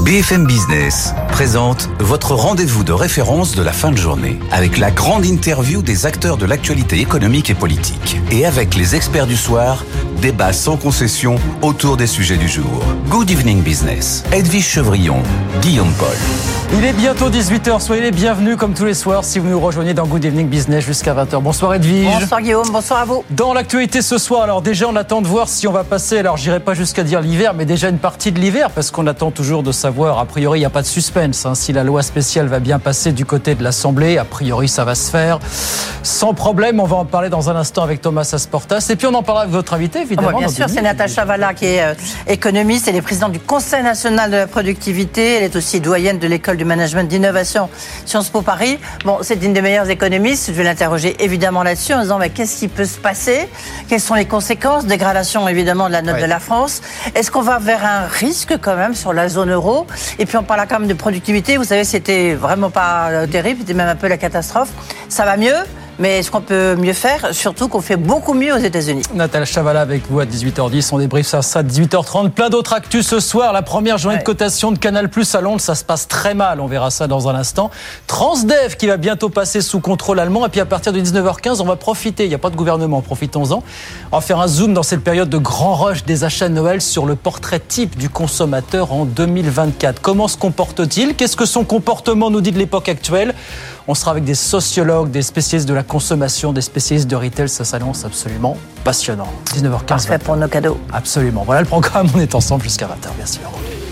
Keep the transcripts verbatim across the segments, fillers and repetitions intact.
B F M Business présente votre rendez-vous de référence de la fin de journée avec la grande interview des acteurs de l'actualité économique et politique. Et avec les experts du soir, débat sans concession autour des sujets du jour. Good Evening Business, Edwige Chevrillon, Guillaume Paul. Il est bientôt dix-huit heures, soyez les bienvenus comme tous les soirs si vous nous rejoignez dans Good Evening Business jusqu'à vingt heures. Bonsoir Edwige. Bonsoir Guillaume, bonsoir à vous. Dans l'actualité ce soir, alors déjà on attend de voir si on va passer, alors j'irai pas jusqu'à dire l'hiver, mais déjà une partie de l'hiver, parce qu'on attend toujours de savoir, a priori il n'y a pas de suspense, hein, si la loi spéciale va bien passer du côté de l'Assemblée, a priori ça va se faire. Sans problème, on va en parler dans un instant avec Thomas Asportas, et puis on en parlera avec votre invité évidemment. Oh, bien sûr, c'est Natacha Valla qui est euh, économiste, elle est présidente du Conseil national de la productivité, elle est aussi doyenne de l'école du management d'innovation Sciences Po Paris. Bon, c'est une des meilleures économistes. Je vais l'interroger évidemment là-dessus en disant mais qu'est-ce qui peut se passer ? Quelles sont les conséquences ? Dégradation évidemment de la note ouais. de la France. Est-ce qu'on va vers un risque quand même sur la zone euro ? Et puis on parle quand même de productivité. Vous savez, c'était vraiment pas terrible, c'était même un peu la catastrophe. Ça va mieux ? Mais est-ce qu'on peut mieux faire ? Surtout qu'on fait beaucoup mieux aux États-Unis. Natacha Valla avec vous à dix-huit heures dix. On débriefe ça, ça à dix-huit heures trente. Plein d'autres actus ce soir. La première journée ouais. de cotation de Canal+ à Londres, ça se passe très mal. On verra ça dans un instant. Transdev qui va bientôt passer sous contrôle allemand. Et puis à partir de dix-neuf heures quinze, on va profiter. Il n'y a pas de gouvernement, profitons-en. On va faire un zoom dans cette période de grand rush des achats de Noël sur le portrait type du consommateur en deux mille vingt-quatre. Comment se comporte-t-il ? Qu'est-ce que son comportement nous dit de l'époque actuelle ? On sera avec des sociologues, des spécialistes de la consommation, des spécialistes de retail. Ça s'annonce absolument passionnant. dix-neuf heures quinze. Parfait pour nos cadeaux. Absolument. Voilà le programme. On est ensemble jusqu'à vingt heures, bien sûr.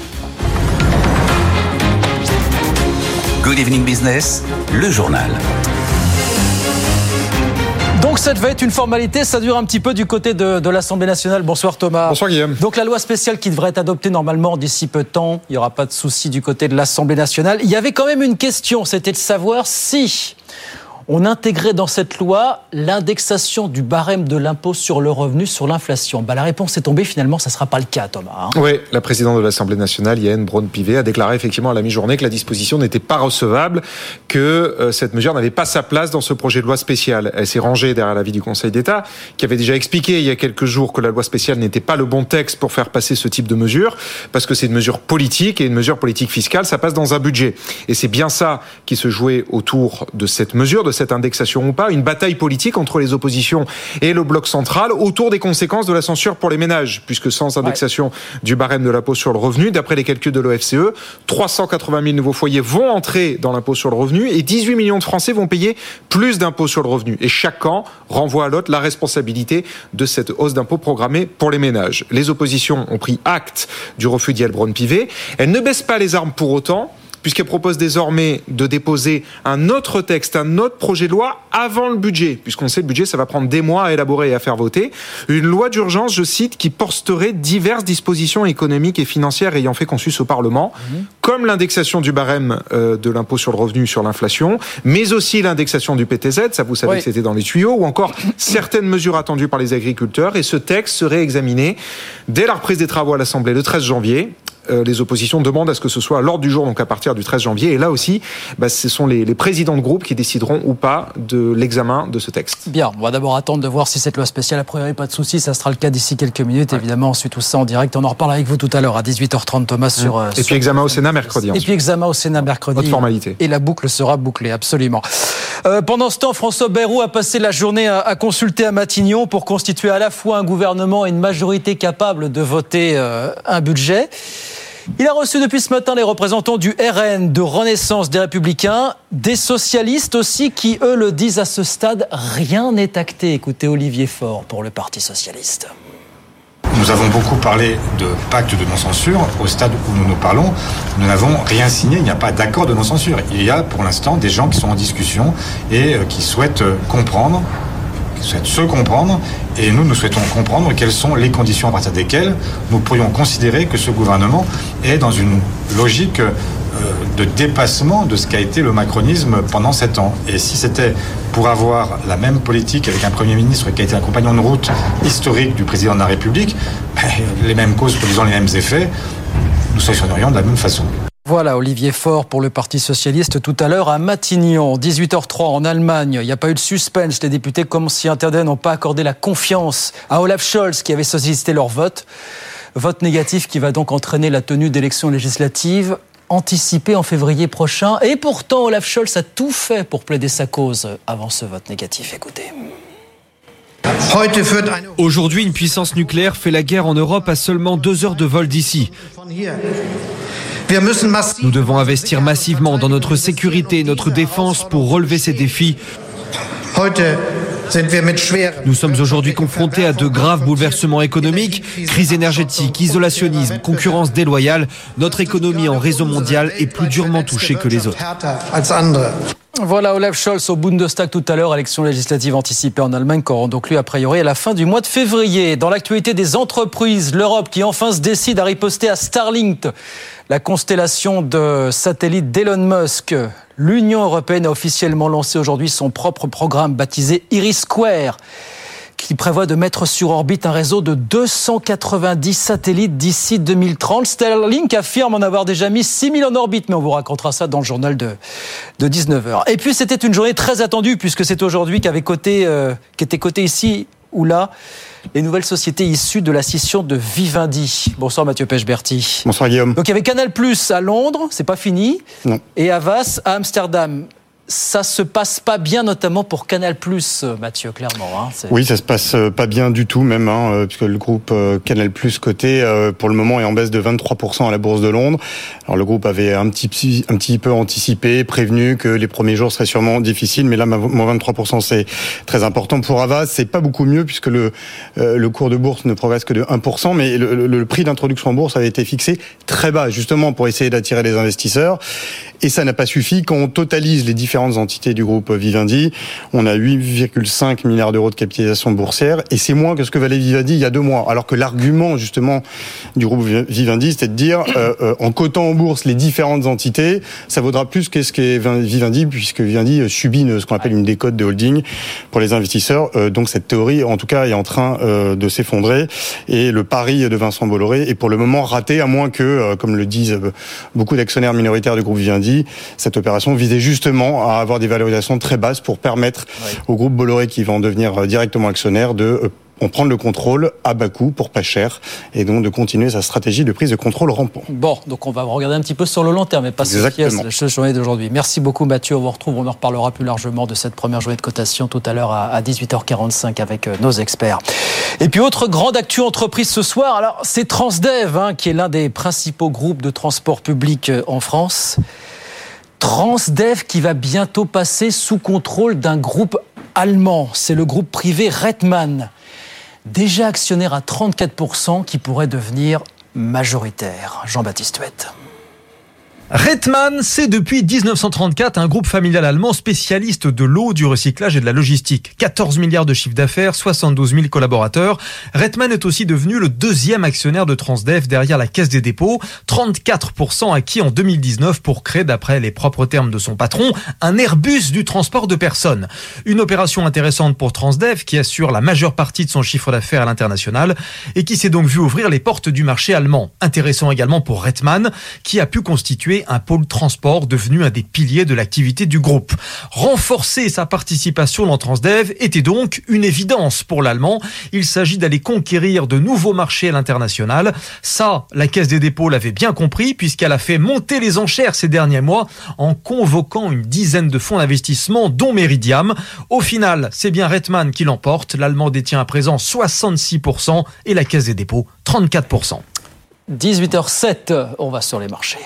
Good Evening Business, le journal. Donc ça devait être une formalité, ça dure un petit peu du côté de, de l'Assemblée nationale. Bonsoir Thomas. Bonsoir Guillaume. Donc la loi spéciale qui devrait être adoptée normalement d'ici peu de temps, il n'y aura pas de souci du côté de l'Assemblée nationale. Il y avait quand même une question, c'était de savoir si on intégrait dans cette loi l'indexation du barème de l'impôt sur le revenu sur l'inflation. Bah, la réponse est tombée, finalement, ça ne sera pas le cas, Thomas. Hein. Oui, la présidente de l'Assemblée nationale, Yael Braun-Pivet, a déclaré effectivement à la mi-journée que la disposition n'était pas recevable, que euh, cette mesure n'avait pas sa place dans ce projet de loi spéciale. Elle s'est rangée derrière l'avis du Conseil d'État, qui avait déjà expliqué il y a quelques jours que la loi spéciale n'était pas le bon texte pour faire passer ce type de mesure, parce que c'est une mesure politique, et une mesure politique fiscale, ça passe dans un budget. Et c'est bien ça qui se jouait autour de cette mesure, de cette indexation ou pas, une bataille politique entre les oppositions et le bloc central autour des conséquences de la censure pour les ménages, puisque sans indexation ouais. du barème de l'impôt sur le revenu, d'après les calculs de l'O F C E, trois cent quatre-vingt mille nouveaux foyers vont entrer dans l'impôt sur le revenu et dix-huit millions de Français vont payer plus d'impôts sur le revenu. Et chaque camp renvoie à l'autre la responsabilité de cette hausse d'impôt programmée pour les ménages. Les oppositions ont pris acte du refus d'Yael Braun-Pivet. Elles ne baissent pas les armes pour autant, puisqu'elle propose désormais de déposer un autre texte, un autre projet de loi avant le budget, puisqu'on sait le budget, ça va prendre des mois à élaborer et à faire voter. Une loi d'urgence, je cite, qui porterait diverses dispositions économiques et financières ayant fait consensus au Parlement, mmh. comme l'indexation du barème euh, de l'impôt sur le revenu sur l'inflation, mais aussi l'indexation du P T Z, ça vous savez oui. que c'était dans les tuyaux, ou encore certaines mesures attendues par les agriculteurs. Et ce texte serait examiné dès la reprise des travaux à l'Assemblée le treize janvier. Euh, les oppositions demandent à ce que ce soit à l'ordre du jour, donc à partir du treize janvier. Et là aussi, bah, ce sont les, les présidents de groupe qui décideront ou pas de l'examen de ce texte. Bien, on va d'abord attendre de voir si cette loi spéciale, a priori pas de souci, ça sera le cas d'ici quelques minutes. Ouais. Évidemment, ensuite tout ça en direct. On en reparle avec vous tout à l'heure à dix-huit heures trente, Thomas. Sur, mmh. Et sur puis examen au Sénat mercredi. Et ensuite. puis examen au Sénat mercredi. Autre formalité. Et la boucle sera bouclée, absolument. Euh, pendant ce temps, François Bayrou a passé la journée à, à consulter à Matignon pour constituer à la fois un gouvernement et une majorité capable de voter euh, un budget. Il a reçu depuis ce matin les représentants du R N, de Renaissance des Républicains, des socialistes aussi qui, eux, le disent à ce stade, rien n'est acté. Écoutez Olivier Faure pour le Parti socialiste. Nous avons beaucoup parlé de pacte de non-censure. Au stade où nous nous parlons, nous n'avons rien signé, il n'y a pas d'accord de non-censure. Il y a pour l'instant des gens qui sont en discussion et qui souhaitent comprendre, qui souhaitent se comprendre, et nous, nous souhaitons comprendre quelles sont les conditions à partir desquelles nous pourrions considérer que ce gouvernement est dans une logique de dépassement de ce qu'a été le macronisme pendant sept ans. Et si c'était pour avoir la même politique avec un Premier ministre qui a été un compagnon de route historique du président de la République, les mêmes causes produisant les mêmes effets, nous sanctionnerions de la même façon. Voilà, Olivier Faure pour le Parti socialiste tout à l'heure à Matignon. dix-huit heures trois en Allemagne. Il n'y a pas eu de suspense. Les députés, comme s'y interdisaient, n'ont pas accordé la confiance à Olaf Scholz qui avait sollicité leur vote. Vote négatif qui va donc entraîner la tenue d'élections législatives anticipées en février prochain. Et pourtant, Olaf Scholz a tout fait pour plaider sa cause avant ce vote négatif. Écoutez. Aujourd'hui, une puissance nucléaire fait la guerre en Europe à seulement deux heures de vol d'ici. Nous devons investir massivement dans notre sécurité et notre défense pour relever ces défis. Nous sommes aujourd'hui confrontés à de graves bouleversements économiques, crise énergétique, isolationnisme, concurrence déloyale. Notre économie en réseau mondial est plus durement touchée que les autres. Voilà Olaf Scholz au Bundestag tout à l'heure, élection législative anticipée en Allemagne qui auront donc lieu a priori à la fin du mois de février. Dans l'actualité des entreprises, l'Europe qui enfin se décide à riposter à Starlink, la constellation de satellites d'Elon Musk. L'Union européenne a officiellement lancé aujourd'hui son propre programme baptisé Iris-Square, qui prévoit de mettre sur orbite un réseau de deux cent quatre-vingt-dix satellites d'ici deux mille trente. Starlink affirme en avoir déjà mis six mille en orbite, mais on vous racontera ça dans le journal de, de dix-neuf heures. Et puis c'était une journée très attendue, puisque c'est aujourd'hui qu'avait coté, euh, qu'était coté ici ou là les nouvelles sociétés issues de la scission de Vivendi. Bonsoir Mathieu Pechberti. Bonsoir Guillaume. Donc il y avait Canal+ à Londres, c'est pas fini. Non. Et Havas à Amsterdam. Ça se passe pas bien, notamment pour Canal+, Mathieu, clairement. Hein, c'est... Oui, ça se passe pas bien du tout, même, hein, puisque le groupe Canal+ coté, euh, pour le moment, est en baisse de vingt-trois pour cent à la Bourse de Londres. Alors, le groupe avait un petit, un petit peu anticipé, prévenu que les premiers jours seraient sûrement difficiles, mais là, moins vingt-trois pour cent, c'est très important. Pour Havas, c'est pas beaucoup mieux, puisque le, euh, le cours de bourse ne progresse que de un pour cent, mais le, le, le prix d'introduction en bourse avait été fixé très bas, justement pour essayer d'attirer les investisseurs. Et ça n'a pas suffi. Quand on totalise les différentes entités du groupe Vivendi, on a huit virgule cinq milliards d'euros de capitalisation boursière, et c'est moins que ce que valait Vivendi il y a deux mois. Alors que l'argument, justement, du groupe Vivendi, c'était de dire, euh, euh, en cotant en bourse les différentes entités, ça vaudra plus que ce qu'est Vivendi, puisque Vivendi subit une, ce qu'on appelle une décote de holding pour les investisseurs. Euh, donc cette théorie, en tout cas, est en train euh, de s'effondrer, et le pari de Vincent Bolloré est pour le moment raté, à moins que, euh, comme le disent beaucoup d'actionnaires minoritaires du groupe Vivendi, cette opération visait justement à avoir des valorisations très basses pour permettre oui. au groupe Bolloré, qui va en devenir directement actionnaire, de en prendre le contrôle à bas coût pour pas cher, et donc de continuer sa stratégie de prise de contrôle rampant. Bon, donc on va regarder un petit peu sur le long terme, mais pas sur la journée d'aujourd'hui. Merci beaucoup Mathieu, on vous retrouve, on en reparlera plus largement de cette première journée de cotation tout à l'heure à dix-huit heures quarante-cinq avec nos experts. Et puis autre grande actu entreprise ce soir, alors c'est Transdev, hein, qui est l'un des principaux groupes de transport public en France. Transdev qui va bientôt passer sous contrôle d'un groupe allemand. C'est le groupe privé Reitman, déjà actionnaire à trente-quatre pour cent, qui pourrait devenir majoritaire. Jean-Baptiste Huette. Reitman, c'est depuis dix-neuf cent trente-quatre un groupe familial allemand spécialiste de l'eau, du recyclage et de la logistique. quatorze milliards de chiffre d'affaires, soixante-douze mille collaborateurs. Reitman est aussi devenu le deuxième actionnaire de Transdev derrière la Caisse des dépôts. trente-quatre pour cent acquis en deux mille dix-neuf pour créer, d'après les propres termes de son patron, un Airbus du transport de personnes. Une opération intéressante pour Transdev qui assure la majeure partie de son chiffre d'affaires à l'international et qui s'est donc vu ouvrir les portes du marché allemand. Intéressant également pour Reitman qui a pu constituer un pôle transport devenu un des piliers de l'activité du groupe. Renforcer sa participation dans Transdev était donc une évidence pour l'Allemand. Il s'agit d'aller conquérir de nouveaux marchés à l'international. Ça, la Caisse des dépôts l'avait bien compris puisqu'elle a fait monter les enchères ces derniers mois en convoquant une dizaine de fonds d'investissement, dont Meridiam. Au final, c'est bien Reitman qui l'emporte. L'Allemand détient à présent soixante-six pour cent et la Caisse des dépôts trente-quatre pour cent. dix-huit heures sept, on va sur les marchés.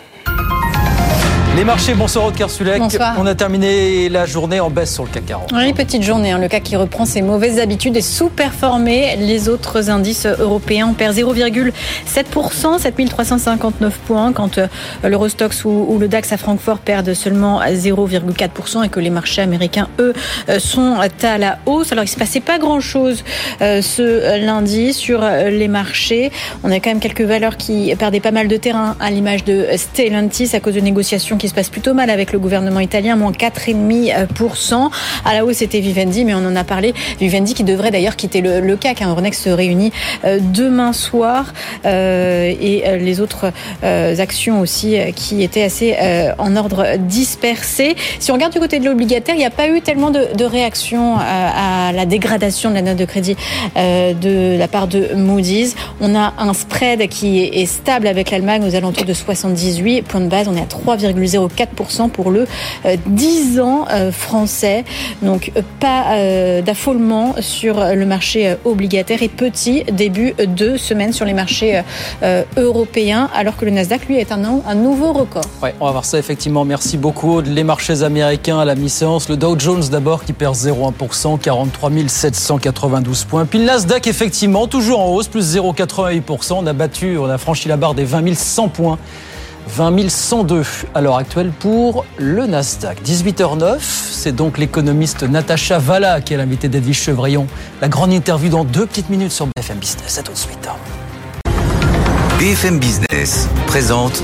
Les marchés, bonsoir Aude Kersulek. Bonsoir. On a terminé la journée en baisse sur le C A C quarante. Oui, petite journée, hein. Le C A C qui reprend ses mauvaises habitudes et sous-performé. Les autres indices européens perdent zéro virgule sept pour cent, sept mille trois cent cinquante-neuf points, quand l'Eurostoxx ou, ou le DAX à Francfort perdent seulement zéro virgule quatre pour cent et que les marchés américains, eux, sont à la hausse. Alors, il ne se passait pas grand-chose euh, ce lundi sur les marchés. On a quand même quelques valeurs qui perdaient pas mal de terrain, à l'image de Stellantis, à cause de négociations qui qui se passe plutôt mal avec le gouvernement italien, moins quatre virgule cinq pour cent. À la hausse, c'était Vivendi, mais on en a parlé. Vivendi qui devrait d'ailleurs quitter le, le C A C. Hein. Euronext se réunit euh, demain soir euh, et euh, les autres euh, actions aussi euh, qui étaient assez euh, en ordre dispersé. Si on regarde du côté de l'obligataire, il n'y a pas eu tellement de, de réactions à, à la dégradation de la note de crédit euh, de la part de Moody's. On a un spread qui est, est stable avec l'Allemagne aux alentours de soixante-dix-huit points de base. On est à trois virgule zéro quatre pour cent pour le euh, dix ans euh, français. Donc euh, pas euh, d'affolement sur le marché euh, obligataire et petit début de semaine sur les marchés euh, européens, alors que le Nasdaq, lui, est un, un nouveau record. Ouais, on va voir ça effectivement. Merci beaucoup. Les marchés américains à la mi-séance. Le Dow Jones d'abord qui perd zéro virgule un pour cent, quarante-trois mille sept cent quatre-vingt-douze points. Puis le Nasdaq effectivement toujours en hausse, plus zéro virgule quatre-vingt-huit pour cent. On a battu, on a franchi la barre des vingt mille cent points. vingt mille cent deux à l'heure actuelle pour le Nasdaq. dix-huit heures neuf, c'est donc l'économiste Natacha Valla qui est l'invitée d'Edwige Chevrillon. La grande interview dans deux petites minutes sur B F M Business. À tout de suite. B F M Business présente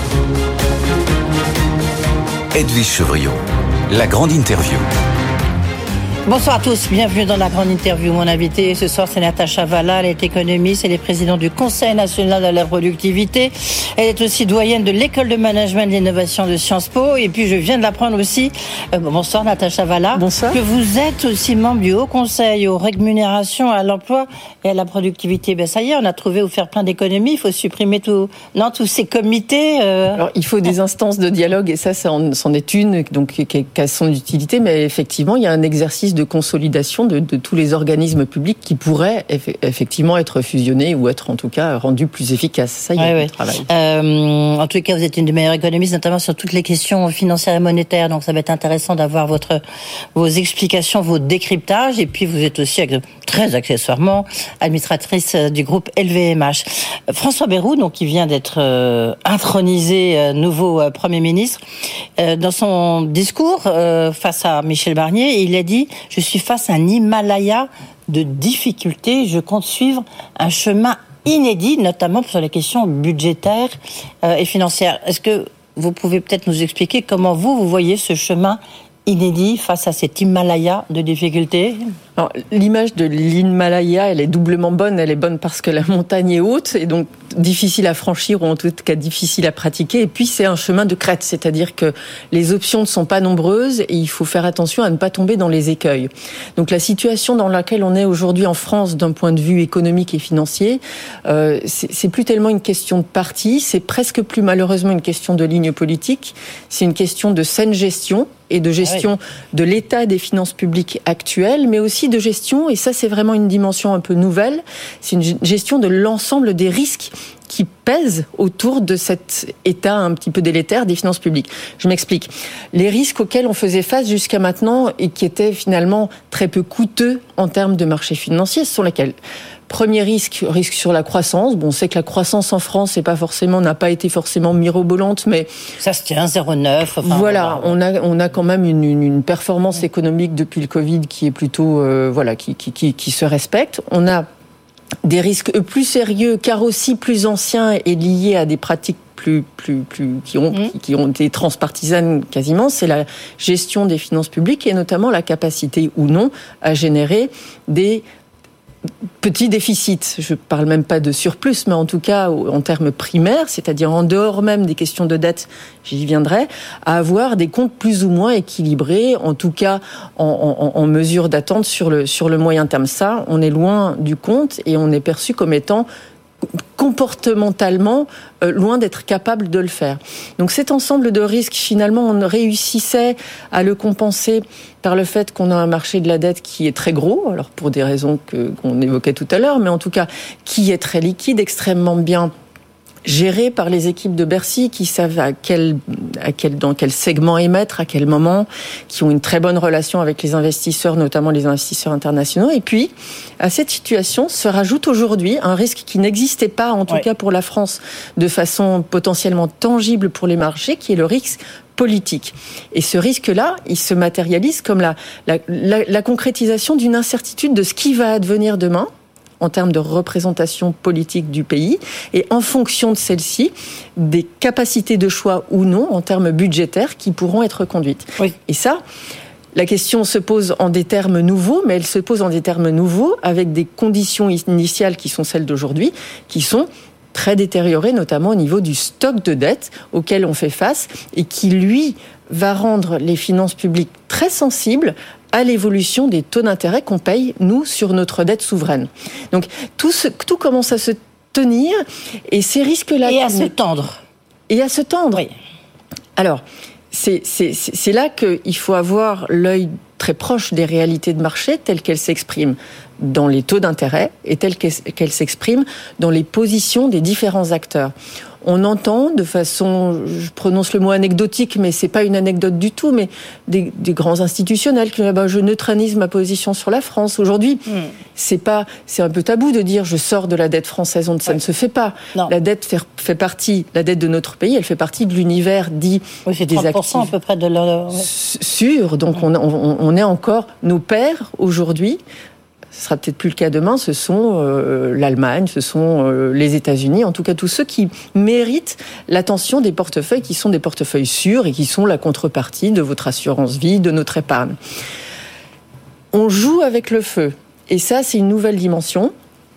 Edwige Chevrillon, la grande interview. Bonsoir à tous, bienvenue dans la grande interview. Mon invité ce soir, c'est Natacha Valla. Elle est économiste, elle est présidente du Conseil national de la productivité. Elle est aussi doyenne de l'école de management et de l'innovation de Sciences Po. Et puis je viens de l'apprendre aussi, euh, bonsoir Natacha Valla, bonsoir. Que vous êtes aussi membre du Haut Conseil aux rémunérations, à l'emploi et à la productivité. Ben ça y est, on a trouvé où faire plein d'économies. Il faut supprimer tout, non, tous ces comités. Euh... Alors il faut des instances de dialogue et ça, ça en, c'en est une donc qui, qui a son utilité. Mais effectivement, il y a un exercice de consolidation de, de tous les organismes publics qui pourraient eff- effectivement être fusionnés ou être en tout cas rendus plus efficaces. Ça, il y a ouais, du ouais. travail. Euh, en tout cas, vous êtes une des meilleures économistes, notamment sur toutes les questions financières et monétaires. Donc, ça va être intéressant d'avoir votre vos explications, vos décryptages. Et puis, vous êtes aussi très accessoirement administratrice du groupe L V M H. François Bayrou, donc qui vient d'être euh, intronisé euh, nouveau euh, Premier ministre, euh, dans son discours euh, face à Michel Barnier, il a dit: je suis face à un Himalaya de difficultés, je compte suivre un chemin inédit, notamment sur les questions budgétaires euh, et financières. Est-ce que vous pouvez peut-être nous expliquer comment vous, vous voyez ce chemin inédit face à cet Himalaya de difficultés? Alors, l'image de l'Himalaya, elle est doublement bonne. Elle est bonne parce que la montagne est haute et donc difficile à franchir ou en tout cas difficile à pratiquer. Et puis, c'est un chemin de crête, c'est-à-dire que les options ne sont pas nombreuses et il faut faire attention à ne pas tomber dans les écueils. Donc, la situation dans laquelle on est aujourd'hui en France d'un point de vue économique et financier, euh, c'est, c'est plus tellement une question de parti, c'est presque plus malheureusement une question de ligne politique. C'est une question de saine gestion et de gestion ah oui. de l'état des finances publiques actuelles, mais aussi de gestion, et ça c'est vraiment une dimension un peu nouvelle, c'est une gestion de l'ensemble des risques qui pèsent autour de cet état un petit peu délétère des finances publiques. Je m'explique. Les risques auxquels on faisait face jusqu'à maintenant et qui étaient finalement très peu coûteux en termes de marché financier, ce sont lesquels ? Premier risque, risque sur la croissance. Bon, on sait que la croissance en France n'est pas forcément, n'a pas été forcément mirobolante, mais ça se tient zéro virgule neuf. Enfin, voilà, on a on a quand même une, une, une performance économique depuis le Covid qui est plutôt euh, voilà qui, qui qui qui se respecte. On a des risques plus sérieux, car aussi plus anciens et liés à des pratiques plus plus plus qui ont mmh. qui ont été transpartisanes quasiment. C'est la gestion des finances publiques et notamment la capacité ou non à générer des petit déficit, je ne parle même pas de surplus, mais en tout cas en termes primaires, c'est-à-dire en dehors même des questions de dette, j'y viendrai, à avoir des comptes plus ou moins équilibrés, en tout cas en, en, en mesure d'attente sur le, sur le moyen terme. Ça, on est loin du compte et on est perçu comme étant comportementalement euh, loin d'être capable de le faire. Donc cet ensemble de risques, finalement, on réussissait à le compenser par le fait qu'on a un marché de la dette qui est très gros, alors pour des raisons que, qu'on évoquait tout à l'heure, mais en tout cas qui est très liquide, extrêmement bien géré par les équipes de Bercy qui savent à quel, à quel, dans quel segment émettre, à quel moment, qui ont une très bonne relation avec les investisseurs, notamment les investisseurs internationaux. Et puis, à cette situation se rajoute aujourd'hui un risque qui n'existait pas, en tout ouais. cas pour la France, de façon potentiellement tangible pour les marchés, qui est le risque politique. Et ce risque-là, il se matérialise comme la, la, la, la concrétisation d'une incertitude de ce qui va advenir demain, en termes de représentation politique du pays, et en fonction de celle-ci, des capacités de choix ou non en termes budgétaires qui pourront être conduites. Oui. Et ça, la question se pose en des termes nouveaux, mais elle se pose en des termes nouveaux avec des conditions initiales qui sont celles d'aujourd'hui, qui sont très détériorées, notamment au niveau du stock de dette auquel on fait face et qui, lui, va rendre les finances publiques très sensibles à l'évolution des taux d'intérêt qu'on paye, nous, sur notre dette souveraine. Donc, tout, ce, tout commence à se tenir, et ces risques-là... Et à se tendre. Et à se tendre. Oui. Alors, c'est, c'est, c'est là qu'il faut avoir l'œil très proche des réalités de marché telles qu'elles s'expriment dans les taux d'intérêt et telles qu'elles s'expriment dans les positions des différents acteurs. On entend de façon, je prononce le mot anecdotique, mais c'est pas une anecdote du tout, mais des, des grands institutionnels qui disent, bah, je neutralise ma position sur la France. Aujourd'hui, mmh. c'est pas, c'est un peu tabou de dire je sors de la dette française. On, ça ouais. ne se fait pas. Non. La dette fait, fait partie, la dette de notre pays, elle fait partie de l'univers dit oui, c'est des trente pour cent actifs à peu près de leur... sûr. Donc mmh. on, on, on est encore nos pairs aujourd'hui. Ce sera peut-être plus le cas demain, ce sont euh, l'Allemagne, ce sont euh, les États-Unis, en tout cas tous ceux qui méritent l'attention des portefeuilles qui sont des portefeuilles sûrs et qui sont la contrepartie de votre assurance vie, de notre épargne. On joue avec le feu, et ça c'est une nouvelle dimension.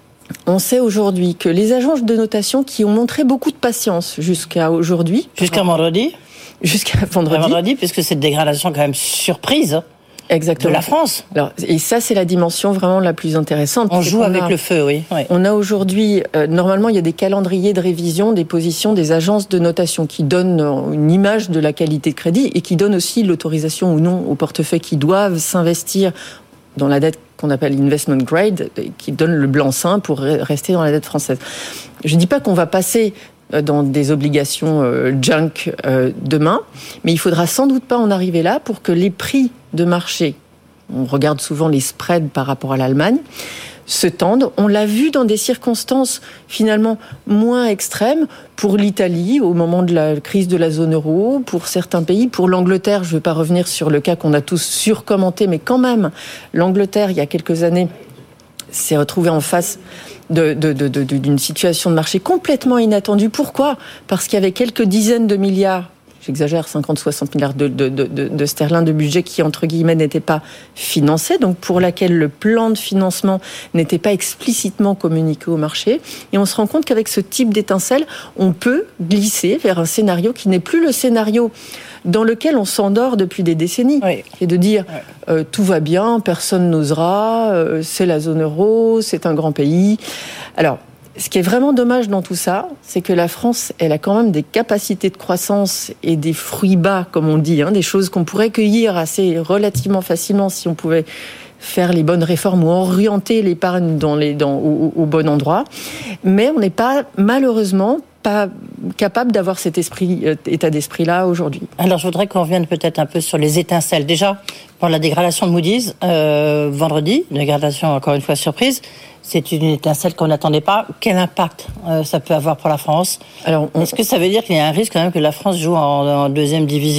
On sait aujourd'hui que les agences de notation qui ont montré beaucoup de patience jusqu'à aujourd'hui... Jusqu'à vendredi Jusqu'à vendredi. Jusqu'à vendredi, puisque cette dégradation quand même surprise... Exactement. De la France. Alors, et ça, c'est la dimension vraiment la plus intéressante. On joue avec a, le feu, oui. oui. On a aujourd'hui, euh, normalement, il y a des calendriers de révision des positions des agences de notation qui donnent une image de la qualité de crédit et qui donnent aussi l'autorisation ou non aux portefeuilles qui doivent s'investir dans la dette qu'on appelle investment grade, qui donne le blanc-seing pour rester dans la dette française. Je ne dis pas qu'on va passer dans des obligations euh, junk euh, demain, mais il faudra sans doute pas en arriver là pour que les prix de marché, on regarde souvent les spreads par rapport à l'Allemagne, se tendent. On l'a vu dans des circonstances finalement moins extrêmes pour l'Italie au moment de la crise de la zone euro, pour certains pays, pour l'Angleterre, je ne veux pas revenir sur le cas qu'on a tous surcommenté, mais quand même, l'Angleterre, il y a quelques années, s'est retrouvée en face De, de, de, de, d'une situation de marché complètement inattendue. Pourquoi ? Parce qu'il y avait quelques dizaines de milliards, j'exagère, cinquante à soixante milliards de, de, de, de, de sterling de budget qui, entre guillemets, n'étaient pas financés, donc pour laquelle le plan de financement n'était pas explicitement communiqué au marché. Et on se rend compte qu'avec ce type d'étincelle, on peut glisser vers un scénario qui n'est plus le scénario dans lequel on s'endort depuis des décennies, oui. et de dire oui. euh, tout va bien, personne n'osera, euh, c'est la zone euro, c'est un grand pays. Alors, ce qui est vraiment dommage dans tout ça, c'est que la France, elle a quand même des capacités de croissance et des fruits bas, comme on dit, hein, des choses qu'on pourrait cueillir assez relativement facilement si on pouvait faire les bonnes réformes ou orienter l'épargne dans les, dans, au, au bon endroit. Mais on n'est pas, malheureusement, pas capable d'avoir cet esprit, euh, état d'esprit-là aujourd'hui. Alors, je voudrais qu'on revienne peut-être un peu sur les étincelles. Déjà, pour la dégradation de Moody's, euh, vendredi, une dégradation encore une fois surprise, c'est une étincelle qu'on n'attendait pas. Quel impact euh, ça peut avoir pour la France ? Alors, on... Est-ce que ça veut dire qu'il y a un risque quand même que la France joue en, en deuxième division ?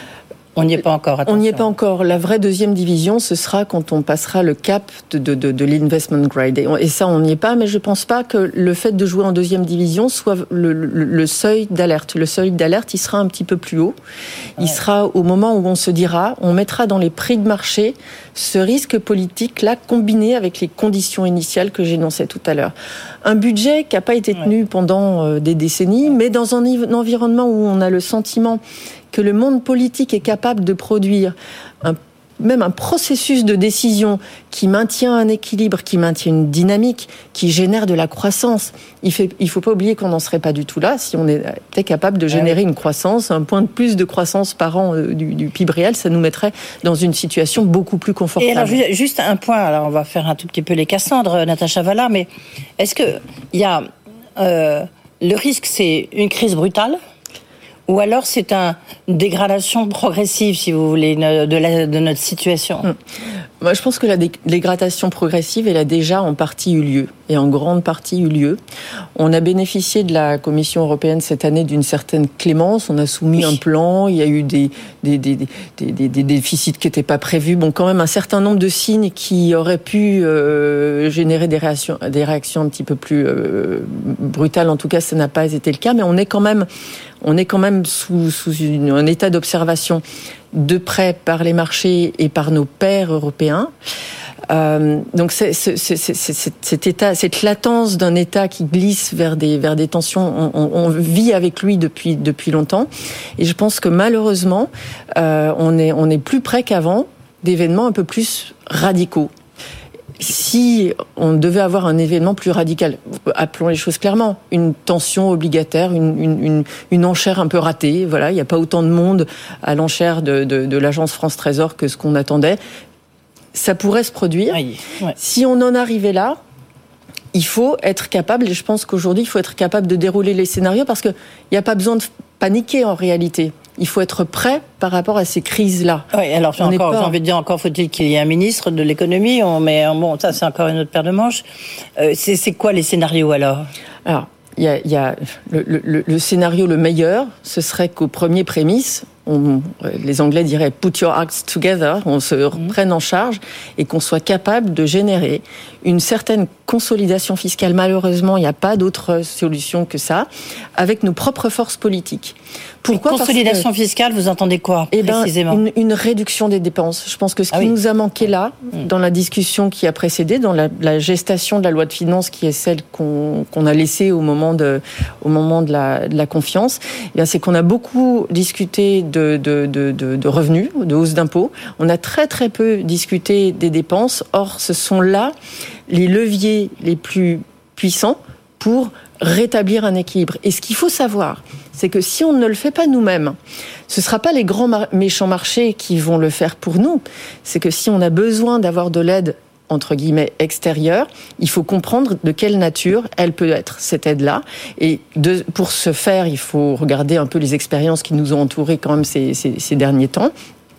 On n'y est pas encore, attention. On n'y est pas encore. La vraie deuxième division, ce sera quand on passera le cap de, de, de, de l'investment grade. Et, on, et ça, on n'y est pas, mais je ne pense pas que le fait de jouer en deuxième division soit le, le, le seuil d'alerte. Le seuil d'alerte, il sera un petit peu plus haut. Il ouais. sera au moment où on se dira, on mettra dans les prix de marché ce risque politique-là combiné avec les conditions initiales que j'énonçais tout à l'heure. Un budget qui n'a pas été tenu ouais. pendant euh, des décennies, ouais. mais dans un, un environnement où on a le sentiment que le monde politique est capable de produire un, même un processus de décision qui maintient un équilibre, qui maintient une dynamique, qui génère de la croissance. Il ne il faut pas oublier qu'on n'en serait pas du tout là si on était capable de générer une croissance, un point de plus de croissance par an du, du P I B réel, ça nous mettrait dans une situation beaucoup plus confortable. Et alors, juste un point, alors on va faire un tout petit peu les Cassandres, Natacha Valla, mais est-ce qu'il y a... Euh, le risque, c'est une crise brutale ? Ou alors c'est un, une dégradation progressive, si vous voulez, de, la, de notre situation. Moi, je pense que la dégradation progressive, elle a déjà en partie eu lieu, et en grande partie eu lieu. On a bénéficié de la Commission européenne cette année d'une certaine clémence. On a soumis oui. un plan. Il y a eu des, des, des, des, des, des déficits qui n'étaient pas prévus. Bon, quand même un certain nombre de signes qui auraient pu euh, générer des réactions, des réactions un petit peu plus euh, brutales. En tout cas, ça n'a pas été le cas. Mais on est quand même, on est quand même sous, sous une, un état d'observation de près par les marchés et par nos pairs européens. Euh, donc c'est, c'est, c'est, c'est, c'est, cet état, cette latence d'un État qui glisse vers des vers des tensions, on, on vit avec lui depuis depuis longtemps. Et je pense que malheureusement, euh, on est on est plus près qu'avant d'événements un peu plus radicaux. Si on devait avoir un événement plus radical, appelons les choses clairement, une tension obligataire, une, une, une, une enchère un peu ratée, voilà, il n'y a pas autant de monde à l'enchère de, de, de l'agence France Trésor que ce qu'on attendait, ça pourrait se produire. Oui, ouais. Si on en arrivait là, il faut être capable, et je pense qu'aujourd'hui, il faut être capable de dérouler les scénarios parce qu'il n'y a pas besoin de paniquer en réalité. Il faut être prêt par rapport à ces crises-là. Oui, alors j'ai, encore, j'ai envie de dire, encore faut-il qu'il y ait un ministre de l'économie, on, mais bon, ça c'est encore une autre paire de manches. Euh, c'est, c'est quoi les scénarios alors ? Alors, il y a, y a le, le, le scénario le meilleur, ce serait qu'au premier prémisse, on, les Anglais diraient « put your acts together », on se mmh. prenne en charge et qu'on soit capable de générer une certaine consolidation fiscale. Malheureusement, il n'y a pas d'autre solution que ça, avec nos propres forces politiques. Pourquoi ? Consolidation que, fiscale, vous entendez quoi eh précisément ? ben, une, une réduction des dépenses. Je pense que ce qui ah oui. nous a manqué là, mmh. dans la discussion qui a précédé, dans la, la gestation de la loi de finances, qui est celle qu'on, qu'on a laissée au moment de, au moment de la, de la confiance, eh bien, c'est qu'on a beaucoup discuté de, de, de, de, de revenus, de hausse d'impôts. On a très très peu discuté des dépenses. Or, ce sont là les leviers les plus puissants pour rétablir un équilibre. Et ce qu'il faut savoir, c'est que si on ne le fait pas nous-mêmes, ce ne sera pas les grands mar- méchants marchés qui vont le faire pour nous. C'est que si on a besoin d'avoir de l'aide, entre guillemets, extérieure, il faut comprendre de quelle nature elle peut être, cette aide-là. Et de, pour ce faire, il faut regarder un peu les expériences qui nous ont entourés quand même ces, ces, ces derniers temps.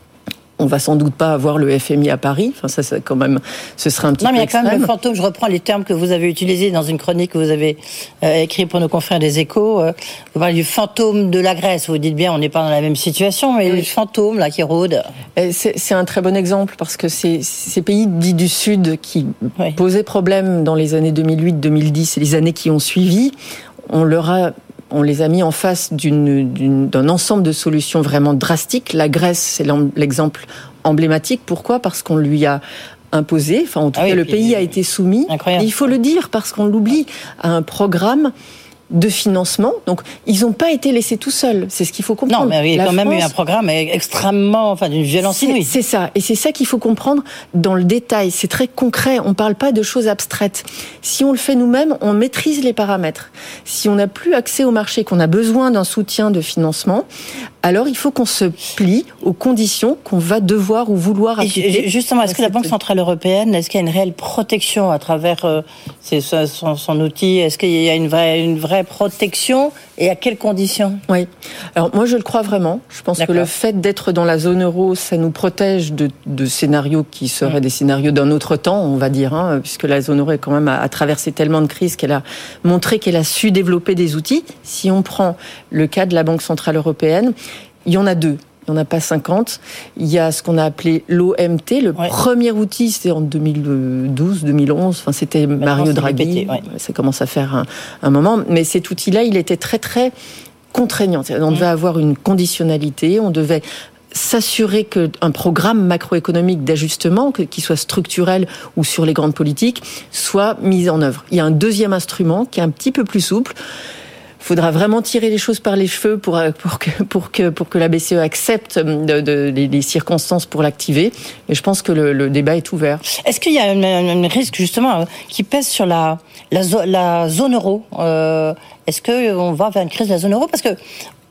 On va sans doute pas avoir le F M I à Paris. Enfin, ça, ça quand même, ce serait un petit non, peu mais il y a extrême. quand même le fantôme. Je reprends les termes que vous avez utilisés dans une chronique que vous avez euh, écrite pour nos confrères des Échos. Euh, vous parlez du fantôme de la Grèce. Vous dites bien, on n'est pas dans la même situation, mais oui. le fantôme là qui rôde. C'est, c'est un très bon exemple parce que c'est ces pays dits du Sud qui oui. posaient problème dans les années deux mille huit, deux mille dix et les années qui ont suivi. On leur a On les a mis en face d'une, d'une, d'un ensemble de solutions vraiment drastiques. La Grèce, c'est l'exemple emblématique. Pourquoi ? Parce qu'on lui a imposé, enfin en tout ah cas oui, le pays a été soumis, et il faut le dire parce qu'on l'oublie, à un programme de financement. Donc, ils n'ont pas été laissés tout seuls. C'est ce qu'il faut comprendre. Non, mais il y a quand France, même eu un programme extrêmement, enfin, d'une violence inouïe. C'est ça. Et c'est ça qu'il faut comprendre dans le détail. C'est très concret. On ne parle pas de choses abstraites. Si on le fait nous-mêmes, on maîtrise les paramètres. Si on n'a plus accès au marché, qu'on a besoin d'un soutien de financement, alors il faut qu'on se plie aux conditions qu'on va devoir ou vouloir appliquer. Et justement, est-ce que la Banque Centrale Européenne, est-ce qu'il y a une réelle protection à travers euh, ses, son, son outil ? Est-ce qu'il y a une vraie, une vraie protection et à quelles conditions ? Oui. Alors moi je le crois vraiment. Je pense D'accord. que le fait d'être dans la zone euro, ça nous protège de, de scénarios qui seraient mmh. des scénarios d'un autre temps, on va dire, hein, puisque la zone euro est quand même a, a traversé tellement de crises qu'elle a montré qu'elle a su développer des outils. Si on prend le cas de la Banque Centrale Européenne, il y en a deux. Il n'y en a pas cinquante. Il y a ce qu'on a appelé l'O M T. Le ouais. premier outil, c'était en deux mille douze, deux mille onze. Enfin, c'était Maintenant, Mario Draghi. Répété, ouais. Ça commence à faire un, un moment. Mais cet outil-là, il était très, très contraignant. On devait mmh. avoir une conditionnalité. On devait s'assurer qu'un programme macroéconomique d'ajustement, qu'il soit structurel ou sur les grandes politiques, soit mis en œuvre. Il y a un deuxième instrument qui est un petit peu plus souple. Il faudra vraiment tirer les choses par les cheveux pour, pour, que, pour, que, pour que la B C E accepte de, de, les, les circonstances pour l'activer. Et je pense que le, le débat est ouvert. Est-ce qu'il y a un, un risque, justement, qui pèse sur la, la, la zone euro ? euh, Est-ce qu'on va vers une crise de la zone euro ? Parce que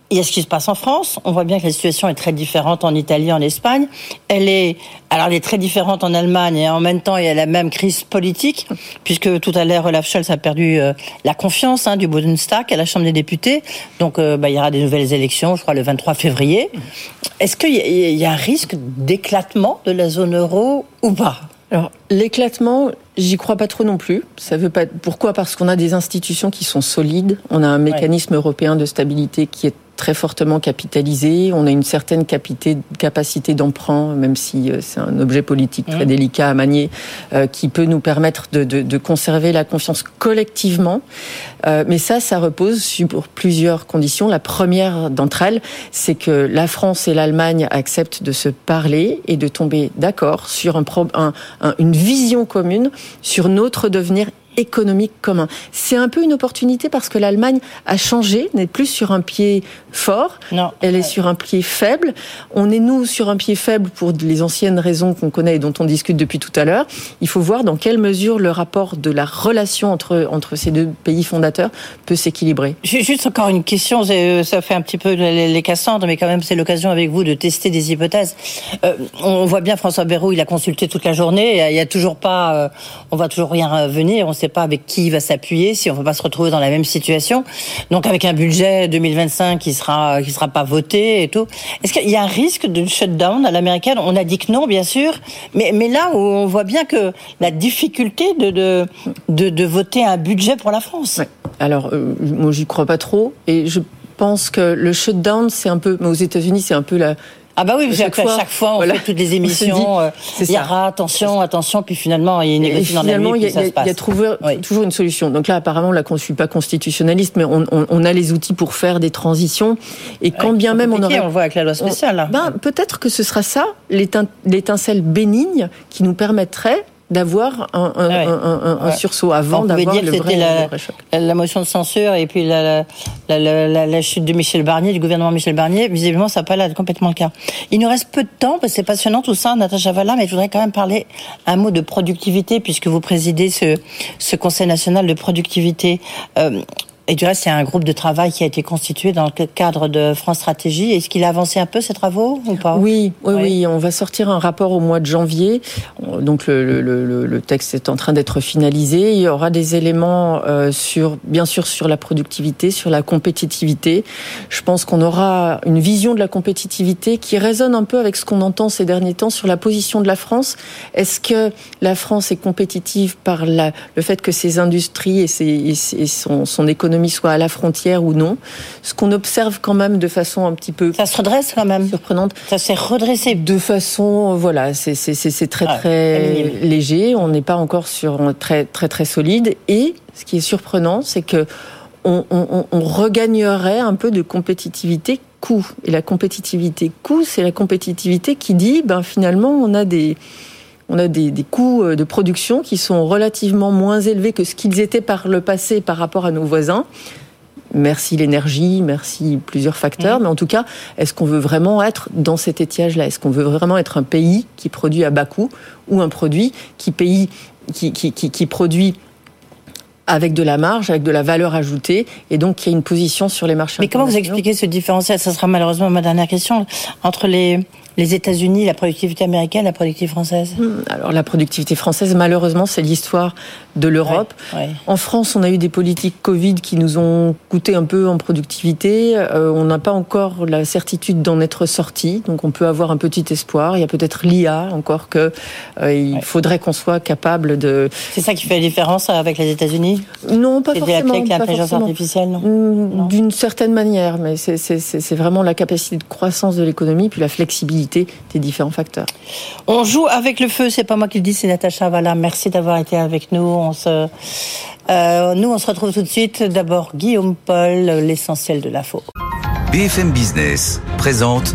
il y a ce qui se passe en France. On voit bien que la situation est très différente en Italie, en Espagne. Elle est, alors elle est très différente en Allemagne et en même temps il y a la même crise politique puisque tout à l'heure Olaf Scholz a perdu euh, la confiance hein, du Bundestag à la Chambre des députés. Donc euh, bah, il y aura des nouvelles élections, je crois le vingt-trois février. Est-ce qu'il y a, il y a un risque d'éclatement de la zone euro ou pas ? Alors, l'éclatement, j'y crois pas trop non plus. Ça veut pas. Pourquoi ? Parce qu'on a des institutions qui sont solides. On a un mécanisme ouais. européen de stabilité qui est très fortement capitalisé. On a une certaine capité, capacité d'emprunt, même si c'est un objet politique très mmh. délicat à manier, euh, qui peut nous permettre de, de, de conserver la confiance collectivement. Euh, mais ça, ça repose sur plusieurs conditions. La première d'entre elles, c'est que la France et l'Allemagne acceptent de se parler et de tomber d'accord sur un, un, un, une vision commune sur notre devenir économique commun. C'est un peu une opportunité parce que l'Allemagne a changé, n'est plus sur un pied fort, non. elle est sur un pied faible. On est, nous, sur un pied faible pour les anciennes raisons qu'on connaît et dont on discute depuis tout à l'heure. Il faut voir dans quelle mesure le rapport de la relation entre, entre ces deux pays fondateurs peut s'équilibrer. Juste encore une question, ça fait un petit peu les Cassandres, mais quand même c'est l'occasion avec vous de tester des hypothèses. Euh, on voit bien François Bayrou, il a consulté toute la journée, il y a toujours pas, euh, on va toujours rien venir, on sait pas avec qui il va s'appuyer, si on ne va pas se retrouver dans la même situation. Donc avec un budget deux mille vingt-cinq qui sera qui sera pas voté et tout. Est-ce qu'il y a un risque de shutdown à l'américaine ? On a dit que non, bien sûr, mais mais là où on voit bien que la difficulté de de de, de voter un budget pour la France. Ouais. Alors euh, moi j'y crois pas trop et je pense que le shutdown c'est un peu, mais aux États-Unis c'est un peu la Ah bah oui, parce qu'à chaque fois, on voilà. fait toutes les émissions, euh, il y aura attention, attention, puis finalement, il y a une négociation dans la nuit, puis ça se passe. Il y a trouvé, oui. toujours une solution. Donc là, apparemment, là, qu'on ne suit pas constitutionnaliste, mais on, on, on a les outils pour faire des transitions. Et quand ouais, bien même on aurait... On le voit avec la loi spéciale, là. Ben, peut-être que ce sera ça, l'étincelle bénigne, qui nous permettrait d'avoir un, un, ouais. un, un, un ouais. sursaut avant d'avoir le vrai, la, le vrai choc. La motion de censure et puis la, la, la, la, la chute de Michel Barnier, du gouvernement Michel Barnier, visiblement ça n'a pas l'air complètement le cas. Il nous reste peu de temps, parce que c'est passionnant tout ça, Natacha Valla, mais je voudrais quand même parler un mot de productivité, puisque vous présidez ce, ce Conseil national de productivité. Euh, Et du reste, il y a un groupe de travail qui a été constitué dans le cadre de France Stratégie. Est-ce qu'il a avancé un peu, ces travaux, ou pas ? Oui, oui, oui, oui. On va sortir un rapport au mois de janvier. Donc, le, le, le, le texte est en train d'être finalisé. Il y aura des éléments euh, sur, bien sûr, sur la productivité, sur la compétitivité. Je pense qu'on aura une vision de la compétitivité qui résonne un peu avec ce qu'on entend ces derniers temps sur la position de la France. Est-ce que la France est compétitive par la, le fait que ses industries et, ses, et son, son économie soit à la frontière ou non. Ce qu'on observe quand même de façon un petit peu... Ça se redresse quand même. Surprenante. Ça s'est redressé. De façon, voilà, c'est, c'est, c'est très ah, très léger. On n'est pas encore sur un très très très solide. Et ce qui est surprenant, c'est que on, on, on regagnerait un peu de compétitivité coût. Et la compétitivité coût, c'est la compétitivité qui dit, ben finalement, on a des... On a des, des coûts de production qui sont relativement moins élevés que ce qu'ils étaient par le passé par rapport à nos voisins. Merci l'énergie, merci plusieurs facteurs. Mmh. Mais en tout cas, est-ce qu'on veut vraiment être dans cet étiage-là ? Est-ce qu'on veut vraiment être un pays qui produit à bas coût ou un produit qui, pays, qui, qui, qui, qui produit avec de la marge, avec de la valeur ajoutée, et donc qui a une position sur les marchés Mais comment vous expliquez ce différentiel ? Ça sera malheureusement ma dernière question, entre les... Les États-Unis, la productivité américaine, la productivité française ? Alors la productivité française, malheureusement, c'est l'histoire de l'Europe. Ouais, ouais. En France, on a eu des politiques Covid qui nous ont coûté un peu en productivité. Euh, on n'a pas encore la certitude d'en être sorti, donc on peut avoir un petit espoir. Il y a peut-être l'I A encore que euh, il ouais. faudrait qu'on soit capable de. C'est ça qui fait la différence avec les États-unis ? Non, pas c'est forcément. C'est l'intelligence artificielle, non, non D'une certaine manière, mais c'est, c'est, c'est, c'est vraiment la capacité de croissance de l'économie puis la flexibilité des différents facteurs. On joue avec le feu, c'est pas moi qui le dis, c'est Natacha Valla. Merci d'avoir été avec nous. On se, euh, nous, on se retrouve tout de suite. D'abord, Guillaume Paul, l'essentiel de l'info. B F M Business présente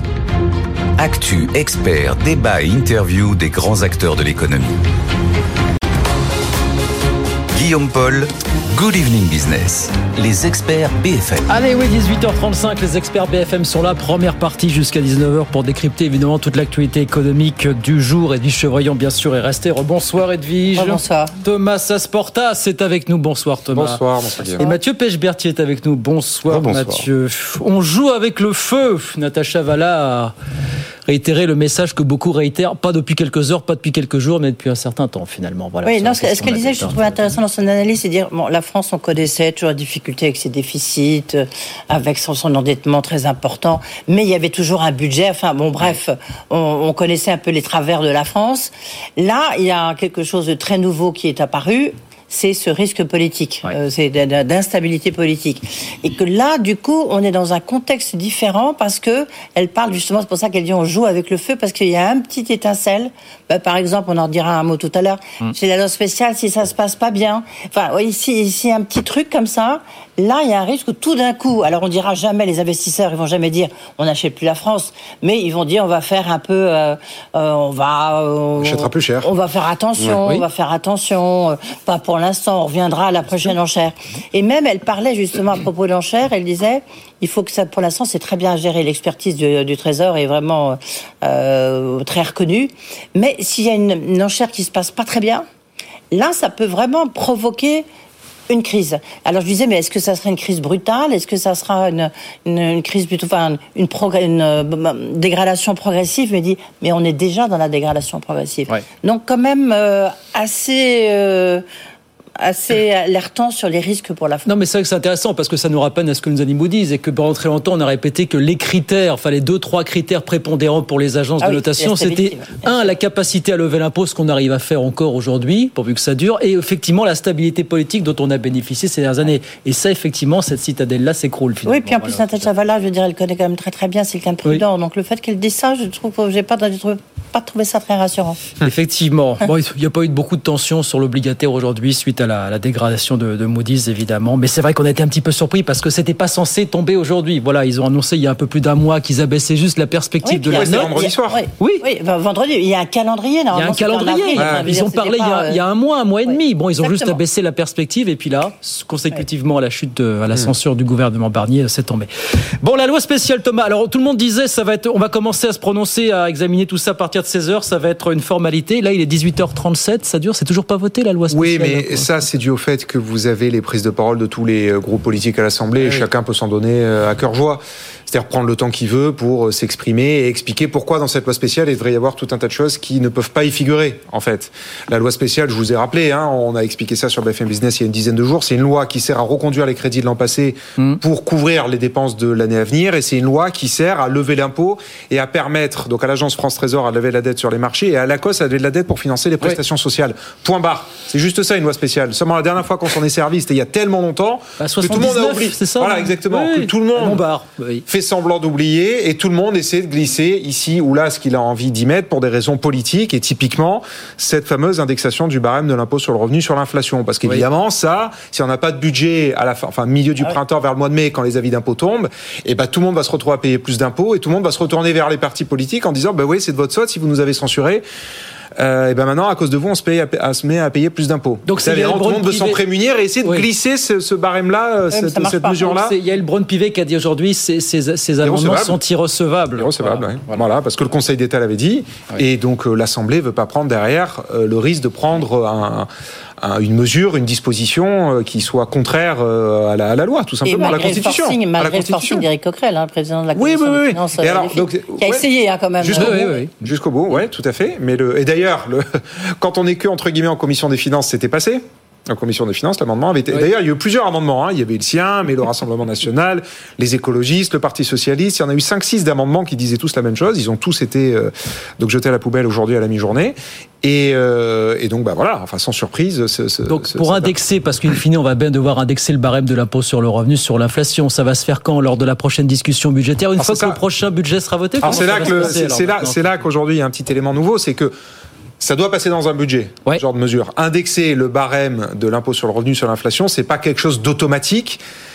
Actu, experts, débats et interviews des grands acteurs de l'économie. Guillaume Paul, Good Evening Business, les experts B F M. Allez, oui, dix-huit heures trente-cinq, les experts B F M sont là. Première partie jusqu'à dix-neuf heures pour décrypter évidemment toute l'actualité économique du jour. Edwige Chevrillon, bien sûr, est resté. Rebonsoir, Edwige. Bonsoir. Thomas Asportas est avec nous. Bonsoir, Thomas. Bonsoir, bonsoir Guillaume. Et Mathieu Pechbertier est avec nous. Bonsoir, Bonsoir. Mathieu. On joue avec le feu. Natacha Valla a réitéré le message que beaucoup réitèrent, pas depuis quelques heures, pas depuis quelques jours, mais depuis un certain temps, finalement. Voilà, oui, non, ce, ce qu'elle disait, je trouvais intéressant dans son analyse, c'est de dire, bon, la France, on connaissait toujours la difficulté avec ses déficits, euh, avec son, son endettement très important, mais il y avait toujours un budget, enfin, bon, bref, on, on connaissait un peu les travers de la France. Là, il y a quelque chose de très nouveau qui est apparu, c'est ce risque politique, ouais. euh, c'est d'instabilité politique. Et que là, du coup, on est dans un contexte différent parce que elle parle justement, c'est pour ça qu'elle dit on joue avec le feu, parce qu'il y a un petit étincelle. Bah, par exemple, on en dira un mot tout à l'heure, mmh. chez la loi spéciale, si ça se passe pas bien, enfin, ici, ici, un petit truc comme ça, là, il y a un risque où tout d'un coup, alors on dira jamais, les investisseurs, ils vont jamais dire on n'achète plus la France, mais ils vont dire on va faire un peu, euh, euh, on va, euh, on achètera plus cher. On va faire attention, ouais. on va faire attention, euh, pas pour l'instant, on reviendra à la prochaine enchère. Et même, elle parlait justement à propos de l'enchère, elle disait, il faut que ça, pour l'instant, c'est très bien géré. L'expertise du, du Trésor est vraiment euh, très reconnue. Mais s'il y a une, une enchère qui se passe pas très bien, là, ça peut vraiment provoquer une crise. Alors je disais, mais est-ce que ça sera une crise brutale ? Est-ce que ça sera une, une, une crise plutôt, enfin une, progr- une euh, dégradation progressive ? Mais dit, mais on est déjà dans la dégradation progressive. Ouais. Donc quand même euh, assez. Euh, assez alertant sur les risques pour la France. Non, mais c'est vrai que c'est intéressant parce que ça nous rappelle à ce que nous a dit Moody's et que pendant très longtemps on a répété que les critères, enfin les deux trois critères prépondérants pour les agences ah de oui, notation, c'était un, la capacité à lever l'impôt, ce qu'on arrive à faire encore aujourd'hui, pourvu que ça dure, et effectivement la stabilité politique dont on a bénéficié ces dernières années. Et ça, effectivement, cette citadelle-là s'écroule finalement. Oui, puis en plus voilà, Natacha Valla, je veux dire, elle connaît quand même très très bien, c'est quelqu'un de prudent. Oui. Donc le fait qu'elle dise ça, je trouve que j'ai pas, j'ai trouvé, pas trouvé ça très rassurant. Effectivement. Bon, il n'y a pas eu beaucoup de tension sur l'obligataire aujourd'hui suite à la, la dégradation de, de Moody's, évidemment. Mais c'est vrai qu'on a été un petit peu surpris parce que c'était pas censé tomber aujourd'hui. Voilà, ils ont annoncé il y a un peu plus d'un mois qu'ils abaissaient juste la perspective oui, de la note. vendredi soir. Oui, oui. oui vendredi. Il y a un calendrier. Il y a un calendrier. Ah, ils ont parlé il y, a, il y a un mois, un mois et demi. Bon, ils ont Exactement. juste abaissé la perspective et puis là, consécutivement oui. à la chute, de, à la censure du gouvernement Barnier, c'est tombé. Bon, la loi spéciale, Thomas. Alors, tout le monde disait, ça va être, on va commencer à se prononcer, à examiner tout ça à partir de seize heures. Ça va être une formalité. Là, il est dix-huit heures trente-sept. Ça dure. C'est toujours pas voté la loi spéciale. Oui, mais là, ça, c'est dû au fait que vous avez les prises de parole de tous les groupes politiques à l'Assemblée et oui. chacun peut s'en donner à cœur joie. C'est-à-dire prendre le temps qu'il veut pour s'exprimer et expliquer pourquoi dans cette loi spéciale, il devrait y avoir tout un tas de choses qui ne peuvent pas y figurer, en fait. La loi spéciale, je vous ai rappelé, hein, on a expliqué ça sur B F M Business il y a une dizaine de jours, c'est une loi qui sert à reconduire les crédits de l'an passé mmh. pour couvrir les dépenses de l'année à venir et c'est une loi qui sert à lever l'impôt et à permettre donc à l'agence France Trésor à lever la dette sur les marchés et à l'A C O S à lever de la dette pour financer les prestations oui. sociales. Point barre. C'est juste ça, une loi spéciale. Seulement la dernière fois qu'on s'en est servi, c'était il y a tellement longtemps bah, que tout le monde a oublié. C'est ça, voilà, exactement. Oui, que tout le monde oui. fait semblant d'oublier et tout le monde essaie de glisser ici ou là ce qu'il a envie d'y mettre pour des raisons politiques et typiquement cette fameuse indexation du barème de l'impôt sur le revenu sur l'inflation. Parce qu'évidemment, oui. ça, si on n'a pas de budget à la fin, enfin milieu du ah printemps oui. vers le mois de mai quand les avis d'impôt tombent, et ben tout le monde va se retrouver à payer plus d'impôts et tout le monde va se retourner vers les partis politiques en disant bah oui, c'est de votre faute si vous nous avez censuré. Euh, et ben maintenant, à cause de vous, on se, paye à, à, se met à payer plus d'impôts. Donc c'est tout le monde veut s'en prémunir et essayer de oui. glisser ce, ce barème-là, ouais, cette, cette mesure-là. Il y a le Braun-Pivet qui a dit aujourd'hui ces, ces, ces amendements sont irrecevables. Irrecevables, voilà. Oui. Voilà. voilà, parce que le Conseil d'État l'avait dit, oui. et donc euh, l'Assemblée veut pas prendre derrière euh, le risque de prendre un, un, une mesure, une disposition euh, qui soit contraire euh, à, la, à la loi, tout simplement, à la Constitution. Forcing, malgré le forcing d'Éric Coquerel, hein, président de la oui, Commission oui, oui, des finances, et alors, donc, qui a ouais, essayé hein, quand même. Jusqu'au euh, bout, oui, oui. jusqu'au bout, ouais, tout à fait. Mais le, et d'ailleurs, le, quand on est que entre guillemets en Commission des finances, c'était passé. En commission des finances, l'amendement avait été... Oui. D'ailleurs, il y a eu plusieurs amendements. Hein. Il y avait le sien, mais le Rassemblement national, les écologistes, le Parti socialiste. Il y en a eu cinq six d'amendements qui disaient tous la même chose. Ils ont tous été euh, donc jetés à la poubelle aujourd'hui à la mi-journée. Et, euh, et donc, bah voilà, enfin, sans surprise. Ce, ce, donc, ce, pour ce indexer, parce qu'in fine, on va bien devoir indexer le barème de l'impôt sur le revenu sur l'inflation. Ça va se faire quand ? Lors de la prochaine discussion budgétaire, une alors fois que ça... le prochain budget sera voté ? Alors, c'est là, que le, passer, c'est, alors, c'est, là, c'est là qu'aujourd'hui, il y a un petit élément nouveau, c'est que ça doit passer dans un budget, ouais. ce genre de mesure. Indexer le barème de l'impôt sur le revenu sur l'inflation, c'est pas quelque chose d'automatique.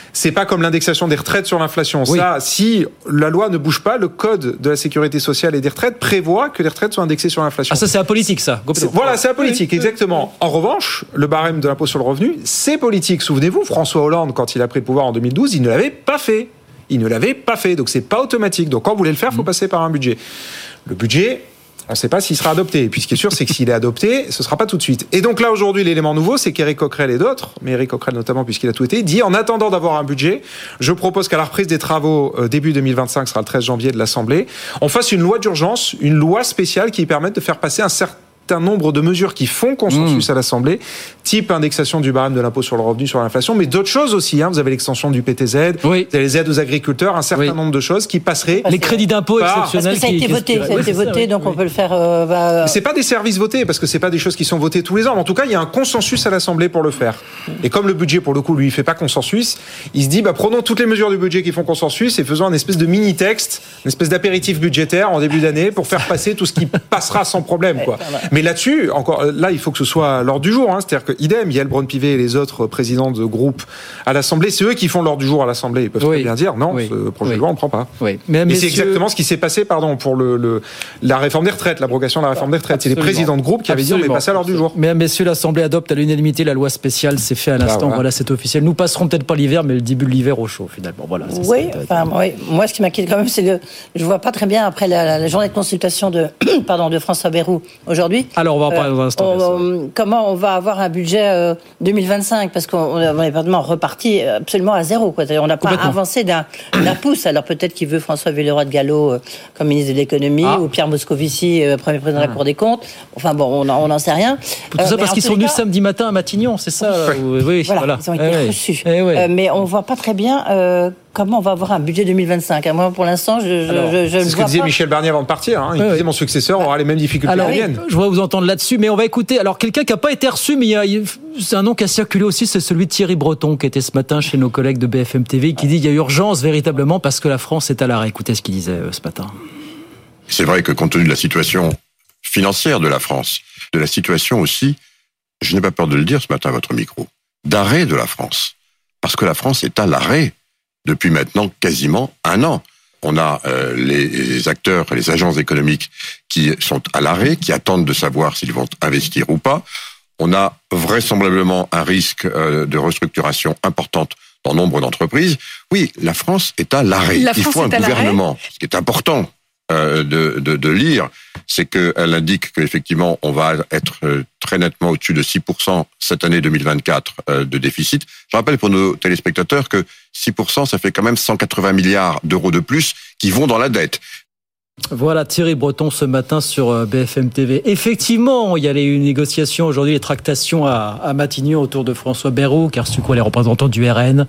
C'est pas comme l'indexation des retraites sur l'inflation. Oui. Ça, si la loi ne bouge pas, le code de la sécurité sociale et des retraites prévoit que les retraites soient indexées sur l'inflation. Ah, ça, c'est apolitique, ça. C'est, voilà, c'est apolitique, oui, exactement. En revanche, le barème de l'impôt sur le revenu, c'est politique. Souvenez-vous, François Hollande, quand il a pris le pouvoir en deux mille douze, il ne l'avait pas fait. Il ne l'avait pas fait. Donc, c'est pas automatique. Donc, quand vous voulez le faire, il faut mmh. passer par un budget. Le budget, on ne sait pas s'il sera adopté. Et puis, ce qui est sûr, c'est que s'il est adopté, ce ne sera pas tout de suite. Et donc là, aujourd'hui, l'élément nouveau, c'est qu'Éric Coquerel et d'autres, mais Éric Coquerel notamment, puisqu'il a tout été, dit, en attendant d'avoir un budget, je propose qu'à la reprise des travaux, euh, début deux mille vingt-cinq, ce sera le treize janvier de l'Assemblée, on fasse une loi d'urgence, une loi spéciale qui permette de faire passer un certain un nombre de mesures qui font consensus mmh. à l'Assemblée, type indexation du barème de l'impôt sur le revenu sur l'inflation, mais d'autres choses aussi. Hein. Vous avez l'extension du P T Z, oui. vous avez les aides aux agriculteurs, un certain oui. nombre de choses qui passeraient. Les crédits d'impôt par... exceptionnels. Parce que ça a été qui, voté, qui... ça a été voté, donc oui. on peut le faire. Euh, bah... C'est pas des services votés, parce que c'est pas des choses qui sont votées tous les ans. Mais en tout cas, il y a un consensus à l'Assemblée pour le faire. Et comme le budget, pour le coup, lui, il fait pas consensus, il se dit, bah, prenons toutes les mesures du budget qui font consensus et faisons un espèce de mini-texte, une espèce d'apéritif budgétaire en début d'année pour faire passer tout ce qui passera sans problème, quoi. Mais là-dessus, encore. Là, il faut que ce soit à l'ordre du jour. Hein. C'est-à-dire que, idem, Yael Braun-Pivet et les autres présidents de groupes à l'Assemblée, c'est eux qui font l'ordre du jour à l'Assemblée. Ils peuvent oui. très bien dire non, oui. ce projet oui. de loi, on ne prend pas. Oui. Mais, mais messieurs... c'est exactement ce qui s'est passé pardon, pour le, le, la réforme des retraites, l'abrogation de la réforme des retraites. Absolument. C'est les présidents de groupe qui avaient dit on est passé à l'ordre du jour. Mesdames, messieurs, l'Assemblée adopte à l'unanimité la loi spéciale. C'est fait à l'instant. Ah, voilà. voilà, c'est officiel. Nous passerons peut-être pas l'hiver, mais le début de l'hiver au chaud, finalement. Voilà, c'est oui, ça, enfin, oui. Moi, ce qui m'inquiète quand même, c'est que je ne vois pas très bien, après la, la, la journée de consultation de, pardon, de François Bayrou aujourd'hui. Alors, on va en parler dans un instant. Comment on va avoir un budget euh, deux mille vingt-cinq, parce qu'on est vraiment reparti absolument à zéro, quoi. On n'a pas avancé d'un, d'un pouce. Alors peut-être qu'il veut François Villeroy de Gallo euh, comme ministre de l'économie ah. ou Pierre Moscovici, euh, premier président ah. de la Cour des comptes. Enfin bon, on n'en sait rien. Tout euh, ça parce qu'ils sont venus cas... samedi matin à Matignon, c'est ça oui. oui, voilà, voilà, ils ont été eh reçus. Eh oui. euh, mais on ne voit pas très bien... Euh, Comment on va avoir un budget deux mille vingt-cinq? Moi, pour l'instant, je, je, alors, je, je c'est ne ce vois que disait pas. Michel Barnier avant de partir. Hein. Il oui, disait oui. mon successeur aura les mêmes difficultés alors, que les miennes. Je voudrais vous entendre là-dessus, mais on va écouter. Alors, quelqu'un qui n'a pas été reçu, mais il y a, c'est un nom qui a circulé aussi, c'est celui de Thierry Breton, qui était ce matin chez nos collègues de B F M T V, qui dit qu'il y a urgence véritablement parce que la France est à l'arrêt. Écoutez ce qu'il disait euh, ce matin. C'est vrai que compte tenu de la situation financière de la France, de la situation aussi, je n'ai pas peur de le dire ce matin à votre micro, d'arrêt de la France. Parce que la France est à l'arrêt depuis maintenant quasiment un an. On a euh, les acteurs, les agences économiques qui sont à l'arrêt, qui attendent de savoir s'ils vont investir ou pas. On a vraisemblablement un risque euh, de restructuration importante dans nombre d'entreprises. Oui, la France est à l'arrêt. La Il France faut un est à gouvernement. l'arrêt. Ce qui est important euh, de, de, de lire, c'est qu'elle indique qu'effectivement, on va être euh, très nettement au-dessus de six pour cent cette année deux mille vingt-quatre euh, de déficit. Je rappelle pour nos téléspectateurs que six pour cent, ça fait quand même cent quatre-vingts milliards d'euros de plus qui vont dans la dette. Voilà Thierry Breton ce matin sur B F M T V. Effectivement, il y a les négociations aujourd'hui, les tractations à, à Matignon autour de François Bayrou, car c'est quoi les représentants du R N,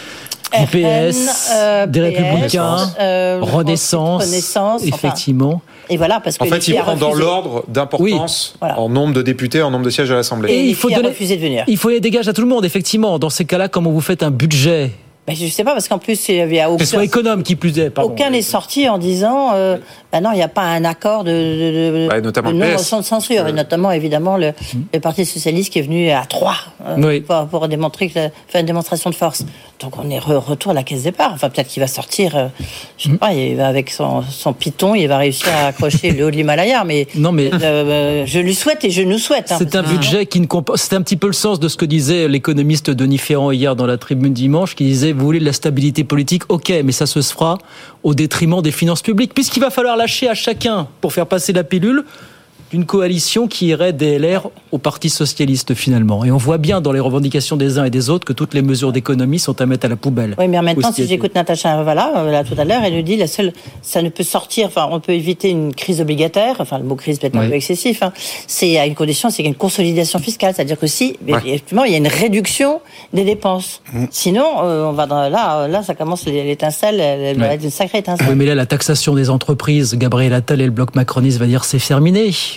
du P S, euh, des P S, Républicains, euh, Renaissance, Renaissance, effectivement. Enfin, et voilà, parce que en fait, il prend dans l'ordre d'importance oui, voilà. en nombre de députés, en nombre de sièges à l'Assemblée. Et, et il faut donner, refusé de venir. Il faut les dégager à tout le monde, effectivement. Dans ces cas-là, comment vous faites un budget? Ben, je ne sais pas, parce qu'en plus, il y a aucun... soit économe qui plus est, pardon. Aucun n'est sorti en disant, euh, ben non, il n'y a pas un accord de, de, de, ouais, notamment de non-motion de censure. Et notamment, évidemment, le, mmh. le Parti Socialiste qui est venu à trois euh, oui. pour, pour démontrer que la, faire une démonstration de force. Donc, on est re, retour à la caisse départ. Enfin, peut-être qu'il va sortir, euh, je ne sais mmh. pas, il va avec son, son python, il va réussir à accrocher le haut de l'Himalaya. Mais, non, mais... Euh, je lui souhaite et je nous souhaite. Hein, c'est un budget qui ne comporte... C'est un petit peu le sens de ce que disait l'économiste Denis Ferrand hier dans la Tribune dimanche, qui disait, vous voulez de la stabilité politique, ok, mais ça se fera au détriment des finances publiques, puisqu'il va falloir lâcher à chacun, pour faire passer la pilule, d'une coalition qui irait des L R au Parti Socialiste, finalement. Et on voit bien dans les revendications des uns et des autres que toutes les mesures d'économie sont à mettre à la poubelle. Oui, mais en même temps, si j'écoute Natacha Vala, là, tout à l'heure, elle nous dit, la seule, ça ne peut sortir, enfin, on peut éviter une crise obligataire, enfin, le mot crise peut être oui. un peu excessif, hein. C'est à une condition, c'est qu'il y a une consolidation fiscale, c'est-à-dire que si, ouais. effectivement, il y a une réduction des dépenses. Mmh. Sinon, euh, on va dans, là, là, ça commence l'étincelle, elle va ouais. être une sacrée étincelle. Oui, mais là, la taxation des entreprises, Gabriel Attal et le bloc macroniste va dire, c'est terminé.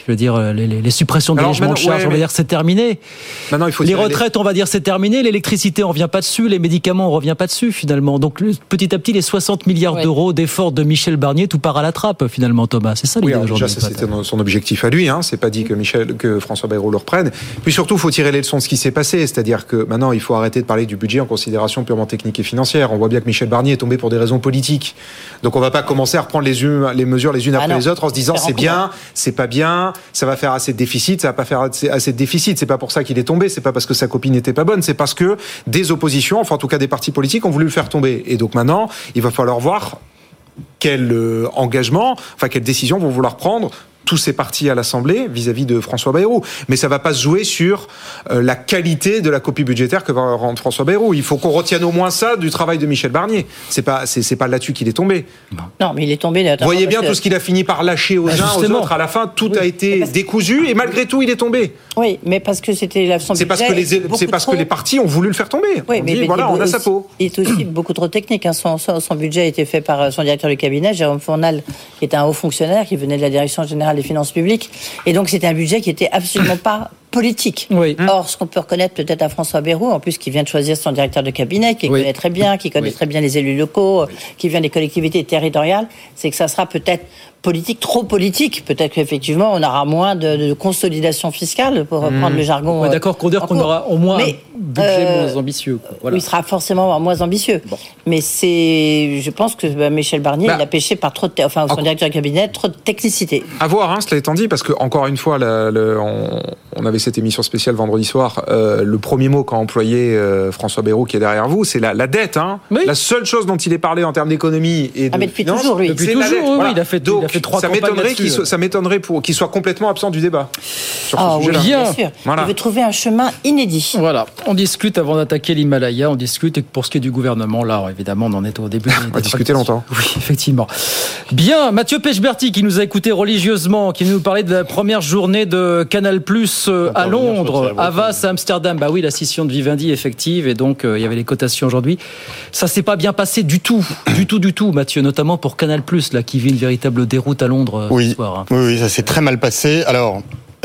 Je veux dire, les, les, les suppressions d'allégements de charges, ouais, on va dire c'est terminé. Maintenant, il faut les retraites, les... on va dire c'est terminé. L'électricité, on revient pas dessus. Les médicaments, on revient pas dessus finalement. Donc petit à petit, les soixante milliards ouais. d'euros d'efforts de Michel Barnier, tout part à la trappe finalement, Thomas. C'est ça l'idée oui, aujourd'hui. Déjà, ça, c'était son objectif à lui. Hein. C'est pas dit que Michel, que François Bayrou le reprenne. Puis surtout, il faut tirer les leçons de ce qui s'est passé. C'est-à-dire que maintenant, il faut arrêter de parler du budget en considération purement technique et financière. On voit bien que Michel Barnier est tombé pour des raisons politiques. Donc, on va pas commencer à reprendre les, um, les mesures les unes après ah les autres en se disant c'est bien, c'est pas bien, ça va faire assez de déficit, ça va pas faire assez de déficit. C'est pas pour ça qu'il est tombé. C'est pas parce que sa copie n'était pas bonne. C'est parce que des oppositions, enfin en tout cas des partis politiques, ont voulu le faire tomber. Et donc maintenant, il va falloir voir quel euh, engagement, enfin quelles décisions vont vouloir prendre tous ces partis à l'Assemblée vis-à-vis de François Bayrou. Mais ça ne va pas se jouer sur euh, la qualité de la copie budgétaire que va rendre François Bayrou. Il faut qu'on retienne au moins ça du travail de Michel Barnier. C'est pas, c'est, c'est pas là-dessus qu'il est tombé. Non, mais il est tombé... Vous voyez bien que... tout ce qu'il a fini par lâcher aux bah, uns, aux autres. À la fin, tout oui. a été parce... décousu et malgré tout, il est tombé. Oui, mais parce que c'était la son C'est parce que les, c'est parce trop... que les partis ont voulu le faire tomber. Oui, on mais, dit, mais voilà, on a aussi, sa peau. Il est aussi beaucoup trop technique. Hein. Son, son, son budget a été fait par son directeur du cabinet, Jérôme Fournal, qui était un haut fonctionnaire, qui venait de la Direction générale des finances publiques. Et donc, c'était un budget qui n'était absolument pas politique. Oui. Or, ce qu'on peut reconnaître peut-être à François Bayrou, en plus, qui vient de choisir son directeur de cabinet, qui oui. connaît très bien, qui connaît oui. très bien les élus locaux, oui. qui vient des collectivités territoriales, c'est que ça sera peut-être politique, trop politique. Peut-être qu'effectivement, on aura moins de, de consolidation fiscale, pour reprendre mmh. le jargon. Ouais, d'accord, qu'on dire qu'on aura au moins mais, un budget euh, moins ambitieux. Voilà. Oui, il sera forcément moins ambitieux. Bon. Mais c'est, je pense que bah, Michel Barnier, bah, il a péché par trop de, enfin, son directeur de cabinet, trop de technicité. À voir, hein, cela étant dit, parce que encore une fois, la, le, on, on avait cette émission spéciale vendredi soir. Euh, le premier mot qu'a employé euh, François Bayrou, qui est derrière vous, c'est la, la dette. Hein. Oui. La seule chose dont il est parlé en termes d'économie et de ah, mais depuis finance, toujours, lui. Depuis toujours, oui, voilà. il a fait. Donc, il a fait trois ça m'étonnerait qu'il soit, ça m'étonnerait pour qu'il soit complètement absent du débat sur ce oh, sujet-là. Oui, bien sûr. Voilà. Il veut trouver un chemin inédit. Voilà. On discute avant d'attaquer l'Himalaya. On discute. Et pour ce qui est du gouvernement, là, évidemment, on en est au début. On va discuter longtemps. Oui, effectivement. Bien. Mathieu Pechberti, qui nous a écouté religieusement, qui nous parlait de la première journée de Canal Plus à Londres, Havas, à Amsterdam. Bah oui, la scission de Vivendi effective, et donc euh, il y avait les cotations aujourd'hui. Ça s'est pas bien passé du tout, du tout, du tout, Mathieu, notamment pour Canal Plus, là, qui vit une véritable déroute à Londres. Oui. Ce soir, hein. Oui, oui, ça s'est très mal passé. Alors,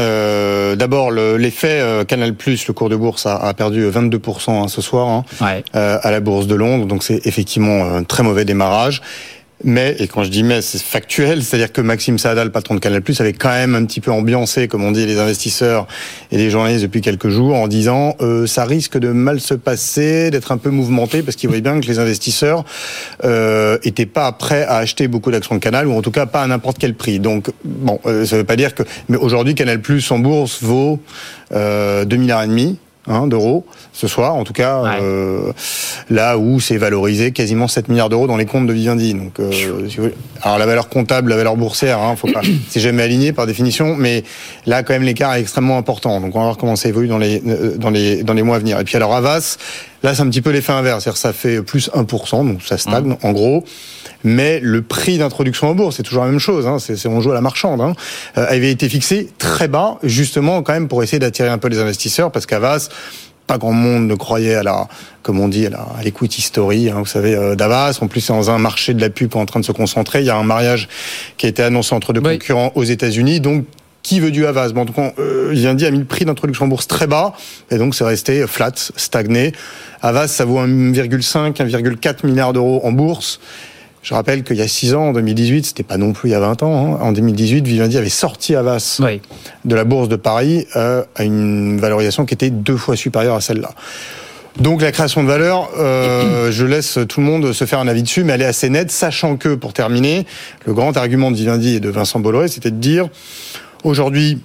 euh, d'abord, le, l'effet euh, Canal+, le cours de bourse a, a perdu vingt-deux pour cent hein, ce soir hein, ouais. euh, à la bourse de Londres. Donc, c'est effectivement un très mauvais démarrage. Mais, et quand je dis mais, c'est factuel, c'est-à-dire que Maxime Saada, le patron de Canal+, avait quand même un petit peu ambiancé, comme on dit, les investisseurs et les journalistes depuis quelques jours, en disant euh, ça risque de mal se passer, d'être un peu mouvementé, parce qu'il voyait bien que les investisseurs euh, étaient pas prêts à acheter beaucoup d'actions de Canal, ou en tout cas pas à n'importe quel prix. Donc, bon, euh, ça veut pas dire que... Mais aujourd'hui, Canal+, en bourse, vaut euh, deux milliards et demi. Hein, d'euros ce soir, en tout cas, ouais. euh, là où c'est valorisé quasiment sept milliards d'euros dans les comptes de Vivendi. Donc, euh, si vous voulez. Alors la valeur comptable, la valeur boursière, hein, faut pas, c'est jamais aligné par définition, mais là quand même l'écart est extrêmement important. Donc on va voir comment ça évolue dans les dans les dans les mois à venir. Et puis alors Havas, là c'est un petit peu l'effet inverse, c'est-à-dire ça fait plus un pour cent, donc ça stagne mmh. en gros. Mais le prix d'introduction en bourse, c'est toujours la même chose, hein, c'est, c'est on joue à la marchande, hein, euh, avait été fixé très bas, justement quand même pour essayer d'attirer un peu les investisseurs, parce qu'Havas, pas grand monde ne croyait à la, comme on dit, à, la, à l'equity story, hein, vous savez, euh, d'Havas. En plus, c'est dans un marché de la pub en train de se concentrer. Il y a un mariage qui a été annoncé entre deux oui. concurrents aux États-Unis, donc qui veut du Havas? Bon, donc, euh, Vivendi a mis le prix d'introduction en bourse très bas, et donc c'est resté flat, stagné. Havas, ça vaut un virgule cinq, un virgule quatre milliard d'euros en bourse. Je rappelle qu'il y a six ans, en deux mille dix-huit, c'était pas non plus il y a vingt ans, hein. En deux mille dix-huit, Vivendi avait sorti Havas oui. de la bourse de Paris euh, à une valorisation qui était deux fois supérieure à celle-là. Donc la création de valeur, euh, je laisse tout le monde se faire un avis dessus, mais elle est assez nette, sachant que, pour terminer, le grand argument de Vivendi et de Vincent Bolloré, c'était de dire, aujourd'hui,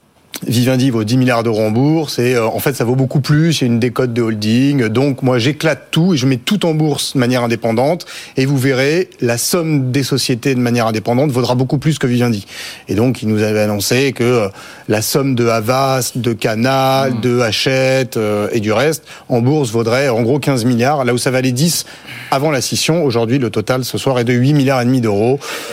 Vivendi vaut dix milliards d'euros en bourse et euh, en fait ça vaut beaucoup plus, il y a une décote de holding, donc moi j'éclate tout et je mets tout en bourse de manière indépendante et vous verrez, la somme des sociétés de manière indépendante vaudra beaucoup plus que Vivendi. Et donc il nous avait annoncé que euh, la somme de Havas, de Canal, mmh. de Hachette euh, et du reste en bourse vaudrait en gros quinze milliards, là où ça valait dix avant la scission. Aujourd'hui le total ce soir est de huit milliards et demi d'euros.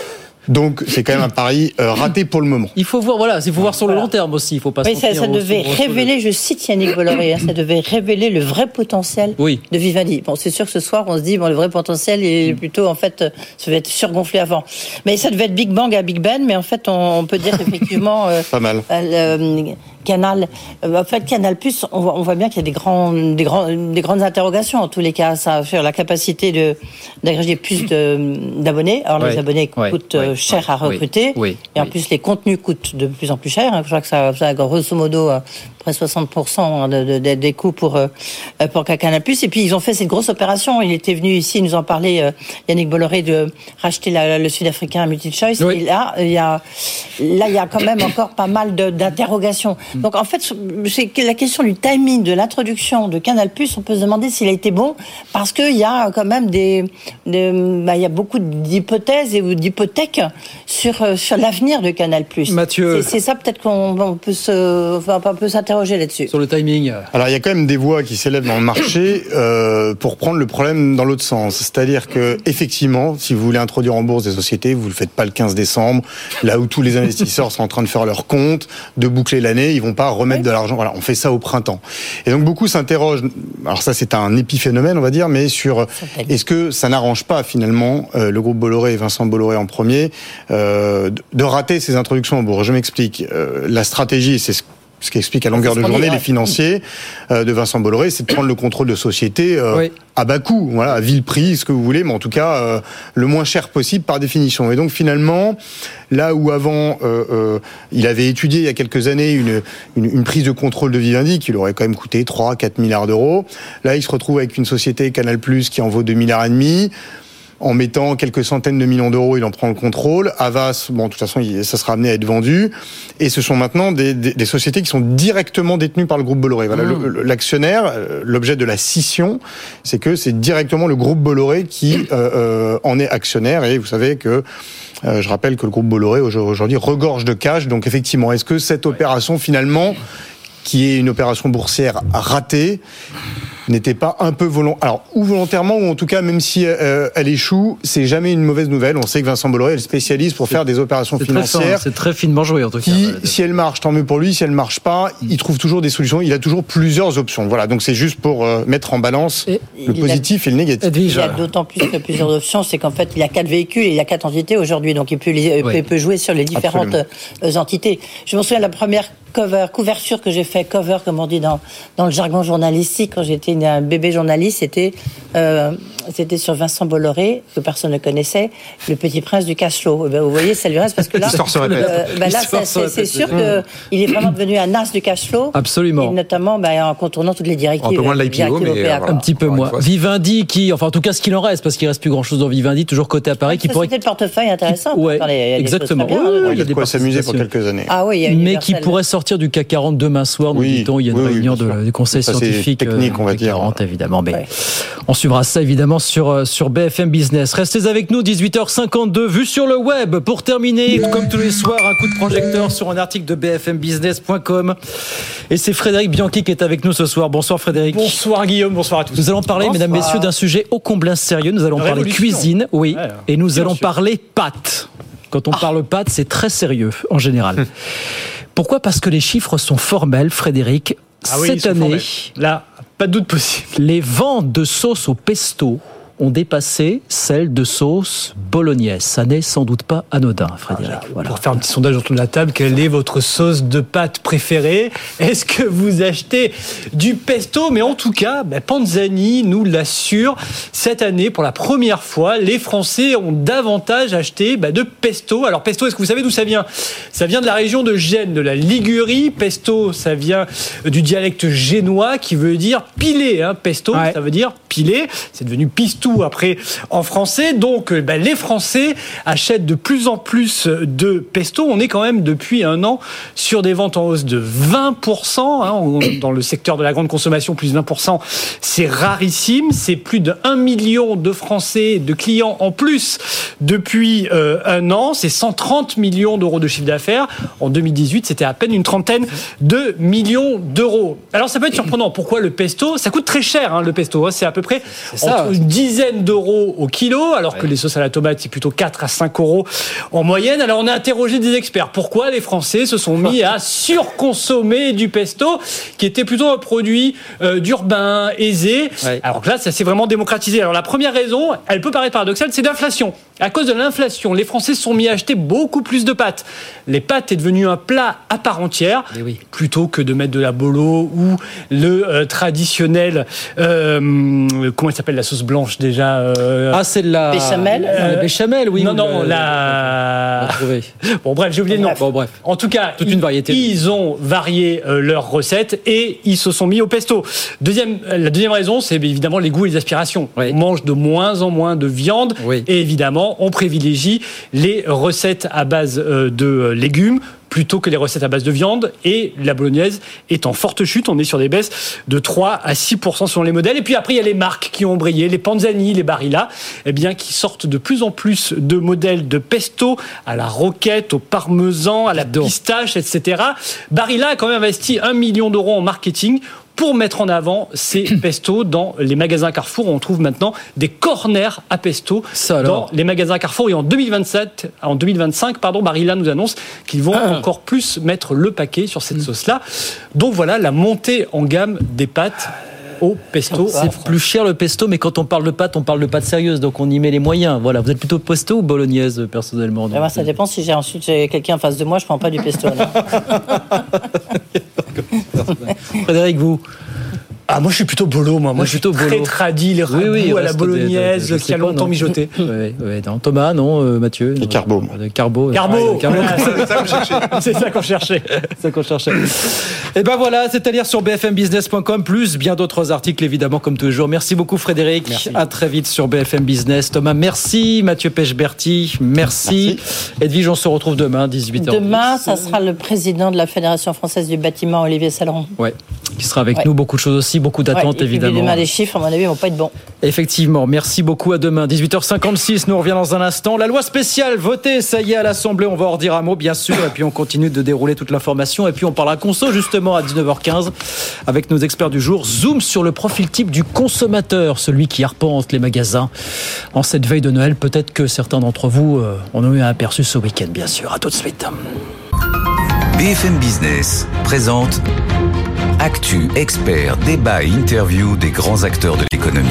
Donc c'est quand même un pari euh, raté pour le moment. Il faut voir, voilà, il faut voir sur le long terme aussi. Il faut pas. Oui, ça, ça devait révéler, je cite Yannick Bolloré, hein, ça devait révéler le vrai potentiel oui. de Vivendi. Bon, c'est sûr que ce soir, on se dit, bon, le vrai potentiel est plutôt, en fait, ça devait être surgonflé avant. Mais ça devait être Big Bang à Big Ben, mais en fait, on, on peut dire effectivement. Euh, pas mal. Euh, Canal, euh, en fait, Canal Plus, on voit, on voit bien qu'il y a des grands, des grands, des grandes interrogations en tous les cas, ça sur la capacité de d'agréger plus de, d'abonnés. Alors ouais, les abonnés ouais, coûtent ouais, cher à recruter, oui, oui, et en oui. plus les contenus coûtent de plus en plus cher. Je crois que ça, ça grosso modo près soixante pour cent de, de, des coûts pour pour Canal Plus. Et puis ils ont fait cette grosse opération. Il était venu ici nous en parler, Yannick Bolloré, de racheter la, le Sud-Africain MultiChoice. Oui. Et là, il y a là il y a quand même encore pas mal de, d'interrogations. Donc en fait, c'est la question du timing de l'introduction de Canal+, on peut se demander s'il a été bon, parce qu'il y a quand même des, des bah, il y a beaucoup d'hypothèses et d'hypothèques sur sur l'avenir de Canal+. Mathieu, c'est, c'est ça peut-être qu'on on peut se, enfin, on peut s'interroger là-dessus. Sur le timing. Alors il y a quand même des voix qui s'élèvent dans le marché euh, pour prendre le problème dans l'autre sens, c'est-à-dire que effectivement, si vous voulez introduire en bourse des sociétés, vous le faites pas le quinze décembre, là où tous les investisseurs sont en train de faire leur compte, de boucler l'année, ils vont pas remettre oui. de l'argent. Voilà, on fait ça au printemps. Et donc beaucoup s'interrogent. Alors ça, c'est un épiphénomène, on va dire, mais sur est-ce que ça n'arrange pas finalement euh, le groupe Bolloré et Vincent Bolloré en premier euh, de rater ces introductions en bourse. Je m'explique. Euh, la stratégie, c'est ce ce qui explique à longueur de journée les financiers euh, de Vincent Bolloré, c'est de prendre le contrôle de société euh, oui. à bas coût, voilà, à vil prix, ce que vous voulez, mais en tout cas euh, le moins cher possible par définition. Et donc finalement, là où avant euh, euh, il avait étudié il y a quelques années une, une, une prise de contrôle de Vivendi qui lui aurait quand même coûté trois à quatre milliards d'euros, là il se retrouve avec une société Canal+, qui en vaut deux milliards et demi. En mettant quelques centaines de millions d'euros, il en prend le contrôle. Havas, bon, de toute façon, ça sera amené à être vendu. Et ce sont maintenant des, des, des sociétés qui sont directement détenues par le groupe Bolloré. Voilà, mmh. le, l'actionnaire, l'objet de la scission, c'est que c'est directement le groupe Bolloré qui euh, euh, en est actionnaire. Et vous savez que euh, je rappelle que le groupe Bolloré aujourd'hui regorge de cash. Donc effectivement, est-ce que cette opération finalement, qui est une opération boursière ratée, n'était pas un peu volontaire, alors ou volontairement ou en tout cas même si euh, elle échoue, c'est jamais une mauvaise nouvelle. On sait que Vincent Bolloré est le spécialiste pour c'est, faire des opérations c'est financières. Très fin, c'est très finement joué en tout cas. Qui, si elle marche, tant mieux pour lui. Si elle marche pas, mmh. il trouve toujours des solutions. Il a toujours plusieurs options. Voilà, donc c'est juste pour euh, mettre en balance et le positif a, et le négatif. Il a d'autant plus que plusieurs options, c'est qu'en fait il a quatre véhicules et il a quatre entités aujourd'hui, donc il peut, les, oui. peut jouer sur les différentes Absolument. entités. Je me souviens de la première cover, couverture que j'ai fait, cover comme on dit dans dans le jargon journalistique quand j'étais un bébé journaliste, c'était euh, c'était sur Vincent Bolloré que personne ne connaissait, le petit prince du cash flow. Ben, vous voyez, ça lui reste parce que là, euh, ben là c'est, c'est, c'est sûr que il est vraiment devenu un as du cash flow. Absolument. Et notamment ben, en contournant toutes les directives. Un peu moins de l'I P O, mais voilà. un petit peu moins. Vivendi qui, enfin en tout cas ce qu'il en reste, parce qu'il reste plus grand chose dans Vivendi, toujours côté à Paris, qui pourrait. C'était le portefeuille intéressant. Ouais, Attendez, exactement. Bien, oui, il y a de quoi s'amuser pour quelques années. Ah oui, il y a mais qui pourrait sortir du C A C quarante demain soir, nous oui, dit-on. Il y a une oui, réunion oui, de, du conseil ça, scientifique technique, on va dire. quarante, évidemment. Mais ouais. on suivra ça évidemment sur sur B F M Business. Restez avec nous, dix-huit heures cinquante-deux, vue sur le web. Pour terminer, comme tous les soirs, un coup de projecteur sur un article de b f m business point com. Et c'est Frédéric Bianchi qui est avec nous ce soir. Bonsoir Frédéric. Bonsoir Guillaume, bonsoir à tous. Nous allons parler, bonsoir. mesdames, messieurs, d'un sujet ô combien sérieux. Nous allons parler cuisine, oui, ouais, et nous allons sûr. parler pâtes. Quand on ah. parle pâtes, c'est très sérieux en général. Pourquoi ? Parce que les chiffres sont formels, Frédéric. Ah oui, Cette année, formels. Là, pas de doute possible. Les ventes de sauce au pesto ont dépassé celles de sauce bolognaise. Ça n'est sans doute pas anodin, Frédéric. Voilà. Voilà. Pour faire un petit sondage autour de la table, quelle est votre sauce de pâte préférée ? Est-ce que vous achetez du pesto ? Mais en tout cas, bah, Panzani nous l'assure, cette année, pour la première fois, les Français ont davantage acheté bah, de pesto. Alors pesto, est-ce que vous savez d'où ça vient ? Ça vient de la région de Gênes, de la Ligurie. Pesto, ça vient du dialecte génois qui veut dire pilé. Hein. Pesto, ouais. ça veut dire pilé. C'est devenu pistou après en français. Donc ben, les Français achètent de plus en plus de pesto. On est quand même depuis un an sur des ventes en hausse de vingt pour cent hein, dans le secteur de la grande consommation. Plus de vingt pour cent, c'est rarissime. C'est plus de un million de Français, de clients en plus depuis euh, un an. C'est cent trente millions d'euros de chiffre d'affaires. En deux mille dix-huit, c'était à peine une trentaine de millions d'euros. Alors ça peut être surprenant. Pourquoi le pesto ? Ça coûte très cher hein, le pesto. Hein. C'est à peu près entre une dizaine dizaine d'euros au kilo, alors ouais. que les sauces à la tomate, c'est plutôt quatre à cinq euros en moyenne. Alors on a interrogé des experts. Pourquoi les Français se sont mis à surconsommer du pesto, qui était plutôt un produit euh, d'urbain, aisé. Ouais. Alors que là, ça s'est vraiment démocratisé. Alors la première raison, elle peut paraître paradoxale, c'est l'inflation. À cause de l'inflation, les Français se sont mis à acheter beaucoup plus de pâtes. Les pâtes est devenu un plat à part entière, oui. plutôt que de mettre de la bolo ou le euh, traditionnel, euh, comment elle s'appelle la sauce blanche déjà euh, Ah, c'est la béchamel. Euh, la béchamel, oui. Non, non, le... la. Bon, bref, j'ai oublié le nom. Bon, bref. En tout cas, toute une variété. Ils ont varié euh, leurs recettes et ils se sont mis au pesto. Deuxième, la deuxième raison, c'est évidemment les goûts et les aspirations. Oui. On mange de moins en moins de viande oui. et évidemment, on privilégie les recettes à base de légumes plutôt que les recettes à base de viande, et la bolognaise est en forte chute. On est sur des baisses de trois à six pour cent selon les modèles. Et puis après, il y a les marques qui ont brillé, les Panzani, les Barilla, eh bien, qui sortent de plus en plus de modèles de pesto à la roquette, au parmesan, à la pistache, et cetera. Barilla a quand même investi un million d'euros en marketing pour mettre en avant ces pestos dans les magasins Carrefour. On trouve maintenant des corners à pesto dans les magasins Carrefour. Et en deux mille vingt-sept, en deux mille vingt-cinq, pardon, Barilla nous annonce qu'ils vont ah. encore plus mettre le paquet sur cette sauce-là. Donc voilà la montée en gamme des pâtes au pesto. C'est plus cher le pesto, mais quand on parle de pâtes, on parle de pâtes sérieuses, donc on y met les moyens. Voilà, vous êtes plutôt pesto ou bolognaise personnellement? Donc, moi, ça dépend. Si j'ai ensuite j'ai quelqu'un en face de moi, je prends pas du pesto. Frédéric, vous? Ah, moi je suis plutôt bolo, moi. Moi je suis plutôt très tradi, les ragoûts oui, oui, à la bolognaise des, des, qui a longtemps pas, mijoté. oui, oui, non. Thomas, non, euh, Mathieu. Et Carbo. Carbo. Carbo. Ouais, Carbo. C'est ça qu'on cherchait. C'est ça qu'on cherchait. C'est ça qu'on cherchait. Et ben voilà, c'est à lire sur b f m business point com, plus bien d'autres articles évidemment comme tous les jours. Merci beaucoup Frédéric. Merci. À très vite sur B F M Business. Thomas, merci. Mathieu Pechberti, merci. merci. Edwige, on se retrouve demain, dix-huit heures. Demain, ça sera le président de la Fédération française du bâtiment, Olivier Saleron. Ouais. Qui sera avec ouais. nous. Beaucoup de choses aussi, beaucoup d'attentes ouais, évidemment. Demain, les chiffres, à mon avis, ne vont pas être bons. Effectivement. Merci beaucoup. À demain. dix-huit heures cinquante-six. Nous on revient dans un instant. La loi spéciale votée, ça y est, à l'Assemblée. On va en redire un mot, bien sûr. Et puis on continue de dérouler toute l'information. Et puis on parlera conso justement à dix-neuf heures quinze avec nos experts du jour. Zoom sur le profil type du consommateur, celui qui arpente les magasins en cette veille de Noël. Peut-être que certains d'entre vous euh, en ont eu un aperçu ce week-end, bien sûr. À tout de suite. B F M Business présente Actu, experts, débat et interview des grands acteurs de l'économie.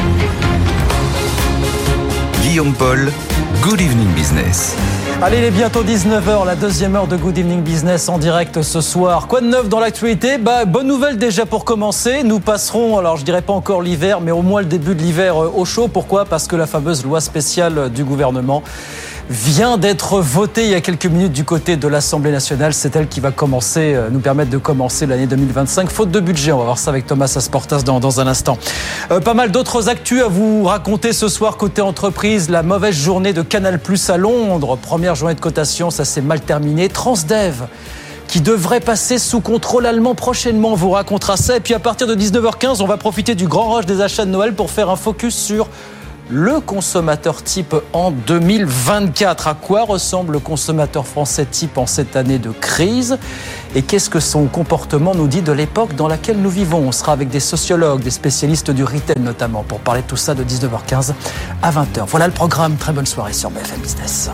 Guillaume Paul, Good Evening Business. Allez, il est bientôt dix-neuf heures, la deuxième heure de Good Evening Business en direct ce soir. Quoi de neuf dans l'actualité? Bah, bonne nouvelle déjà pour commencer. Nous passerons, alors je dirais pas encore l'hiver, mais au moins le début de l'hiver au chaud. Pourquoi? Parce que la fameuse loi spéciale du gouvernement vient d'être votée il y a quelques minutes du côté de l'Assemblée nationale. C'est elle qui va commencer, nous permettre de commencer l'année deux mille vingt-cinq. Faute de budget, on va voir ça avec Thomas Asportas dans, dans un instant. Euh, pas mal d'autres actus à vous raconter ce soir côté entreprise. La mauvaise journée de Canal Plus à Londres. Première journée de cotation, ça s'est mal terminé. Transdev, qui devrait passer sous contrôle allemand prochainement, on vous racontera ça. Et puis à partir de dix-neuf heures quinze, on va profiter du grand rush des achats de Noël pour faire un focus sur le consommateur type en deux mille vingt-quatre. À quoi ressemble le consommateur français type en cette année de crise? Et qu'est-ce que son comportement nous dit de l'époque dans laquelle nous vivons? On sera avec des sociologues, des spécialistes du retail notamment, pour parler de tout ça de dix-neuf heures quinze à vingt heures. Voilà le programme. Très bonne soirée sur B F M Business.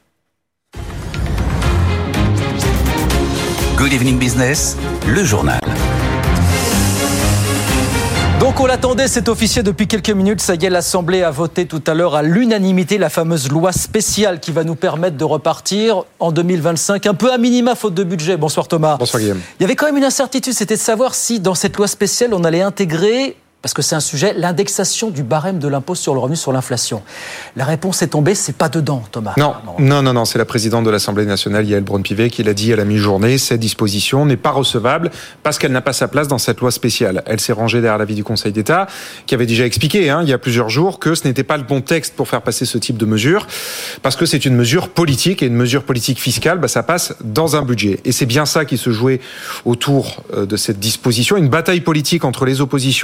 Good Evening Business, le journal. Donc on l'attendait, c'est officiel depuis quelques minutes. Ça y est, l'Assemblée a voté tout à l'heure à l'unanimité la fameuse loi spéciale qui va nous permettre de repartir en deux mille vingt-cinq, un peu à minima faute de budget. Bonsoir Thomas. Bonsoir Guillaume. Il y avait quand même une incertitude, c'était de savoir si dans cette loi spéciale on allait intégrer, parce que c'est un sujet, l'indexation du barème de l'impôt sur le revenu sur l'inflation. La réponse est tombée, c'est pas dedans, Thomas. Non, non, non, non, c'est la présidente de l'Assemblée nationale, Yael Braun-Pivet, qui l'a dit à la mi-journée. Cette disposition n'est pas recevable parce qu'elle n'a pas sa place dans cette loi spéciale. Elle s'est rangée derrière l'avis du Conseil d'État, qui avait déjà expliqué, hein, il y a plusieurs jours, que ce n'était pas le bon texte pour faire passer ce type de mesure, parce que c'est une mesure politique, et une mesure politique fiscale, bah, ça passe dans un budget. Et c'est bien ça qui se jouait autour de cette disposition, une bataille politique entre les oppositions et le bloc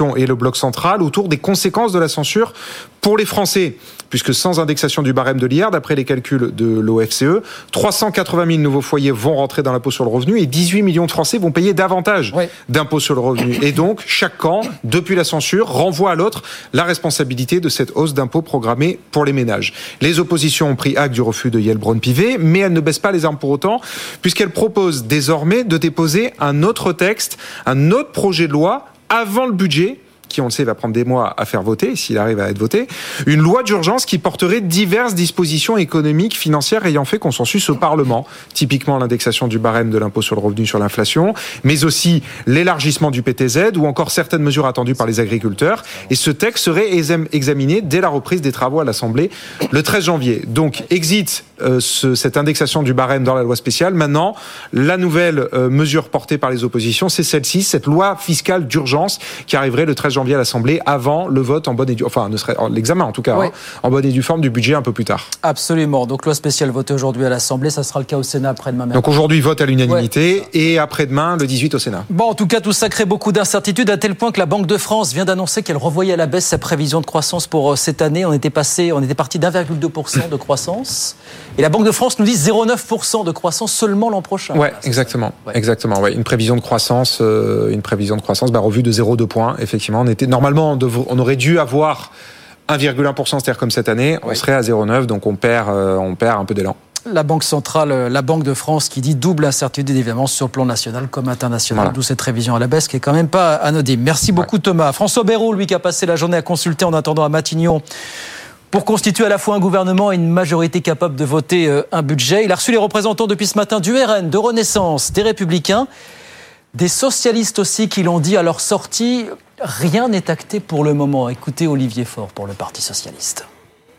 bloc central autour des conséquences de la censure pour les Français. Puisque sans indexation du barème de l'I R, d'après les calculs de l'O F C E, trois cent quatre-vingt mille nouveaux foyers vont rentrer dans l'impôt sur le revenu et dix-huit millions de Français vont payer davantage oui. d'impôt sur le revenu. Et donc, chaque camp, depuis la censure, renvoie à l'autre la responsabilité de cette hausse d'impôt programmée pour les ménages. Les oppositions ont pris acte du refus de Yael Braun-Pivet, mais elles ne baissent pas les armes pour autant, puisqu'elles proposent désormais de déposer un autre texte, un autre projet de loi avant le budget, qui, on le sait, va prendre des mois à faire voter, s'il arrive à être voté, une loi d'urgence qui porterait diverses dispositions économiques, financières ayant fait consensus au Parlement. Typiquement l'indexation du barème de l'impôt sur le revenu sur l'inflation, mais aussi l'élargissement du P T Z ou encore certaines mesures attendues par les agriculteurs. Et ce texte serait examiné dès la reprise des travaux à l'Assemblée le treize janvier. Donc, exit euh, ce, cette indexation du barème dans la loi spéciale. Maintenant, la nouvelle euh, mesure portée par les oppositions, c'est celle-ci, cette loi fiscale d'urgence qui arriverait le treize janvier à l'Assemblée avant le vote en bonne et due, enfin ne serait l'examen en tout cas, oui. hein, en bonne et due forme du budget un peu plus tard. Absolument. Donc loi spéciale votée aujourd'hui à l'Assemblée, ça sera le cas au Sénat après-demain. Donc aujourd'hui vote à l'unanimité ouais. et après-demain le dix-huit au Sénat. Bon, en tout cas tout ça crée beaucoup d'incertitudes à tel point que la Banque de France vient d'annoncer qu'elle revoyait à la baisse sa prévision de croissance pour cette année. On était passé, on était parti d'un virgule deux pour cent de croissance et la Banque de France nous dit zéro virgule neuf pour cent de croissance seulement l'an prochain. Ouais, voilà, exactement, ouais. exactement. Ouais, une prévision de croissance, euh, une prévision de croissance, bah, revue de zéro virgule deux points. Effectivement, on était normalement on on aurait dû avoir un virgule un pour cent, c'est-à-dire comme cette année, on oui. serait à zéro virgule neuf, donc on perd, euh, on perd un peu d'élan. La Banque centrale, la Banque de France qui dit double incertitude évidemment sur le plan national comme international, voilà. D'où cette révision à la baisse qui est quand même pas anodine. Merci beaucoup ouais. Thomas. François Bayrou, lui qui a passé la journée à consulter en attendant à Matignon pour constituer à la fois un gouvernement et une majorité capable de voter un budget. Il a reçu les représentants depuis ce matin du R N, de Renaissance, des Républicains, des socialistes aussi qui l'ont dit à leur sortie. Rien n'est acté pour le moment. Écoutez Olivier Faure pour le Parti socialiste.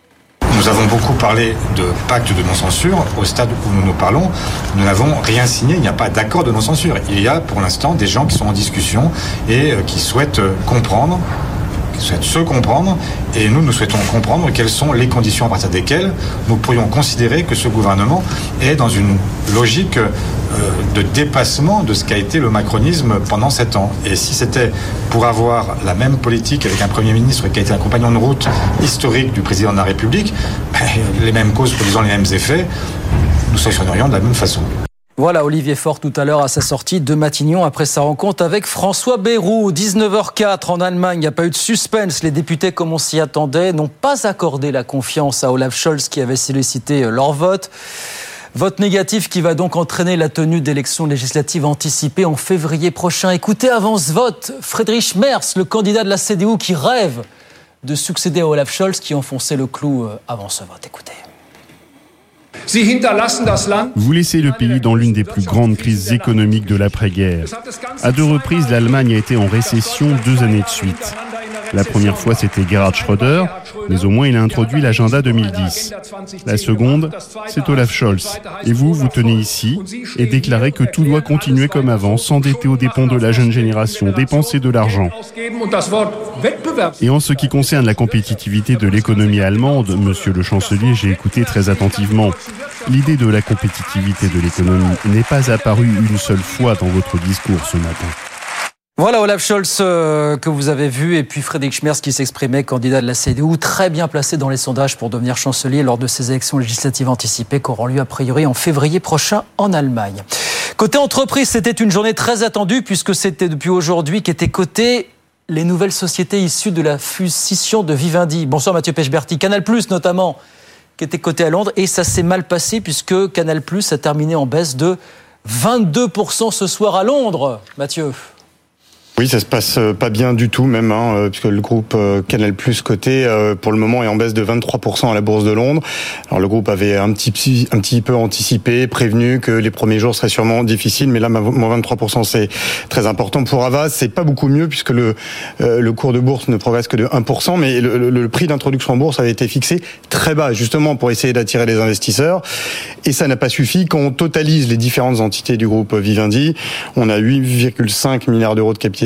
Nous avons beaucoup parlé de pacte de non-censure. Au stade où nous nous parlons, nous n'avons rien signé. Il n'y a pas d'accord de non-censure. Il y a pour l'instant des gens qui sont en discussion et qui souhaitent comprendre, qui souhaitent se comprendre. Et nous, nous souhaitons comprendre quelles sont les conditions à partir desquelles nous pourrions considérer que ce gouvernement est dans une logique de dépassement de ce qu'a été le macronisme pendant sept ans. Et si c'était pour avoir la même politique avec un Premier ministre qui a été un compagnon de route historique du président de la République, les mêmes causes produisant les mêmes effets, nous sanctionnerions de la même façon. Voilà Olivier Faure tout à l'heure à sa sortie de Matignon après sa rencontre avec François Bayrou. dix-neuf heures quatre en Allemagne, il n'y a pas eu de suspense. Les députés, comme on s'y attendait, n'ont pas accordé la confiance à Olaf Scholz qui avait sollicité leur vote. Vote négatif qui va donc entraîner la tenue d'élections législatives anticipées en février prochain. Écoutez avant ce vote, Friedrich Merz, le candidat de la C D U qui rêve de succéder à Olaf Scholz qui enfonçait le clou avant ce vote. Écoutez. Vous laissez le pays dans l'une des plus grandes crises économiques de l'après-guerre. À deux reprises, l'Allemagne a été en récession deux années de suite. La première fois, c'était Gerhard Schröder, mais au moins il a introduit l'agenda deux mille dix. La seconde, c'est Olaf Scholz. Et vous, vous tenez ici et déclarez que tout doit continuer comme avant, s'endetter aux dépens de la jeune génération, dépenser de l'argent. Et en ce qui concerne la compétitivité de l'économie allemande, monsieur le chancelier, j'ai écouté très attentivement. L'idée de la compétitivité de l'économie n'est pas apparue une seule fois dans votre discours ce matin. Voilà Olaf Scholz euh, que vous avez vu et puis Friedrich Merz qui s'exprimait, candidat de la C D U, très bien placé dans les sondages pour devenir chancelier lors de ces élections législatives anticipées qui auront lieu a priori en février prochain en Allemagne. Côté entreprise, c'était une journée très attendue puisque c'était depuis aujourd'hui qu'étaient cotées les nouvelles sociétés issues de la fusion de Vivendi. Bonsoir Mathieu Pechberti, Canal plus notamment, qui était coté à Londres et ça s'est mal passé puisque Canal plus a terminé en baisse de vingt-deux pour cent ce soir à Londres. Mathieu. Oui, ça se passe pas bien du tout même, hein, puisque le groupe Canal plus coté euh, pour le moment est en baisse de vingt-trois pour cent à la Bourse de Londres. Alors le groupe avait un petit un petit peu anticipé, prévenu que les premiers jours seraient sûrement difficiles, mais là moins vingt-trois pour cent c'est très important. Pour Havas, c'est pas beaucoup mieux puisque le euh, le cours de bourse ne progresse que de un pour cent, mais le, le, le prix d'introduction en bourse avait été fixé très bas justement pour essayer d'attirer les investisseurs, et ça n'a pas suffi. Quand on totalise les différentes entités du groupe Vivendi, on a huit virgule cinq milliards d'euros de capitalisation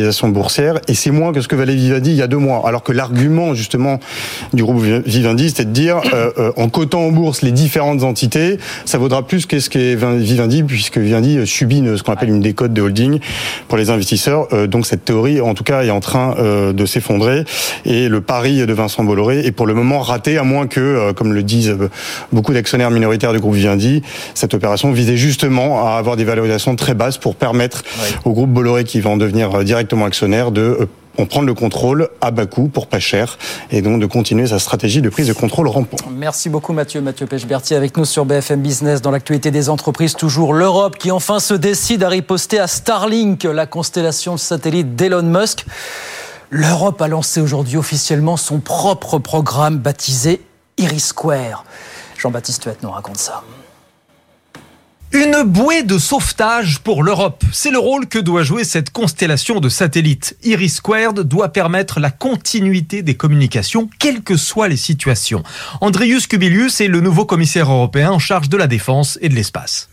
capitalisation boursière, et c'est moins que ce que valait Vivendi il y a deux mois. Alors que l'argument justement du groupe Vivendi, c'était de dire euh, euh, en cotant en bourse les différentes entités, ça vaudra plus que ce qu'est Vivendi, puisque Vivendi subit une, ce qu'on appelle une décote de holding pour les investisseurs. Euh, donc cette théorie, en tout cas, est en train euh, de s'effondrer, et le pari de Vincent Bolloré est pour le moment raté, à moins que, euh, comme le disent beaucoup d'actionnaires minoritaires du groupe Vivendi, cette opération visait justement à avoir des valorisations très basses pour permettre oui. au groupe Bolloré, qui va en devenir directement actionnaire, de euh, on prend le contrôle à bas coût pour pas cher, et donc de continuer sa stratégie de prise de contrôle rampant. Merci beaucoup Mathieu. Mathieu Pechberti avec nous sur B F M Business. Dans l'actualité des entreprises, toujours l'Europe qui enfin se décide à riposter à Starlink, la constellation de satellites d'Elon Musk. L'Europe a lancé aujourd'hui officiellement son propre programme baptisé IRIS². Jean-Baptiste Huette nous raconte ça. Une bouée de sauvetage pour l'Europe. C'est le rôle que doit jouer cette constellation de satellites. IRIS² doit permettre la continuité des communications, quelles que soient les situations. Andrius Kubilius est le nouveau commissaire européen en charge de la défense et de l'espace.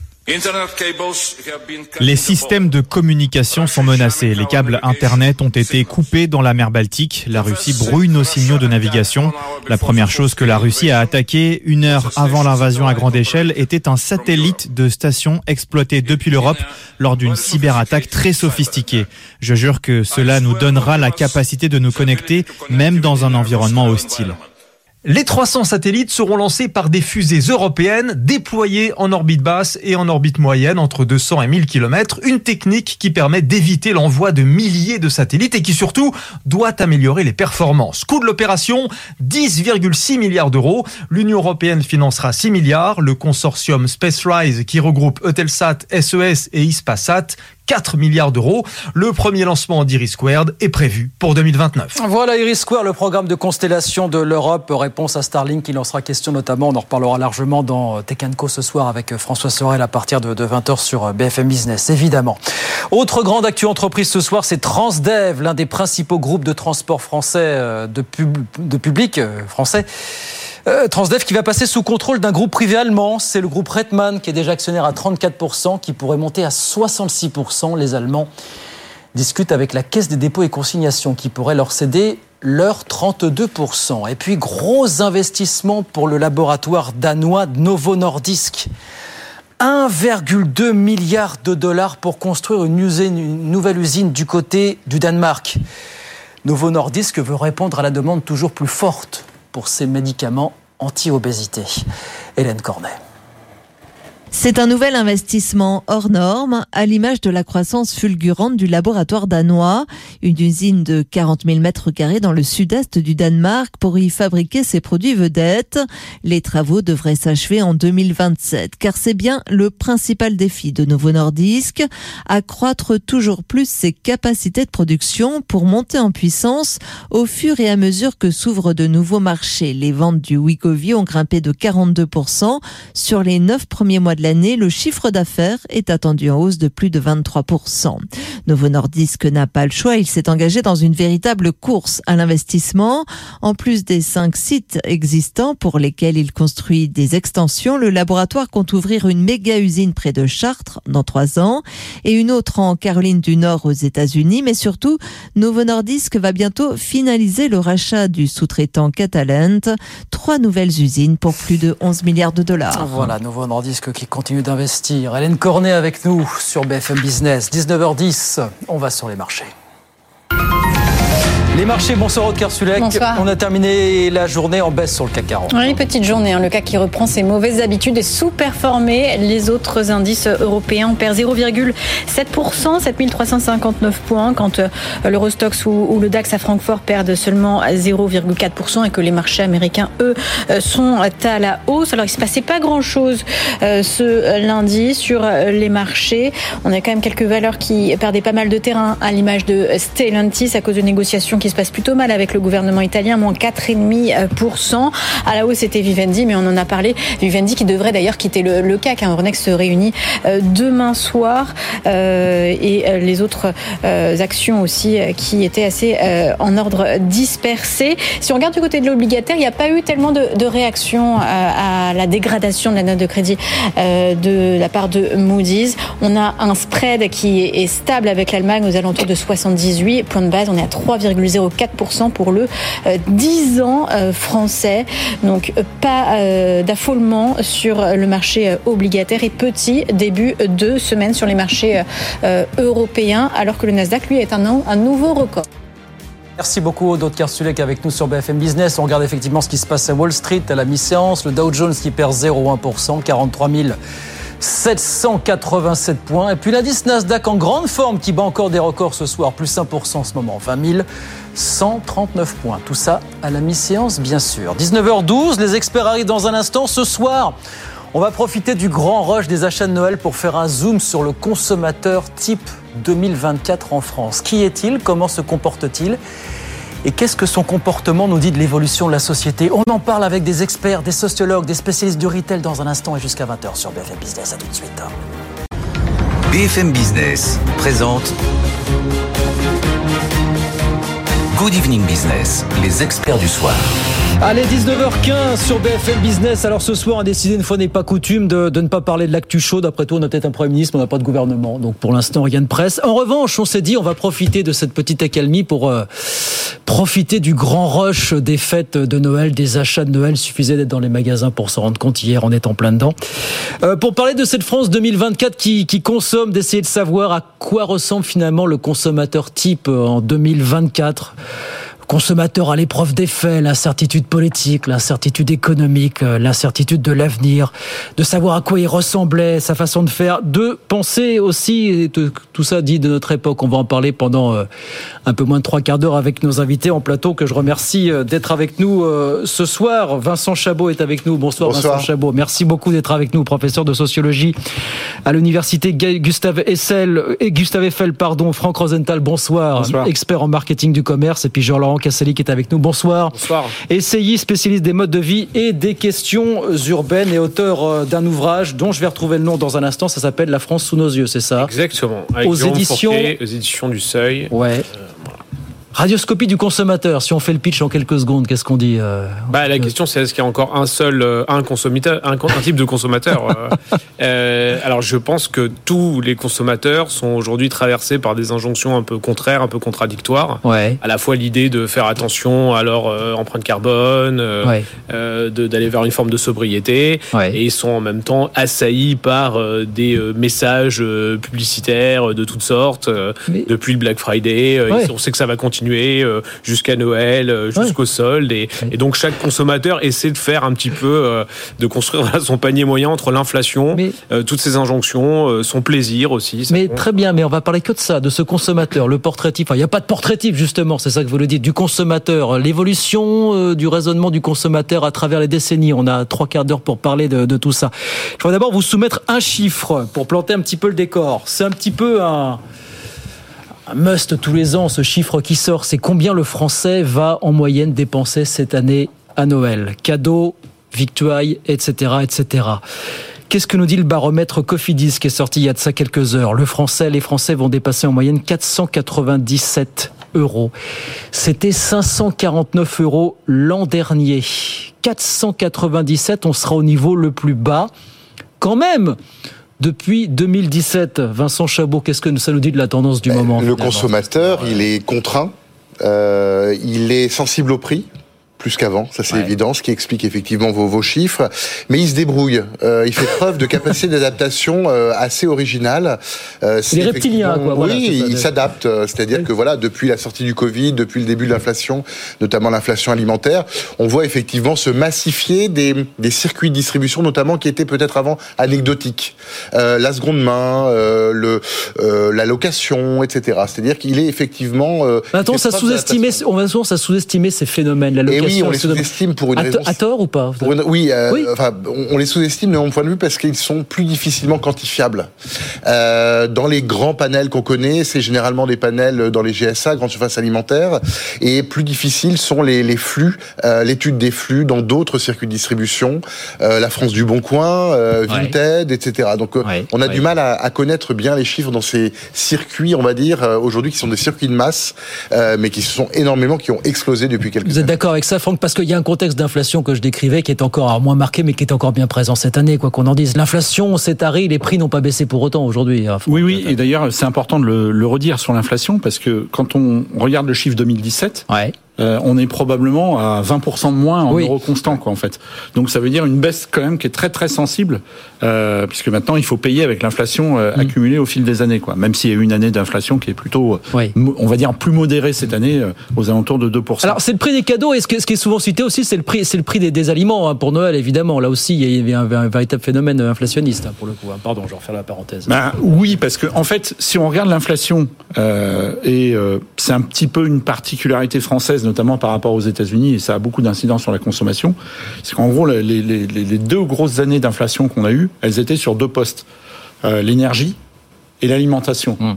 Les systèmes de communication sont menacés. Les câbles Internet ont été coupés dans la mer Baltique. La Russie brouille nos signaux de navigation. La première chose que la Russie a attaquée une heure avant l'invasion à grande échelle était un satellite de station exploité depuis l'Europe lors d'une cyberattaque très sophistiquée. Je jure que cela nous donnera la capacité de nous connecter, même dans un environnement hostile. Les trois cents satellites seront lancés par des fusées européennes déployées en orbite basse et en orbite moyenne entre deux cents et mille kilomètres. Une technique qui permet d'éviter l'envoi de milliers de satellites et qui surtout doit améliorer les performances. Coût de l'opération, dix virgule six milliards d'euros. L'Union européenne financera six milliards. Le consortium SpaceRISE qui regroupe Eutelsat, S E S et Hispasat, quatre milliards d'euros. Le premier lancement d'IRIS² est prévu pour deux mille vingt-neuf. Voilà IRIS², le programme de constellation de l'Europe. Réponse à Starlink, il en sera question notamment, on en reparlera largement dans Tech and Co ce soir avec François Sorel à partir de vingt heures sur B F M Business, évidemment. Autre grande actu entreprise ce soir, c'est Transdev, l'un des principaux groupes de transport français, de, pub, de public français. Euh, Transdev qui va passer sous contrôle d'un groupe privé allemand. C'est le groupe Reitman qui est déjà actionnaire à trente-quatre pour cent, qui pourrait monter à soixante-six pour cent. Les Allemands discutent avec la Caisse des dépôts et consignations qui pourrait leur céder leurs trente-deux pour cent. Et puis gros investissement pour le laboratoire danois Novo Nordisk. un virgule deux milliard de dollars pour construire une, usine, une nouvelle usine du côté du Danemark. Novo Nordisk veut répondre à la demande toujours plus forte pour ces médicaments anti-obésité. Hélène Cornet. C'est un nouvel investissement hors norme, à l'image de la croissance fulgurante du laboratoire danois. Une usine de quarante mille mètres carrés dans le sud-est du Danemark pour y fabriquer ses produits vedettes. Les travaux devraient s'achever en deux mille vingt-sept, car c'est bien le principal défi de Novo Nordisk, accroître toujours plus ses capacités de production pour monter en puissance au fur et à mesure que s'ouvrent de nouveaux marchés. Les ventes du Wegovy ont grimpé de quarante-deux pour cent sur les neuf premiers mois de l'année. Le chiffre d'affaires est attendu en hausse de plus de vingt-trois pour cent. Novo Nordisk n'a pas le choix, il s'est engagé dans une véritable course à l'investissement. En plus des cinq sites existants pour lesquels il construit des extensions, le laboratoire compte ouvrir une méga-usine près de Chartres dans trois ans et une autre en Caroline du Nord aux États-Unis. Mais surtout, Novo Nordisk va bientôt finaliser le rachat du sous-traitant Catalent. Trois nouvelles usines pour plus de onze milliards de dollars. Voilà, Novo Nordisk qui continue d'investir. Hélène Cornet avec nous sur B F M Business. dix-neuf heures dix, on va sur les marchés. Les marchés, bonsoir Aude Kersulek. Bonsoir. On a terminé la journée en baisse sur le C A C quarante. Oui, petite journée, hein. Le C A C qui reprend ses mauvaises habitudes et sous-performé. Les autres indices européens perdent zéro virgule sept pour cent, sept mille trois cent cinquante-neuf points, quand l'Eurostoxx ou, ou le DAX à Francfort perdent seulement zéro virgule quatre pour cent et que les marchés américains, eux, sont à la hausse. Alors, il ne se passait pas grand-chose euh, ce lundi sur les marchés. On a quand même quelques valeurs qui perdaient pas mal de terrain, à l'image de Stellantis à cause de négociations qui marché se passe plutôt mal avec le gouvernement italien, moins quatre virgule cinq pour cent. À la hausse, c'était Vivendi, mais on en a parlé. Vivendi qui devrait d'ailleurs quitter le, le C A C. Hein. Euronext se réunit euh, demain soir euh, et euh, les autres euh, actions aussi euh, qui étaient assez euh, en ordre dispersé. Si on regarde du côté de l'obligataire, il n'y a pas eu tellement de, de réactions à, à la dégradation de la note de crédit euh, de la part de Moody's. On a un spread qui est, est stable avec l'Allemagne aux alentours de soixante-dix-huit points de base. On est à trois virgule zéro quatre pour cent pour le euh, dix ans euh, français. Donc euh, pas euh, d'affolement sur le marché euh, obligataire et petit début de semaine sur les marchés euh, européens, alors que le Nasdaq, lui, est un, un nouveau record. Merci beaucoup, Aude Kersulek avec nous sur B F M Business. On regarde effectivement ce qui se passe à Wall Street à la mi-séance. Le Dow Jones qui perd zéro virgule un pour cent, quarante-trois mille sept cent quatre-vingt-sept points. Et puis l'indice Nasdaq en grande forme qui bat encore des records ce soir, plus un pour cent en ce moment, vingt mille cent trente-neuf points. Tout ça à la mi-séance, bien sûr. dix-neuf heures douze, les experts arrivent dans un instant. Ce soir, on va profiter du grand rush des achats de Noël pour faire un zoom sur le consommateur type deux mille vingt-quatre en France. Qui est-il ? Comment se comporte-t-il ? Et qu'est-ce que son comportement nous dit de l'évolution de la société ? On en parle avec des experts, des sociologues, des spécialistes du retail dans un instant et jusqu'à vingt heures sur B F M Business. À tout de suite. B F M Business présente Good Evening Business, les experts du soir. Allez, dix-neuf heures quinze sur B F M Business. Alors ce soir, on a décidé, une fois n'est pas coutume, de, de ne pas parler de l'actu chaude. Après tout, on a peut-être un Premier ministre, mais on n'a pas de gouvernement. Donc pour l'instant, rien de presse. En revanche, on s'est dit, on va profiter de cette petite accalmie pour euh, profiter du grand rush des fêtes de Noël, des achats de Noël. Il suffisait d'être dans les magasins pour s'en rendre compte. Hier, on est en plein dedans. Euh, pour parler de cette France deux mille vingt-quatre qui, qui consomme, d'essayer de savoir à quoi ressemble finalement le consommateur type en deux mille vingt-quatre. Consommateur à l'épreuve des faits, l'incertitude politique, l'incertitude économique, l'incertitude de l'avenir, de savoir à quoi il ressemblait, sa façon de faire, de penser aussi, tout ça dit de notre époque. On va en parler pendant un peu moins de trois quarts d'heure avec nos invités en plateau, que je remercie d'être avec nous ce soir. Vincent Chabot est avec nous. Bonsoir, Bonsoir. Vincent Chabot. Merci beaucoup d'être avec nous, professeur de sociologie à l'université Gustave Eiffel, et Gustave Eiffel, pardon, Franck Rosenthal, bonsoir. bonsoir. Expert en marketing du commerce, et puis Jean-Laurent Casselli qui est avec nous. Bonsoir. Bonsoir. Essayiste, spécialiste des modes de vie et des questions urbaines et auteur d'un ouvrage dont je vais retrouver le nom dans un instant. Ça s'appelle La France sous nos yeux, c'est ça ? Exactement. Avec aux éditions, Forquet, aux éditions du Seuil. Ouais. Euh, voilà. Radioscopie du consommateur. Si on fait le pitch en quelques secondes, qu'est-ce qu'on dit euh, bah, La question, c'est est-ce qu'il y a encore un seul, euh, un consommateur, un, un type de consommateur euh, euh, Alors, je pense que tous les consommateurs sont aujourd'hui traversés par des injonctions un peu contraires, un peu contradictoires. Ouais. À la fois l'idée de faire attention à leur euh, empreinte carbone, euh, ouais. euh, de, d'aller vers une forme de sobriété, ouais. et ils sont en même temps assaillis par euh, des euh, messages euh, publicitaires de toutes sortes, euh, Mais... depuis le Black Friday. Euh, ouais. On sait que ça va continuer jusqu'à Noël, jusqu'au ouais. solde, et, et donc chaque consommateur essaie de faire un petit peu, euh, de construire son panier moyen entre l'inflation, mais, euh, toutes ces injonctions, euh, son plaisir aussi. Mais compte. Très bien, mais on va parler que de ça, de ce consommateur, le portrait type. Enfin, il n'y a pas de portrait type justement, c'est ça que vous le dites, du consommateur, l'évolution euh, du raisonnement du consommateur à travers les décennies. On a trois quarts d'heure pour parler de, de tout ça. Je vais d'abord vous soumettre un chiffre pour planter un petit peu le décor. C'est un petit peu un... Un must tous les ans, ce chiffre qui sort, c'est combien le Français va en moyenne dépenser cette année à Noël. Cadeaux, victuailles, et cetera, et cetera. Qu'est-ce que nous dit le baromètre Cofidis qui est sorti il y a de ça quelques heures ? Le Français, les Français vont dépasser en moyenne quatre cent quatre-vingt-dix-sept euros. C'était cinq cent quarante-neuf euros l'an dernier. quatre cent quatre-vingt-dix-sept, on sera au niveau le plus bas. Quand même, depuis deux mille dix-sept, Vincent Chabot, qu'est-ce que ça nous dit de la tendance du moment ? Le consommateur, il est contraint, euh, il est sensible au prix, plus qu'avant, ça c'est ouais. évident, ce qui explique effectivement vos, vos chiffres, mais il se débrouille, euh, il fait preuve de capacité d'adaptation euh, assez originale. Euh, c'est les reptiliens, quoi. Voilà, oui, il s'adapte, c'est-à-dire oui. que voilà, depuis la sortie du Covid, depuis le début de l'inflation, notamment l'inflation alimentaire, on voit effectivement se massifier des, des circuits de distribution, notamment qui étaient peut-être avant anecdotiques. Euh, la seconde main, euh, le, euh, la location, et cetera. C'est-à-dire qu'il est effectivement... Euh, Attends, ça sous-estimait, on va souvent ça sous-estimer ces phénomènes, la location. Oui, on les sous-estime pour une à raison. À tort ou pas une, Oui, euh, oui. Enfin, on, on les sous-estime de mon point de vue parce qu'ils sont plus difficilement quantifiables. Euh, dans les grands panels qu'on connaît, c'est généralement des panels dans les G S A, grandes surfaces alimentaires, et plus difficiles sont les, les flux, euh, l'étude des flux dans d'autres circuits de distribution, euh, la France du Bon Coin, euh, Vinted, ouais. et cetera. Donc, ouais. on a ouais. du mal à, à connaître bien les chiffres dans ces circuits, on va dire, euh, aujourd'hui, qui sont des circuits de masse, euh, mais qui sont énormément, qui ont explosé depuis quelques années. Vous êtes d'accord avec ça, Franck? Parce qu'il y a un contexte d'inflation que je décrivais qui est encore moins marqué, mais qui est encore bien présent cette année, quoi qu'on en dise. L'inflation s'est tarie, les prix n'ont pas baissé pour autant aujourd'hui. Franck. Oui, oui, et d'ailleurs, c'est important de le, le redire sur l'inflation, parce que quand on regarde le chiffre deux mille dix-sept, ouais. Euh, on est probablement à vingt pour cent de moins en oui. euros constants, quoi, en fait. Donc ça veut dire une baisse quand même qui est très très sensible, euh, puisque maintenant il faut payer avec l'inflation euh, mmh. accumulée au fil des années, quoi. Même s'il y a eu une année d'inflation qui est plutôt, oui. on va dire, plus modérée cette année, euh, aux alentours de deux pour cent. Alors c'est le prix des cadeaux, et ce, que, ce qui est souvent cité aussi, c'est le prix, c'est le prix des, des aliments, hein, pour Noël, évidemment. Là aussi, il y a un, un, un véritable phénomène inflationniste, hein, pour le coup. Hein. Pardon, je vais refaire la parenthèse. Ben, oui, parce que en fait, si on regarde l'inflation, euh, et euh, c'est un petit peu une particularité française, notamment par rapport aux États-Unis, et ça a beaucoup d'incidence sur la consommation, c'est qu'en gros, les, les, les, les deux grosses années d'inflation qu'on a eues, elles étaient sur deux postes, euh, l'énergie et l'alimentation. Mmh.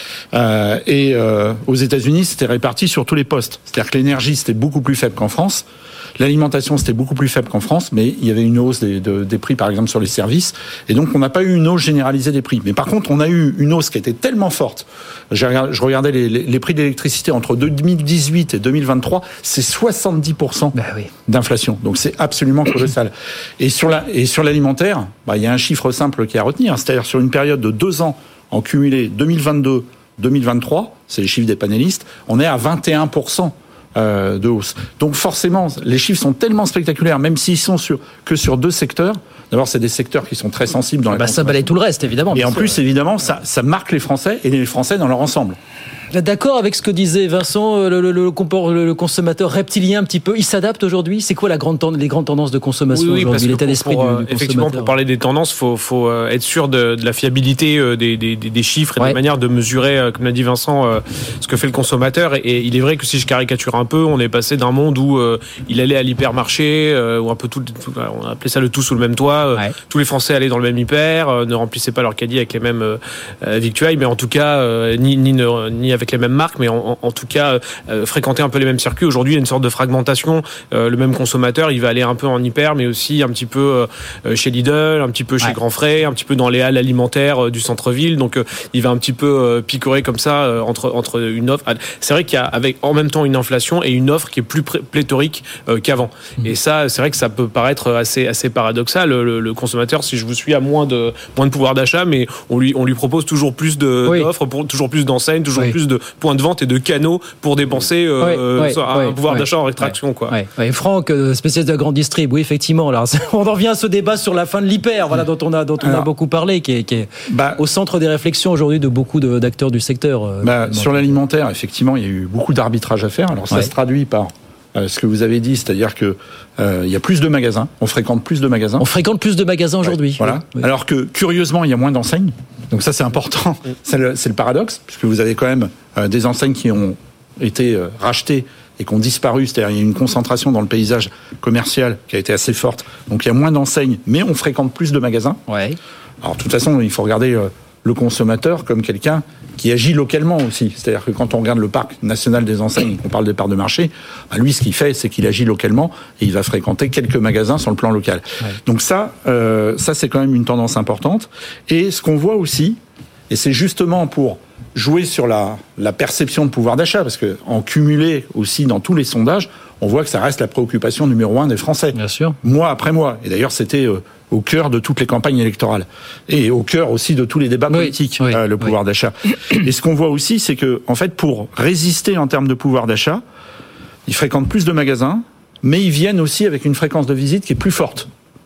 Euh, et euh, aux États-Unis, c'était réparti sur tous les postes. C'est-à-dire que l'énergie, c'était beaucoup plus faible qu'en France. L'alimentation, c'était beaucoup plus faible qu'en France, mais il y avait une hausse des, de, des prix, par exemple, sur les services. Et donc, on n'a pas eu une hausse généralisée des prix. Mais par contre, on a eu une hausse qui était tellement forte. Je regardais les, les, les prix d'électricité entre deux mille dix-huit et deux mille vingt-trois, c'est soixante-dix pour cent ben oui. d'inflation. Donc, c'est absolument colossal. Et sur la, et sur l'alimentaire, bah, il y a un chiffre simple qui est à retenir. C'est-à-dire, sur une période de deux ans en cumulé deux mille vingt-deux deux mille vingt-trois, c'est les chiffres des panélistes, on est à vingt et un pour cent. Euh, de hausse. Donc forcément, les chiffres sont tellement spectaculaires, même s'ils sont sur, que sur deux secteurs. D'abord, c'est des secteurs qui sont très sensibles dans la bah, ça balaye tout le reste, évidemment. Et en plus, sûr. évidemment, ça, ça marque les Français et les Français dans leur ensemble. D'accord avec ce que disait Vincent, le, le, le, le consommateur reptilien un petit peu, il s'adapte aujourd'hui. C'est quoi la grande, les grandes tendances de consommation oui, oui, aujourd'hui, l'état d'esprit pour, du, du effectivement, pour parler des tendances, faut, faut être sûr de, de la fiabilité des, des, des chiffres et ouais. de la manière de mesurer, comme l'a dit Vincent, ce que fait le consommateur. Et, et il est vrai que si je caricature un peu, on est passé d'un monde où euh, il allait à l'hypermarché, euh, ou un peu tout, tout, on appelait ça le tout sous le même toit. Ouais. Tous les Français allaient dans le même hyper, euh, ne remplissaient pas leur caddie avec les mêmes euh, victuailles, mais en tout cas, euh, ni, ni, ni avec les mêmes marques, mais en, en tout cas euh, fréquenter un peu les mêmes circuits. Aujourd'hui, il y a une sorte de fragmentation. Euh, le même consommateur, il va aller un peu en hyper, mais aussi un petit peu euh, chez Lidl, un petit peu chez ouais. Grand Frais, un petit peu dans les halles alimentaires euh, du centre-ville. Donc, euh, il va un petit peu euh, picorer comme ça euh, entre entre une offre. C'est vrai qu'il y a avec en même temps une inflation et une offre qui est plus pléthorique euh, qu'avant. Mmh. Et ça, c'est vrai que ça peut paraître assez assez paradoxal. Le, le consommateur, si je vous suis, a moins de moins de pouvoir d'achat, mais on lui on lui propose toujours plus de oui. d'offres, pour, toujours plus d'enseignes, toujours oui. plus de points de vente et de canaux pour dépenser euh, oui, oui, un oui, pouvoir oui, d'achat en rétraction. Oui, quoi. Oui, oui. Franck, spécialiste de la grande distrib, oui, effectivement. Alors, on en revient à ce débat sur la fin de l'hyper, voilà, dont on a, dont on Alors, a beaucoup parlé, qui est, qui est bah, au centre des réflexions aujourd'hui de beaucoup de, d'acteurs du secteur. Bah, sur l'alimentaire, effectivement, il y a eu beaucoup d'arbitrage à faire. Alors, ça ouais. se traduit par euh, ce que vous avez dit, c'est-à-dire que euh, il y a plus de magasins, on fréquente plus de magasins. On fréquente plus de magasins ouais. aujourd'hui. Voilà. Oui. Alors que, curieusement, il y a moins d'enseignes. Donc ça, c'est important. Oui. C'est, le, c'est le paradoxe, puisque vous avez quand même euh, des enseignes qui ont été euh, rachetées et qui ont disparu, c'est-à-dire il y a une concentration dans le paysage commercial qui a été assez forte. Donc il y a moins d'enseignes, mais on fréquente plus de magasins. Ouais. Alors de toute façon, il faut regarder euh, le consommateur comme quelqu'un qui agit localement aussi. C'est-à-dire que quand on regarde le parc national des enseignes, on parle des parts de marché, bah lui, ce qu'il fait, c'est qu'il agit localement et il va fréquenter quelques magasins sur le plan local. Ouais. Donc ça, euh, ça c'est quand même une tendance importante. Et ce qu'on voit aussi, et c'est justement pour jouer sur la, la perception de pouvoir d'achat, parce que en cumulé aussi dans tous les sondages, on voit que ça reste la préoccupation numéro un des Français. Bien sûr. Mois après mois. Et d'ailleurs, c'était euh, au cœur de toutes les campagnes électorales. Et au cœur aussi de tous les débats oui, politiques, oui, euh, le pouvoir oui. d'achat. Et ce qu'on voit aussi, c'est que, en fait, pour résister en termes de pouvoir d'achat, ils fréquentent plus de magasins, mais ils viennent aussi avec une fréquence de visite qui est plus forte.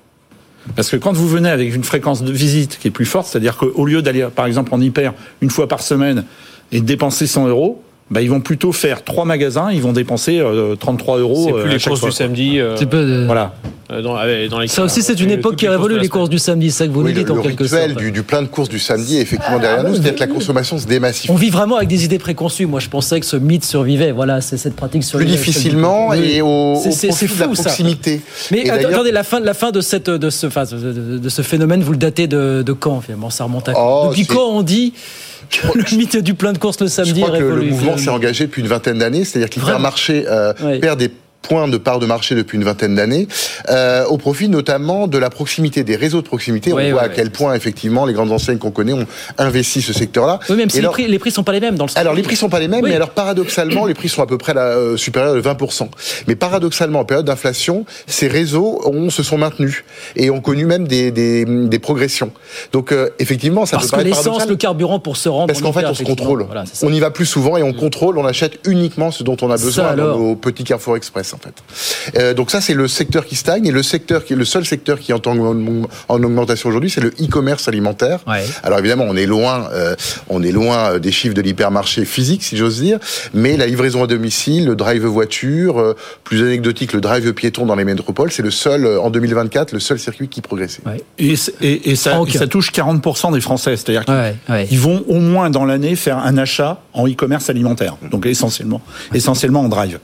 Parce que quand vous venez avec une fréquence de visite qui est plus forte, c'est-à-dire qu'au lieu d'aller, par exemple, en hyper une fois par semaine et de dépenser cent euros, bah, ils vont plutôt faire trois magasins, ils vont dépenser euh, trente-trois euros. C'est plus euh, les à chaque courses fois. du samedi. Euh, C'est peu de... Voilà. euh, dans, euh, dans les Ça aussi, c'est une les- époque toutes qui les courses révolue de la les courses du samedi, c'est ça que vous nous Oui, le, dites en le quelque rituel sorte. du, du plein de courses du samedi est effectivement derrière nous, c'est-à-dire que la consommation se démassifie. On vit vraiment avec des idées préconçues. Moi, je pensais que ce mythe survivait. Voilà, c'est cette pratique Plus survivait. difficilement Oui. et au, C'est- au c'est- profit c'est de la fou, ça. proximité. Mais Et att- d'ailleurs- attendez, la fin, la fin de, cette, de, ce, enfin, de, de- de ce phénomène, vous le datez de, de quand finalement? Ça remonte à Oh, Depuis c'est- quand on dit que le mythe du plein de courses le Je samedi crois que le révolue, mouvement s'est finalement. engagé depuis une vingtaine d'années, c'est-à-dire que Vraiment l'hypermarché euh, Ouais. perd des points de part de marché depuis une vingtaine d'années, euh, au profit notamment de la proximité, des réseaux de proximité. Ouais, on voit ouais, à quel point, effectivement, les grandes enseignes qu'on connaît ont investi ce secteur-là. Oui, même si Et les alors- prix, les prix sont pas les mêmes dans le Alors les prix sont pas les mêmes, Oui. mais alors paradoxalement les prix sont à peu près la, euh, supérieurs de vingt pour cent. Mais paradoxalement en période d'inflation, ces réseaux ont, se sont maintenus et ont connu même des, des, des progressions. Donc euh, effectivement ça Parce peut que paraître l'essence, paradoxal. le carburant pour se rendre. Parce qu'en fait, hiver, on se effectivement. contrôle. Voilà, c'est ça. On y va plus souvent et on contrôle, on achète uniquement ce dont on a Ça, besoin alors. dans nos petits Carrefour Express, en fait. Euh, donc ça, c'est le secteur qui stagne et le secteur qui est le seul secteur qui est en, en augmentation aujourd'hui, c'est le e-commerce alimentaire. Ouais. Alors évidemment, on est loin, euh, on est loin des chiffres de l'hypermarché physique, si j'ose dire, mais la livraison à domicile, le drive voiture, euh, plus anecdotique, le drive piéton dans les métropoles, c'est le seul, euh, en deux mille vingt-quatre, le seul circuit qui progressait. Ouais. Et, c- et, et ça, Franck. et ça touche quarante pour cent des Français, c'est-à-dire qu'ils Ouais, ouais. ils vont au moins dans l'année faire un achat en e-commerce alimentaire, donc essentiellement, essentiellement en drive.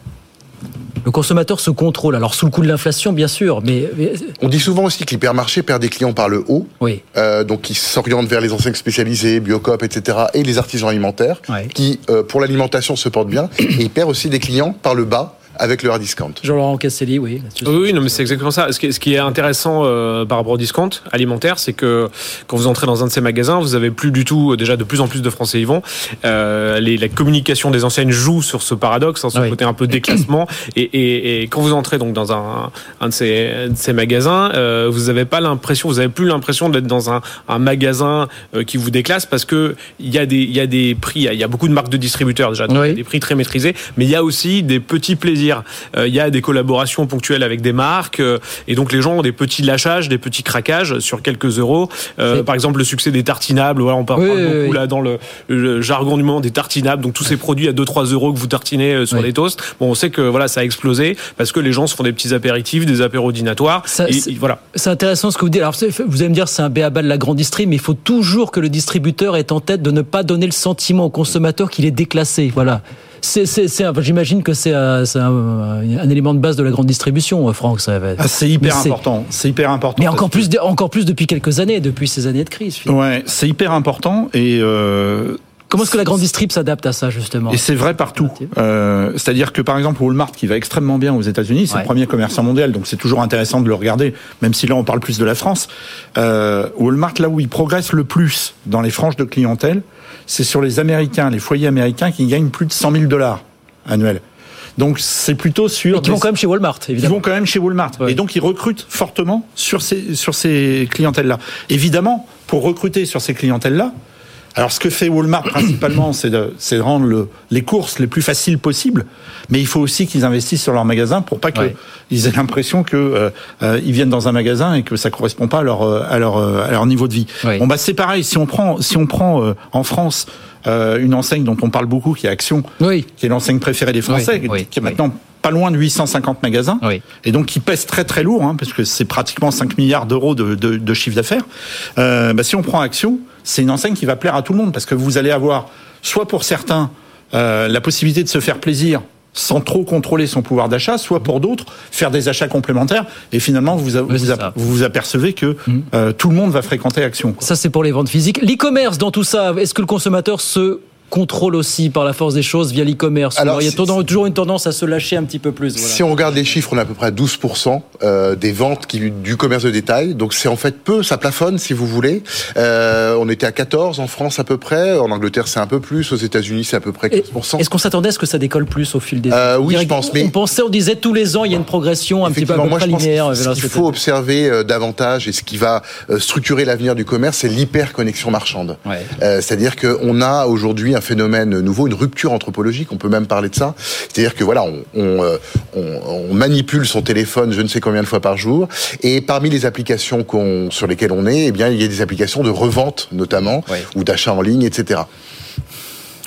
Le consommateur se contrôle. Alors sous le coup de l'inflation, bien sûr, mais, mais- On dit souvent aussi que l'hypermarché perd des clients par le haut, oui. euh, donc qui s'orientent vers les enseignes spécialisées, Biocoop, et cetera, et les artisans alimentaires, Ouais. qui, euh, pour l'alimentation, se portent bien, et ils perdent aussi des clients par le bas, avec le hard discount. Jean-Laurent Casselli, oui. là-dessus. Oui, oui, non, mais c'est exactement ça. Ce qui est, ce qui est intéressant euh, par rapport au discount alimentaire, c'est que quand vous entrez dans un de ces magasins, vous avez plus du tout, déjà de plus en plus de Français y vont. Euh, les, la communication des enseignes joue sur ce paradoxe, hein, ce Oui. côté un peu déclassement. Et, et, et quand vous entrez donc dans un, un de ces, de ces magasins, euh, vous n'avez pas l'impression, vous avez plus l'impression d'être dans un, un magasin euh, qui vous déclasse parce que il y a des, il y a des prix, il y a beaucoup de marques de distributeurs déjà, donc Oui. il y a des prix très maîtrisés, mais il y a aussi des petits plaisirs. Euh, Il y a des collaborations ponctuelles avec des marques, euh, et donc les gens ont des petits lâchages, des petits craquages sur quelques euros. Euh, par exemple, le succès des tartinables, voilà, on parle Oui, parle oui, beaucoup oui. là dans le, le jargon du moment des tartinables, donc tous ces produits à deux trois euros que vous tartinez euh, sur Oui. les toasts. Bon, on sait que voilà, ça a explosé parce que les gens se font des petits apéritifs, des apéros dînatoires. Ça, et, c'est- et voilà. C'est intéressant ce que vous dites. Alors, c'est- vous allez me dire, c'est un béaba de la grande distri, mais il faut toujours que le distributeur ait en tête de ne pas donner le sentiment au consommateur qu'il est déclassé. Voilà. C'est, c'est, c'est un- j'imagine que c'est, un, c'est un, un élément de base de la grande distribution, Franck. Ça va. Ah, c'est hyper Mais c'est- important. C'est hyper important. Mais parce encore que- plus, de- encore plus depuis quelques années, depuis ces années de crise. finalement. Ouais, c'est hyper important et. Euh, Comment est-ce que la grande distrib s'adapte à ça, justement? Et c'est vrai partout. Euh, c'est-à-dire que par exemple Walmart, qui va extrêmement bien aux États-Unis, c'est Ouais. le premier commerçant mondial, donc c'est toujours intéressant de le regarder, même si là on parle plus de la France. Euh, Walmart, là où il progresse le plus dans les franges de clientèle, c'est sur les Américains, les foyers américains qui gagnent plus de cent mille dollars annuels. Donc c'est plutôt sur. Et qui vont quand même chez Walmart, Ils évidemment. vont quand même chez Walmart. Ouais. Et donc, ils recrutent fortement sur ces, sur ces clientèles-là. Évidemment, pour recruter sur ces clientèles-là, alors ce que fait Walmart principalement, c'est de, c'est de rendre le, les courses les plus faciles possibles, mais il faut aussi qu'ils investissent sur leur magasin pour pas qu'ils Ouais. aient l'impression que euh, euh, ils viennent dans un magasin et que ça correspond pas à leur, euh, à leur, euh, à leur niveau de vie. Ouais. Bon bah c'est pareil. Si on prend, si on prend euh, en France euh, une enseigne dont on parle beaucoup, qui est Action, Oui. qui est l'enseigne préférée des Français, Oui, oui, qui est maintenant pas loin de huit cent cinquante magasins, Oui. et donc qui pèse très très lourd, hein, parce que c'est pratiquement cinq milliards d'euros de, de, de chiffre d'affaires. Euh, bah, si on prend Action, c'est une enseigne qui va plaire à tout le monde, parce que vous allez avoir, soit pour certains, euh, la possibilité de se faire plaisir sans trop contrôler son pouvoir d'achat, soit pour d'autres, faire des achats complémentaires, et finalement vous vous, Oui, c'est vous, ça. vous vous apercevez que euh, tout le monde va fréquenter Action. quoi. Ça, c'est pour les ventes physiques. L'e-commerce, dans tout ça, est-ce que le consommateur se contrôle aussi par la force des choses via l'e-commerce? Alors, Il y a c'est- toujours toujours une tendance à se lâcher un petit peu plus. Voilà. Si on regarde les chiffres, on a à peu près douze pour cent euh, des ventes qui, du commerce de détail. Donc c'est en fait peu, ça plafonne si vous voulez. Euh, on était à quatorze en France à peu près. En Angleterre c'est un peu plus. Aux États-Unis c'est à peu près quinze pour cent. Est-ce qu'on s'attendait à ce que ça décolle plus au fil des Euh, ans oui, On je dirait- pense, mais- On pensait, on disait tous les ans, il y a une progression un petit peu à Effectivement, peu moi près je pense linéaire. que ce Voilà, qu'il c'était- faut observer euh, davantage et ce qui va euh, structurer l'avenir du commerce, c'est l'hyperconnexion marchande. Ouais. Euh, c'est-à-dire qu'on a aujourd'hui un phénomène nouveau, une rupture anthropologique, on peut même parler de ça. C'est-à-dire que voilà, on, on, euh, on, on manipule son téléphone je ne sais combien de fois par jour, et parmi les applications qu'on, sur lesquelles on est, eh bien il y a des applications de revente notamment, Ouais. ou d'achat en ligne, et cetera.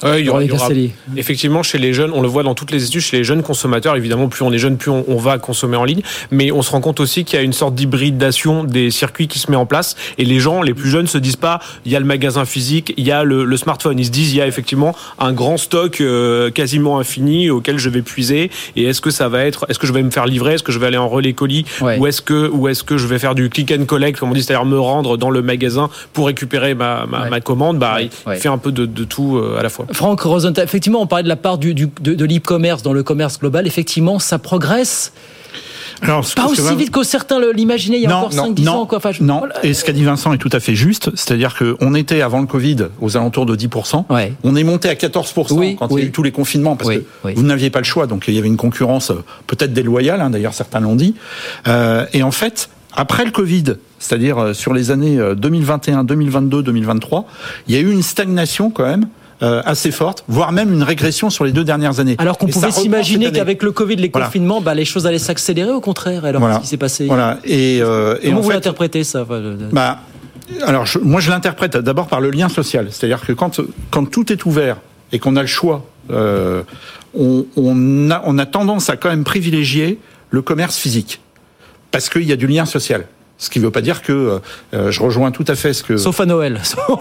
Euh, il y aura, il y aura, effectivement, chez les jeunes, on le voit dans toutes les études, chez les jeunes consommateurs, évidemment, plus on est jeune, plus on, on va consommer en ligne. Mais on se rend compte aussi qu'il y a une sorte d'hybridation des circuits qui se met en place. Et les gens, les plus jeunes, se disent pas, il y a le magasin physique, il y a le, le smartphone. Ils se disent, il y a effectivement un grand stock euh, quasiment infini auquel je vais puiser. Et est-ce que ça va être, est-ce que je vais me faire livrer, est-ce que je vais aller en relais colis, ouais. ou est-ce que, ou est-ce que je vais faire du click and collect, comme on dit, c'est-à-dire me rendre dans le magasin pour récupérer ma, ma, ouais. ma commande. Bah, ouais. il ouais. fait un peu de, de tout euh, à la fois. Franck Rosenthal, effectivement, on parlait de la part du, du, de, de l'e-commerce dans le commerce global. Effectivement, ça progresse. Alors, pas aussi que... vite que certains l'imaginaient il y a non, encore cinq dix ans. Quoi. Enfin, je... Non, et ce qu'a dit Vincent est tout à fait juste. C'est-à-dire qu'on était, avant le Covid, aux alentours de dix pour cent. Ouais. On est monté à quatorze pour cent oui, quand oui. il y a eu tous les confinements, parce oui, que oui. vous n'aviez pas le choix. Donc, il y avait une concurrence peut-être déloyale, hein, d'ailleurs, certains l'ont dit. Euh, et en fait, après le Covid, c'est-à-dire sur les années deux mille vingt et un, deux mille vingt-deux, deux mille vingt-trois, il y a eu une stagnation quand même, Euh, assez forte, voire même une régression sur les deux dernières années. Alors qu'on et pouvait s'imaginer qu'avec le Covid, les voilà. confinements, bah, les choses allaient s'accélérer, au contraire. Alors, voilà. ce qui s'est passé. Voilà. Et, euh, Comment et vous fait, l'interprétez, ça bah, alors, je, moi, je l'interprète d'abord par le lien social. C'est-à-dire que quand, quand tout est ouvert et qu'on a le choix, euh, on, on, a, on a tendance à quand même privilégier le commerce physique. Parce qu'il y a du lien social. Ce qui ne veut pas dire que euh, je rejoins tout à fait ce que... Sauf à Noël.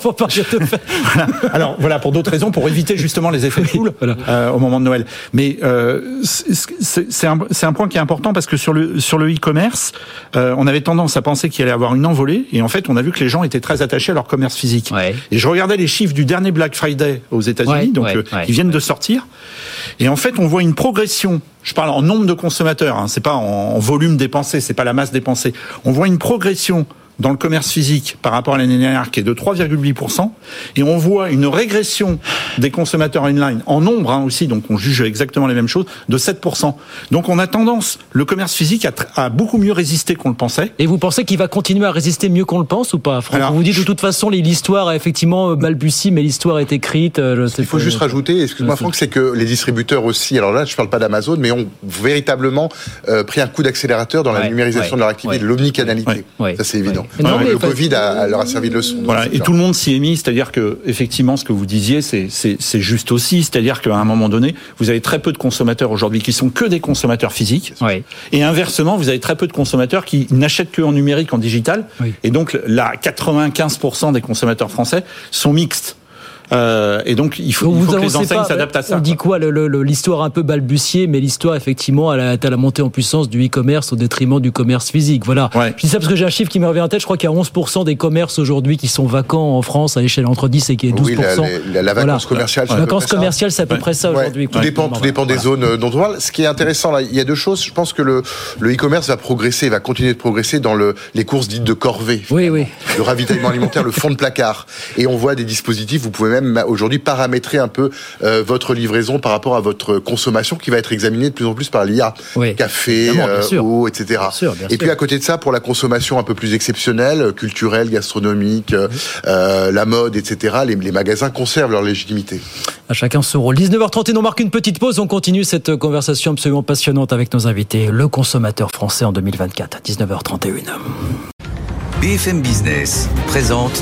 voilà. Alors voilà, pour d'autres raisons, pour éviter justement les effets de foule voilà. euh, au moment de Noël. Mais euh, c'est, c'est, un, c'est un point qui est important parce que sur le, sur le e-commerce, euh, on avait tendance à penser qu'il allait avoir une envolée. Et en fait, on a vu que les gens étaient très attachés à leur commerce physique. Ouais. Et je regardais les chiffres du dernier Black Friday aux États-Unis, ouais, donc ouais, euh, ouais, qui viennent ouais. de sortir. Et en fait, on voit une progression. Je parle en nombre de consommateurs, hein, c'est pas en volume dépensé, c'est pas la masse dépensée. On voit une progression dans le commerce physique par rapport à l'année dernière qui est de trois virgule huit pour cent et on voit une régression des consommateurs online en nombre hein, aussi, donc on juge exactement les mêmes choses, de sept pour cent. Donc on a tendance, le commerce physique a, a beaucoup mieux résisté qu'on le pensait. Et vous pensez qu'il va continuer à résister mieux qu'on le pense ou pas, Franck? Alors, vous dites de toute façon l'histoire a effectivement balbutie, mais l'histoire est écrite. Je sais Il faut pas, juste rajouter, excuse-moi Franck, c'est que les distributeurs aussi, alors là je parle pas d'Amazon, mais ont véritablement euh, pris un coup d'accélérateur dans la ouais, numérisation ouais, de leur activité, ouais, de l'omnicanalité. Ouais, ça c'est évident. Ouais. Non, le Covid a, leur a servi de leçon. Voilà, et tout le monde s'y est mis, c'est-à-dire que effectivement, ce que vous disiez, c'est, c'est, c'est juste aussi, c'est-à-dire qu'à un moment donné, vous avez très peu de consommateurs aujourd'hui qui sont que des consommateurs physiques, oui. et inversement, vous avez très peu de consommateurs qui n'achètent que en numérique, en digital, oui. et donc là, quatre-vingt-quinze pour cent des consommateurs français sont mixtes. Euh, et donc il faut, il faut que les enseignes pas, s'adaptent à ça. On dit quoi, le, le, l'histoire un peu balbutiée, mais l'histoire effectivement elle a été à la montée en puissance du e-commerce au détriment du commerce physique. Voilà. Ouais. Je dis ça parce que j'ai un chiffre qui me revient en tête. Je crois qu'il y a onze pour cent des commerces aujourd'hui qui sont vacants en France à l'échelle entre dix et douze pour cent. Oui, la, la, la vacance voilà. commerciale. La vacance commerciale, c'est à peu près ça ouais. aujourd'hui. Tout dépend, tout dépend des voilà. zones dont on parle. Ce qui est intéressant là, il y a deux choses. Je pense que le, le e-commerce va progresser, va continuer de progresser dans le, les courses dites de corvée. Oui, oui. Le ravitaillement alimentaire, le fond de placard. Et on voit des dispositifs. Vous pouvez même aujourd'hui paramétrer un peu euh, votre livraison par rapport à votre consommation qui va être examinée de plus en plus par l'I A. Oui. Café, euh, eau, et cetera. Bien sûr, bien et sûr. Puis à côté de ça, pour la consommation un peu plus exceptionnelle, culturelle, gastronomique, mmh. euh, la mode, et cetera, les, les magasins conservent leur légitimité. À chacun son rôle. dix-neuf heures trente, on marque une petite pause. On continue cette conversation absolument passionnante avec nos invités. Le consommateur français en deux mille vingt-quatre, à dix-neuf heures trente et une. B F M Business présente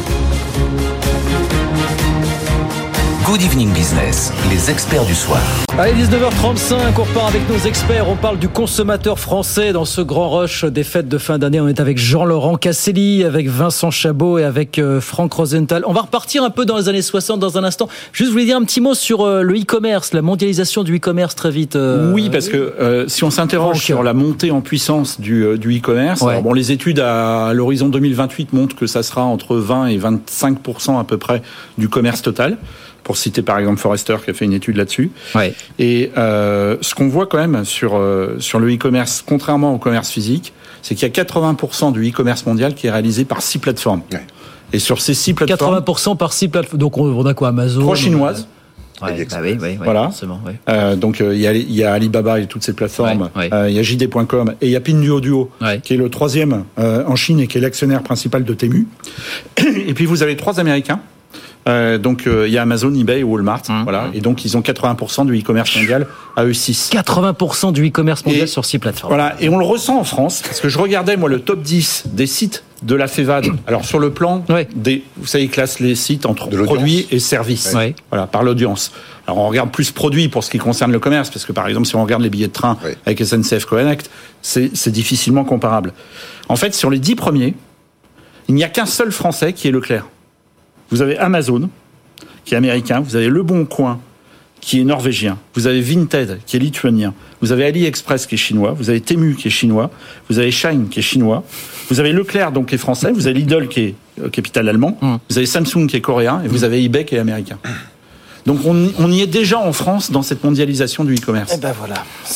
Good Evening Business, les experts du soir. Allez, dix-neuf heures trente-cinq, on repart avec nos experts. On parle du consommateur français dans ce grand rush des fêtes de fin d'année. On est avec Jean-Laurent Casselli, avec Vincent Chabot et avec euh, Franck Rosenthal. On va repartir un peu dans les années soixante dans un instant. Juste, je voulais dire un petit mot sur euh, le e-commerce, la mondialisation du e-commerce très vite. Euh... Oui, parce que euh, si on s'interroge Franck. sur la montée en puissance du, euh, du e-commerce, ouais. alors, bon, les études à, à l'horizon deux mille vingt-huit montrent que ça sera entre vingt et vingt-cinq pour cent à peu près du commerce total. Pour citer par exemple Forrester qui a fait une étude là-dessus. Ouais. Et euh, ce qu'on voit quand même sur euh, sur le e-commerce, contrairement au commerce physique, c'est qu'il y a quatre-vingts pour cent du e-commerce mondial qui est réalisé par six plateformes. Ouais. Et sur ces six plateformes, quatre-vingts pour cent par six plateformes. Donc on a quoi, Amazon, trois chinoises. Ouais, bah oui, oui, oui, voilà. Ouais. Euh, donc il euh, y, a, y a Alibaba et toutes ces plateformes. Il ouais, ouais. euh, y a J D point com et il y a Pinduoduo ouais. qui est le troisième euh, en Chine et qui est l'actionnaire principal de Temu. Et puis vous avez trois Américains. Euh, donc il euh, y a Amazon, eBay et Walmart, mmh, voilà, mmh. et donc ils ont quatre-vingts pour cent du e-commerce mondial à eux six. quatre-vingts pour cent du e-commerce mondial et, sur six plateformes. Voilà, et on le ressent en France parce que je regardais moi le top dix des sites de la FEVAD. Alors sur le plan, ouais. des, vous savez, ils classent les sites entre produits et services, ouais. voilà, par l'audience. Alors on regarde plus produits pour ce qui concerne le commerce, parce que par exemple, si on regarde les billets de train ouais. avec S N C F Connect, c'est, c'est difficilement comparable. En fait, sur les dix premiers, il n'y a qu'un seul Français qui est Leclerc. Vous avez Amazon, qui est américain, vous avez Le Bon Coin, qui est norvégien, vous avez Vinted, qui est lituanien, vous avez AliExpress, qui est chinois, vous avez Temu, qui est chinois, vous avez Shine, qui est chinois, vous avez Leclerc, donc, qui est français, vous avez Lidl, qui est euh, capital allemand, mmh. vous avez Samsung, qui est coréen, et vous avez eBay, qui est américain. Donc on, on y est déjà en France dans cette mondialisation du e-commerce. Et ben voilà.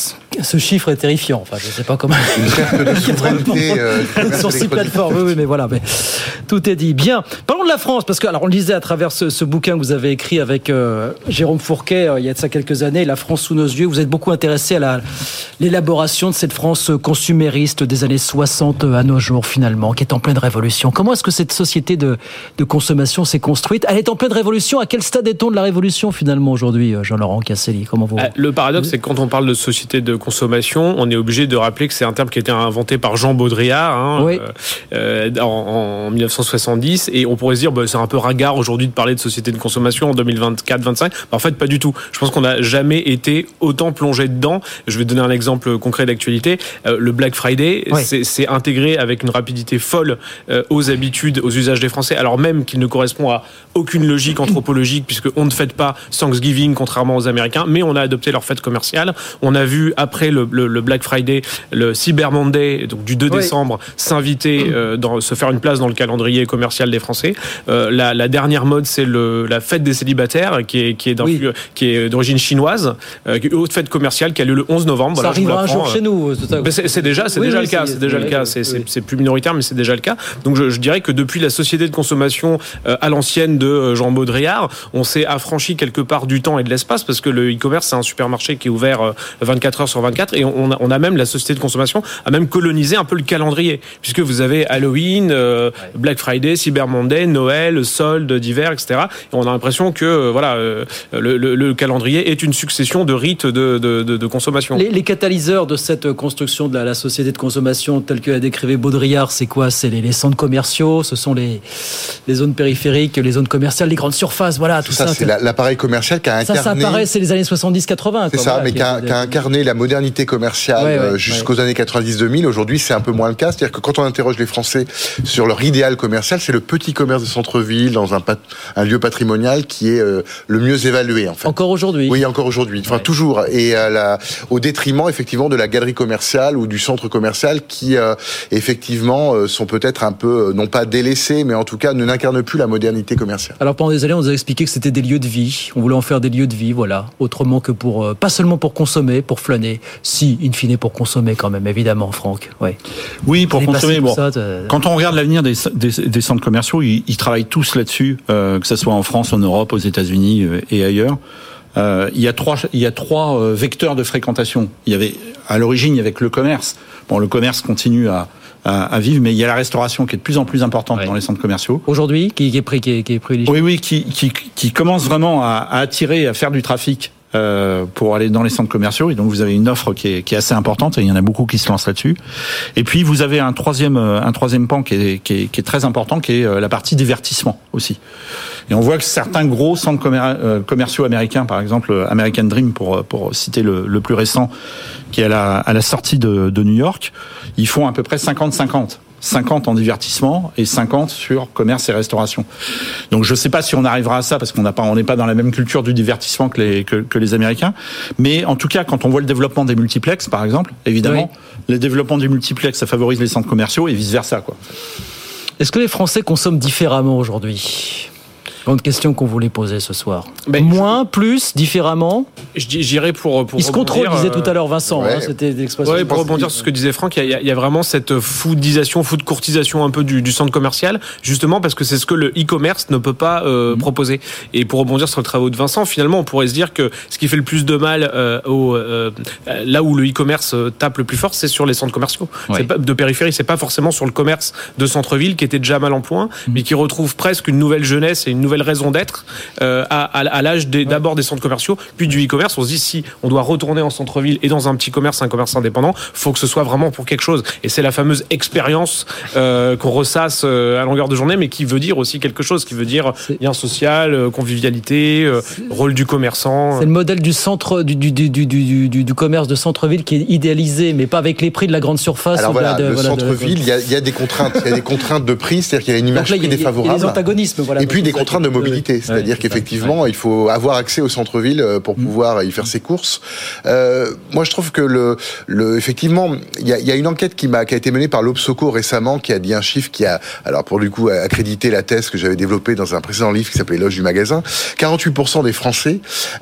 Ce chiffre est terrifiant. Enfin, je ne sais pas comment. Une perte de souveraineté euh, sur six plateformes. Oui, oui, mais voilà. Mais tout est dit. Bien. Parlons de la France, parce que alors on le disait à travers ce, ce bouquin que vous avez écrit avec euh, Jérôme Fourquet euh, il y a de ça quelques années, La France sous nos yeux. Vous êtes beaucoup intéressé à la, l'élaboration de cette France consumériste des années soixante à nos jours finalement, qui est en pleine révolution. Comment est-ce que cette société de, de consommation s'est construite ? Elle est en pleine révolution. À quel stade est-on de la révolution finalement aujourd'hui, Jean-Laurent Casselli ? Comment vous ? Le paradoxe, c'est que quand on parle de société de consommation, on est obligé de rappeler que c'est un terme qui a été inventé par Jean Baudrillard hein, oui. euh, en, en dix-neuf cent soixante-dix, et on pourrait se dire bah, c'est un peu ringard aujourd'hui de parler de société de consommation en deux mille vingt-quatre vingt-cinq. Bah, en fait, pas du tout. Je pense qu'on n'a jamais été autant plongé dedans. Je vais donner un exemple concret d'actualité. Euh, le Black Friday, oui. c'est, c'est intégré avec une rapidité folle euh, aux habitudes, aux usages des Français, alors même qu'il ne correspond à aucune logique anthropologique, puisqu'on ne fête pas Thanksgiving contrairement aux Américains, mais on a adopté leur fête commerciale. On a vu après le, le, le Black Friday, le Cyber Monday, donc du deux oui. décembre, s'inviter, euh, dans, se faire une place dans le calendrier commercial des Français. Euh, la, la dernière mode, c'est le, la fête des célibataires, qui est, qui est, oui. qui est d'origine chinoise, euh, qui est une haute fête commerciale qui a lieu le onze novembre. Ça voilà, arrivera un jour chez nous. Mais c'est, c'est déjà, c'est oui, déjà oui, le cas. C'est, c'est déjà oui, le cas. C'est, oui. c'est, c'est plus minoritaire, mais c'est déjà le cas. Donc je, je dirais que depuis la société de consommation euh, à l'ancienne de Jean Baudrillard, on s'est affranchi quelque part du temps et de l'espace, parce que le e-commerce, c'est un supermarché qui est ouvert euh, vingt-quatre heures sur vingt-quatre, et on a, on a même, la société de consommation a même colonisé un peu le calendrier, puisque vous avez Halloween, euh, Black Friday, Cyber Monday, Noël, soldes d'hiver, et cetera. Et on a l'impression que euh, voilà, euh, le, le, le calendrier est une succession de rites de, de, de, de consommation. Les, les catalyseurs de cette construction de la, la société de consommation telle que la décrivait Baudrillard, c'est quoi ? C'est les, les centres commerciaux, ce sont les, les zones périphériques, les zones commerciales, les grandes surfaces, voilà, tout ça. ça c'est la, l'appareil commercial qui a incarné... Ça, ça apparaît, c'est les années soixante-dix quatre-vingts. C'est quoi, ça, voilà, mais qui a, qui a incarné la modernité commerciale ouais, ouais, jusqu'aux ouais. années quatre-vingt-dix deux mille. Aujourd'hui, c'est un peu moins le cas. C'est-à-dire que quand on interroge les Français sur leur idéal commercial, c'est le petit commerce de centre-ville, dans un, pat- un lieu patrimonial qui est euh, le mieux évalué, en fait. Encore aujourd'hui ? Oui, encore aujourd'hui. Enfin, ouais. toujours. Et à la, au détriment, effectivement, de la galerie commerciale ou du centre commercial qui, euh, effectivement, euh, sont peut-être un peu, euh, non pas délaissés, mais en tout cas, ne n'incarnent plus la modernité commerciale. Alors, pendant des années, on nous a expliqué que c'était des lieux de vie. On voulait en faire des lieux de vie, voilà. Autrement que pour, euh, pas seulement pour consommer, pour flâner. Si, in fine, pour consommer quand même, évidemment, Franck. Ouais. Oui, pour consommer. Bon, ça, quand on regarde l'avenir des, des, des centres commerciaux, ils, ils travaillent tous là-dessus, euh, que ce soit en France, en Europe, aux États-Unis euh, et ailleurs. Euh, il y a trois, il y a trois euh, vecteurs de fréquentation. Il y avait, à l'origine, il y avait le commerce. Bon, le commerce continue à, à, à vivre, mais il y a la restauration qui est de plus en plus importante ouais. dans les centres commerciaux. Aujourd'hui, qui, qui est pris, qui est, qui est privilégié. Oui, oui, qui, qui, qui commence vraiment à, à attirer, à faire du trafic. Euh, pour aller dans les centres commerciaux, et donc vous avez une offre qui est, qui est assez importante, et il y en a beaucoup qui se lancent là-dessus. Et puis vous avez un troisième, un troisième pan qui est, qui est, qui est très important, qui est la partie divertissement aussi. Et on voit que certains gros centres commerciaux américains, par exemple American Dream, pour, pour citer le, le plus récent, qui est à la, à la sortie de, de New York, ils font à peu près cinquante cinquante. cinquante en divertissement et cinquante sur commerce et restauration. Donc je ne sais pas si on arrivera à ça, parce qu'on n'a pas, on n'est pas dans la même culture du divertissement que les, que, que les Américains. Mais en tout cas, quand on voit le développement des multiplex, par exemple, évidemment, oui. le développement du multiplex, ça favorise les centres commerciaux et vice-versa, quoi. Est-ce que les Français consomment différemment aujourd'hui ? Grande question qu'on voulait poser ce soir. Ben, Moins, je... plus, différemment. J'irais pour, pour il se contrôle, disait tout à l'heure Vincent. Ouais. Hein, c'était l'expression. Ouais, pour rebondir sur ce que disait Franck, il y a, il y a vraiment cette foodisation, food courtisation un peu du, du centre commercial, justement parce que c'est ce que le e-commerce ne peut pas euh, mmh. proposer. Et pour rebondir sur le travail de Vincent, finalement, on pourrait se dire que ce qui fait le plus de mal euh, au, euh, là où le e-commerce tape le plus fort, c'est sur les centres commerciaux. Ouais. C'est pas, de périphérie, c'est pas forcément sur le commerce de centre-ville qui était déjà mal en point, mmh. mais qui retrouve presque une nouvelle jeunesse et une nouvelle nouvelle raison d'être euh, à, à, à l'âge des, d'abord des centres commerciaux, puis du e-commerce. On se dit si on doit retourner en centre-ville et dans un petit commerce, un commerce indépendant, faut que ce soit vraiment pour quelque chose. Et c'est la fameuse expérience euh, qu'on ressasse euh, à longueur de journée, mais qui veut dire aussi quelque chose, qui veut dire lien social, euh, convivialité, euh, rôle du commerçant. C'est le modèle du centre du, du, du, du, du, du, du commerce de centre-ville qui est idéalisé, mais pas avec les prix de la grande surface. Alors voilà, de, de, le voilà, centre-ville, il y, a, il y a des contraintes, il y a des contraintes de prix, c'est-à-dire qu'il y a une image prix défavorable. Il y a des antagonismes, voilà. Et puis des contraintes de mobilité, c'est-à-dire ouais, qu'effectivement, ouais. il faut avoir accès au centre-ville pour pouvoir y faire ses courses. Euh, moi, je trouve que le, le effectivement, il y a, il y a une enquête qui m'a, qui a été menée par l'Obsoco récemment, qui a dit un chiffre qui a, alors pour du coup, accrédité la thèse que j'avais développée dans un précédent livre qui s'appelait L'éloge du magasin. quarante-huit pour cent des Français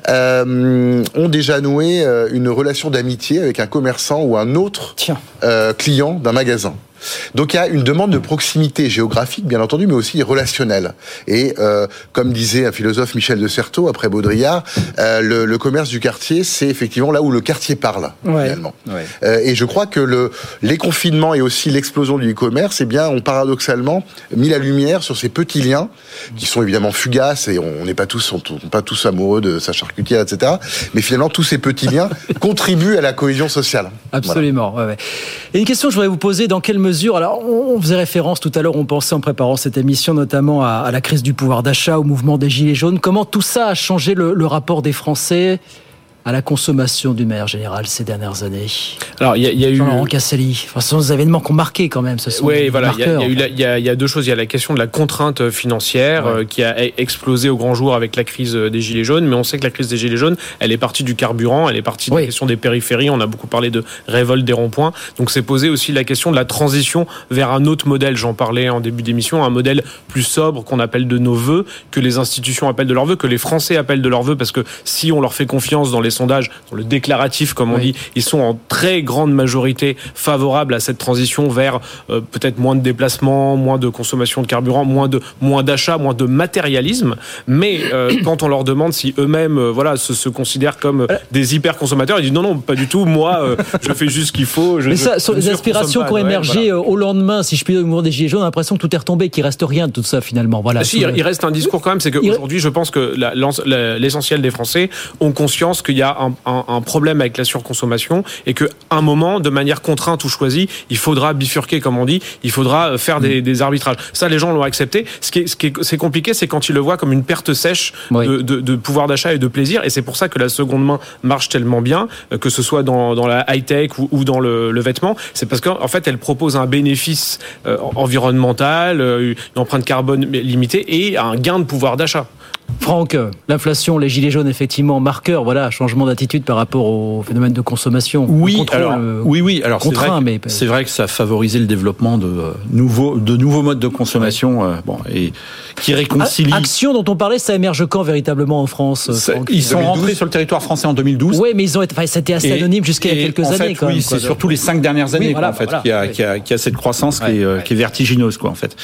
euh, ont déjà noué une relation d'amitié avec un commerçant ou un autre euh, client d'un magasin. Donc il y a une demande de proximité géographique, bien entendu, mais aussi relationnelle. Et euh, comme disait un philosophe, Michel de Certeau, après Baudrillard, euh, le, le commerce du quartier, c'est effectivement là où le quartier parle, ouais. Finalement. Ouais. Euh, et je crois que le, les confinements et aussi l'explosion du e-commerce, eh bien, ont paradoxalement mis la lumière sur ces petits liens, qui sont évidemment fugaces, et on n'est pas tous, on n'est pas tous amoureux de sa charcutière, et cetera. Mais finalement, tous ces petits liens contribuent à la cohésion sociale. Absolument. Voilà. Ouais, ouais. Et une question que je voudrais vous poser, dans quelle mesure Alors, on faisait référence tout à l'heure, on pensait en préparant cette émission notamment à, à la crise du pouvoir d'achat, au mouvement des Gilets jaunes. Comment tout ça a changé le, le rapport des Français à la consommation d'une manière générale ces dernières années? Alors, il y a, y a eu... Jean-Laurent Casselli, enfin, ce sont des événements qui ont marqué quand même. Oui, voilà, il y, y, y, y, y a deux choses. Il y a la question de la contrainte financière ouais. euh, qui a explosé au grand jour avec la crise des Gilets jaunes, mais on sait que la crise des Gilets jaunes, elle est partie du carburant, elle est partie de oui. la question des périphéries, on a beaucoup parlé de révolte des ronds-points, donc c'est posé aussi la question de la transition vers un autre modèle, j'en parlais en début d'émission, un modèle plus sobre qu'on appelle de nos voeux, que les institutions appellent de leurs voeux, que les Français appellent de leurs voeux, parce que si on leur fait confiance dans les sondages, dans le déclaratif, comme on oui. dit, ils sont en très grande majorité favorables à cette transition vers euh, peut-être moins de déplacements, moins de consommation de carburant, moins de moins d'achats, moins de matérialisme. Mais euh, quand on leur demande si eux-mêmes, euh, voilà, se, se considèrent comme des hyper consommateurs, ils disent non, non, pas du tout. Moi, euh, je fais juste ce qu'il faut. Je, Mais ça, je, sur je les aspirations qui ont émergé voilà. au lendemain, si je puis dire, au mouvement des Gilets jaunes, on a l'impression que tout est retombé, qu'il reste rien de tout ça finalement. Voilà. Ah, si, il reste un discours quand même, c'est qu'aujourd'hui, je pense que la, la, l'essentiel des Français ont conscience qu'il y a un, un, un problème avec la surconsommation et qu'à un moment, de manière contrainte ou choisie, il faudra bifurquer, comme on dit, il faudra faire des, des arbitrages. Ça, les gens l'ont accepté. Ce qui est, ce qui est, c'est compliqué, c'est quand ils le voient comme une perte sèche oui. de, de, de pouvoir d'achat et de plaisir. Et c'est pour ça que la seconde main marche tellement bien, que ce soit dans, dans la high-tech ou, ou dans le, le vêtement. C'est parce qu'en fait, elle propose un bénéfice euh, environnemental, euh, une empreinte carbone limitée et un gain de pouvoir d'achat. Franck, l'inflation, les gilets jaunes, effectivement, marqueur, voilà, changement d'attitude par rapport au phénomène de consommation. Oui, contrôle, alors, euh, oui, oui. Alors contraint, c'est, vrai que, mais... c'est vrai que ça a favorisé le développement de euh, nouveaux, de nouveaux modes de consommation, ouais. euh, bon, et qui réconcilient. Action dont on parlait, ça émerge quand véritablement en France? Franck, ils sont rentrés sur le territoire français en deux mille douze. Oui, mais ils ont été, enfin, c'était assez et, anonyme jusqu'à il y a quelques années. Fait, quand oui, même, c'est quoi, surtout les cinq dernières années, oui, voilà, quoi, en fait, voilà, qui a, oui. qui a, qui a cette croissance ouais, qui, est, ouais. qui est vertigineuse, quoi, en fait.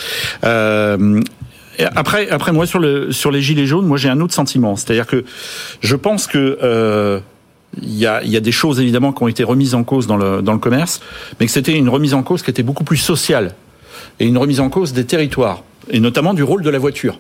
Euh, Après, après moi sur le sur les gilets jaunes, moi j'ai un autre sentiment, c'est-à-dire que je pense que euh, il y a il y a des choses évidemment qui ont été remises en cause dans le dans le commerce, mais que c'était une remise en cause qui était beaucoup plus sociale et une remise en cause des territoires et notamment du rôle de la voiture.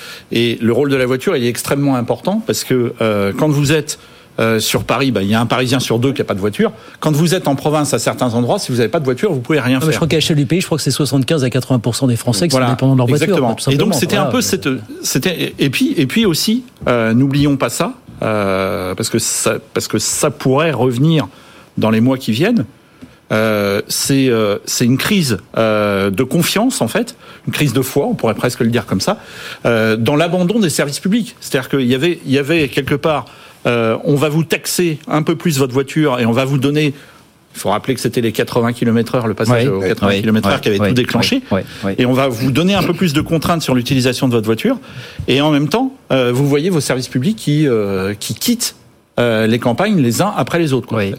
Et le rôle de la voiture, il est extrêmement important parce que euh, quand vous êtes Euh, sur Paris, bah, il y a un Parisien sur deux qui n'a pas de voiture. Quand vous êtes en province à certains endroits, si vous n'avez pas de voiture, vous pouvez rien ah, faire. Je crois qu'à l'échelle du pays, je crois que c'est soixante-quinze à quatre-vingts pour cent des Français qui voilà, sont dépendants de leur voiture. Exactement. Quoi, et donc c'était voilà. un peu cette, c'était et puis et puis aussi, euh, n'oublions pas ça, euh, parce que ça, parce que ça pourrait revenir dans les mois qui viennent. Euh, c'est euh, c'est une crise euh, de confiance en fait, une crise de foi, on pourrait presque le dire comme ça, euh, dans l'abandon des services publics. C'est-à-dire qu'il y avait il y avait quelque part Euh, on va vous taxer un peu plus votre voiture et on va vous donner. Il faut rappeler que c'était les quatre-vingts kilomètres heure, le passage oui, aux quatre-vingts oui, kilomètres heure oui, qui avait oui, tout déclenché. Oui, oui, oui. Et on va vous donner un peu plus de contraintes sur l'utilisation de votre voiture. Et en même temps, euh, vous voyez vos services publics qui, euh, qui quittent euh, les campagnes les uns après les autres. Quoi, oui. en fait. Et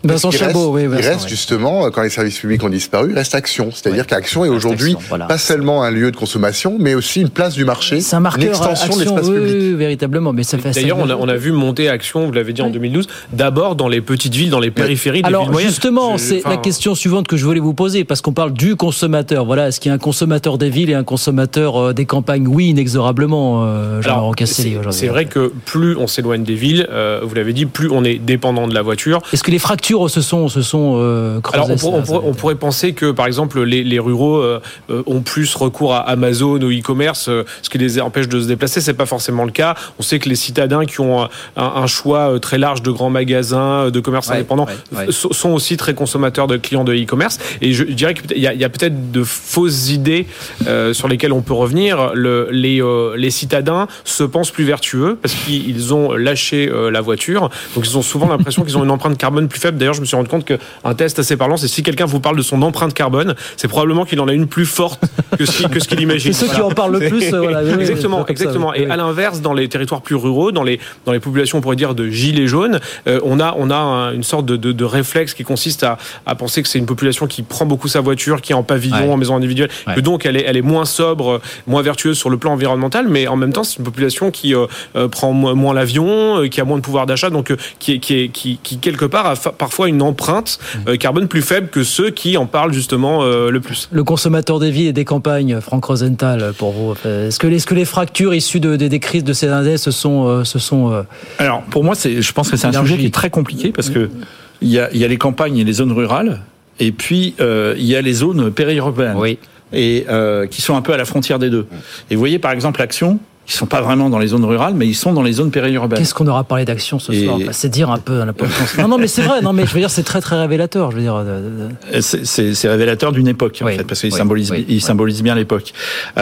Vincent Chabot, oui. Il Vincent, reste oui. justement, quand les services publics ont disparu, il reste Action. C'est-à-dire oui. qu'Action est aujourd'hui Action, voilà. pas seulement un lieu de consommation, mais aussi une place du marché, C'est un marqueur une extension Action, de l'espace oui, public. oui, véritablement. Mais ça fait D'ailleurs, on a, on a vu monter Action, vous l'avez dit en deux mille douze, d'abord dans les petites villes, dans les périphéries des Alors villes moyennes. justement, Je- c'est enfin, la question suivante que je voulais vous poser, parce qu'on parle du consommateur. Voilà, est-ce qu'il y a un consommateur des villes et un consommateur euh, des campagnes? Oui, inexorablement, euh, Jean Alors, Rocasselli, c'est, aujourd'hui. c'est vrai que plus on s'éloigne des villes, euh, vous l'avez dit, plus on est dépendant de la voiture. Est-ce que les fractures se sont, se sont euh, creusées? Alors, on, pour- ça, on pourrait, on pourrait penser que, par exemple, les, les ruraux euh, euh, ont plus recours à Amazon ou e-commerce, euh, ce qui les empêche de se déplacer. C'est pas forcément le cas. On sait que les citadins qui ont un, un choix très large de grands magasins, de commerces Ouais, indépendants, ouais, ouais. sont aussi très consommateurs de clients de e-commerce. Et je dirais qu'il y a, il y a peut-être de fausses idées euh, sur lesquelles on peut revenir. Le, les, euh, les citadins se pensent plus vertueux parce qu'ils ont lâché euh, la voiture. Donc, ils ont souvent l'impression qu'ils ont une empreinte carbone plus faible. D'ailleurs, je me suis rendu compte qu'un test assez parlant, c'est si quelqu'un vous parle de son empreinte carbone, c'est probablement qu'il en a une plus forte que ce, que ce qu'il imagine. C'est ceux qui en parlent le plus, euh, voilà. Oui, oui, Exactement, c'est comme ça, exactement. oui. Et à l'inverse, dans les territoires plus ruraux, dans les, dans les populations, on pourrait dire, de gilets jaunes, euh, on a, on a un- une sorte de, de, de réflexe qui consiste à, à penser que c'est une population qui prend beaucoup sa voiture, qui est en pavillon, Ouais. en maison individuelle, Ouais. que donc elle est, elle est moins sobre, moins vertueuse sur le plan environnemental, mais en même temps, c'est une population qui euh, euh, prend moins, moins l'avion, euh, qui a moins de pouvoir d'achat, donc euh, qui, est, qui, est, qui, qui, quelque part, a fa- parfois une empreinte euh, carbone plus faible que ceux qui en parlent justement euh, le plus. Le consommateur des villes et des campagnes, Franck Rosenthal, pour vous, est-ce que les, est-ce que les fractures issues de, des, des crises de ces indices se sont, euh, se sont euh, Alors, pour moi, c'est, je pense que c'est un élargies? sujet qui est très compliqué parce que il y a, il y a les campagnes et les zones rurales, et puis euh, il y a les zones périurbaines, Oui. et euh, qui sont un peu à la frontière des deux. Et vous voyez, par exemple, Action, ils sont pas vraiment dans les zones rurales, mais ils sont dans les zones périurbaines. Qu'est-ce qu'on aura parlé d'Action ce Et- soir? Bah, c'est dire un peu l'importance. Non, non, mais c'est vrai. Non, mais je veux dire, c'est très, très révélateur. Je veux dire. de- de- C'est, c'est, c'est révélateur d'une époque, en Oui, fait, parce qu'il oui, symbolise, oui, il oui. symbolise bien l'époque.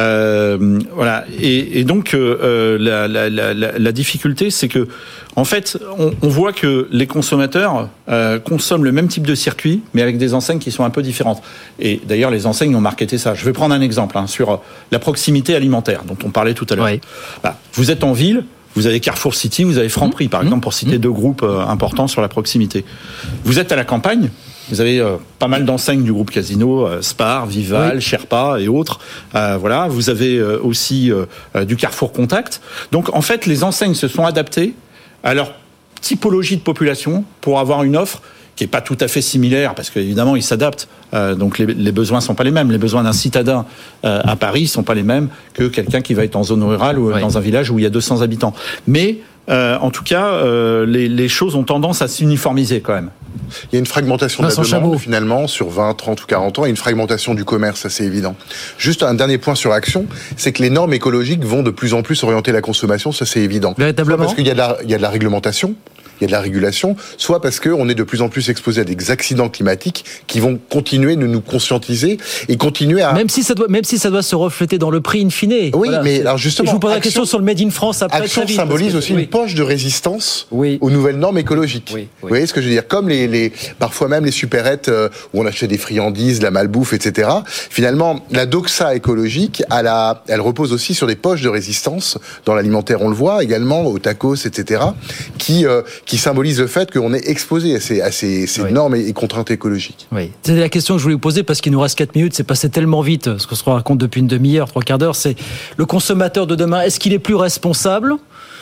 Euh, voilà. Et, et donc, euh, la, la, la, la, la difficulté, c'est que, en fait, on, on voit que les consommateurs euh, consomment le même type de circuit, mais avec des enseignes qui sont un peu différentes. Et d'ailleurs, les enseignes ont marketé ça. Je vais prendre un exemple hein, sur la proximité alimentaire, dont on parlait tout à l'heure. Oui. Bah, vous êtes en ville. Vous avez Carrefour City, vous avez Franprix, par exemple, pour citer deux groupes euh, importants sur la proximité. Vous êtes à la campagne, vous avez euh, pas mal d'enseignes du groupe Casino, euh, Spar, Vival, Oui. Sherpa et autres. Euh, voilà, vous avez euh, aussi euh, euh, du Carrefour Contact. Donc, en fait, les enseignes se sont adaptées à leur typologie de population pour avoir une offre qui est pas tout à fait similaire, parce qu'évidemment, ils s'adaptent. Euh, donc, les, les besoins sont pas les mêmes. Les besoins d'un citadin euh, à Paris sont pas les mêmes que quelqu'un qui va être en zone rurale ou Oui. dans un village où il y a deux cents habitants. Mais, euh, en tout cas, euh, les, les choses ont tendance à s'uniformiser quand même. Il y a une fragmentation de la Vincent demande, Chabot. finalement, sur vingt, trente ou quarante ans, et une fragmentation du commerce, ça c'est évident. Juste un dernier point sur Action, c'est que les normes écologiques vont de plus en plus orienter la consommation, ça c'est évident. Véritablement. Soit parce qu'il y a de la, il y a de la réglementation, il y a de la régulation, soit parce qu'on est de plus en plus exposé à des accidents climatiques qui vont continuer de nous conscientiser et continuer à... Même si ça doit, même si ça doit se refléter dans le prix in fine. Oui, Voilà, mais c'est- alors justement, Et je vous pose la Action- question sur le Made in France après. Action très vite, symbolise parce que- aussi oui. une poche de résistance Oui. aux nouvelles normes écologiques. Oui, oui. Vous voyez ce que je veux dire? Comme les, les, parfois même les supérettes euh, où on achète des friandises, de la malbouffe, et cetera. Finalement, la doxa écologique, elle, a, elle repose aussi sur des poches de résistance. Dans l'alimentaire, on le voit également, aux tacos, et cetera. Qui, euh, qui symbolisent le fait qu'on est exposé à ces, à ces, ces Oui. normes et, et contraintes écologiques. Oui. C'était la question que je voulais vous poser parce qu'il nous reste quatre minutes. C'est passé tellement vite, ce qu'on se raconte depuis une demi-heure, trois quarts d'heure. C'est le consommateur de demain. Est-ce qu'il est plus responsable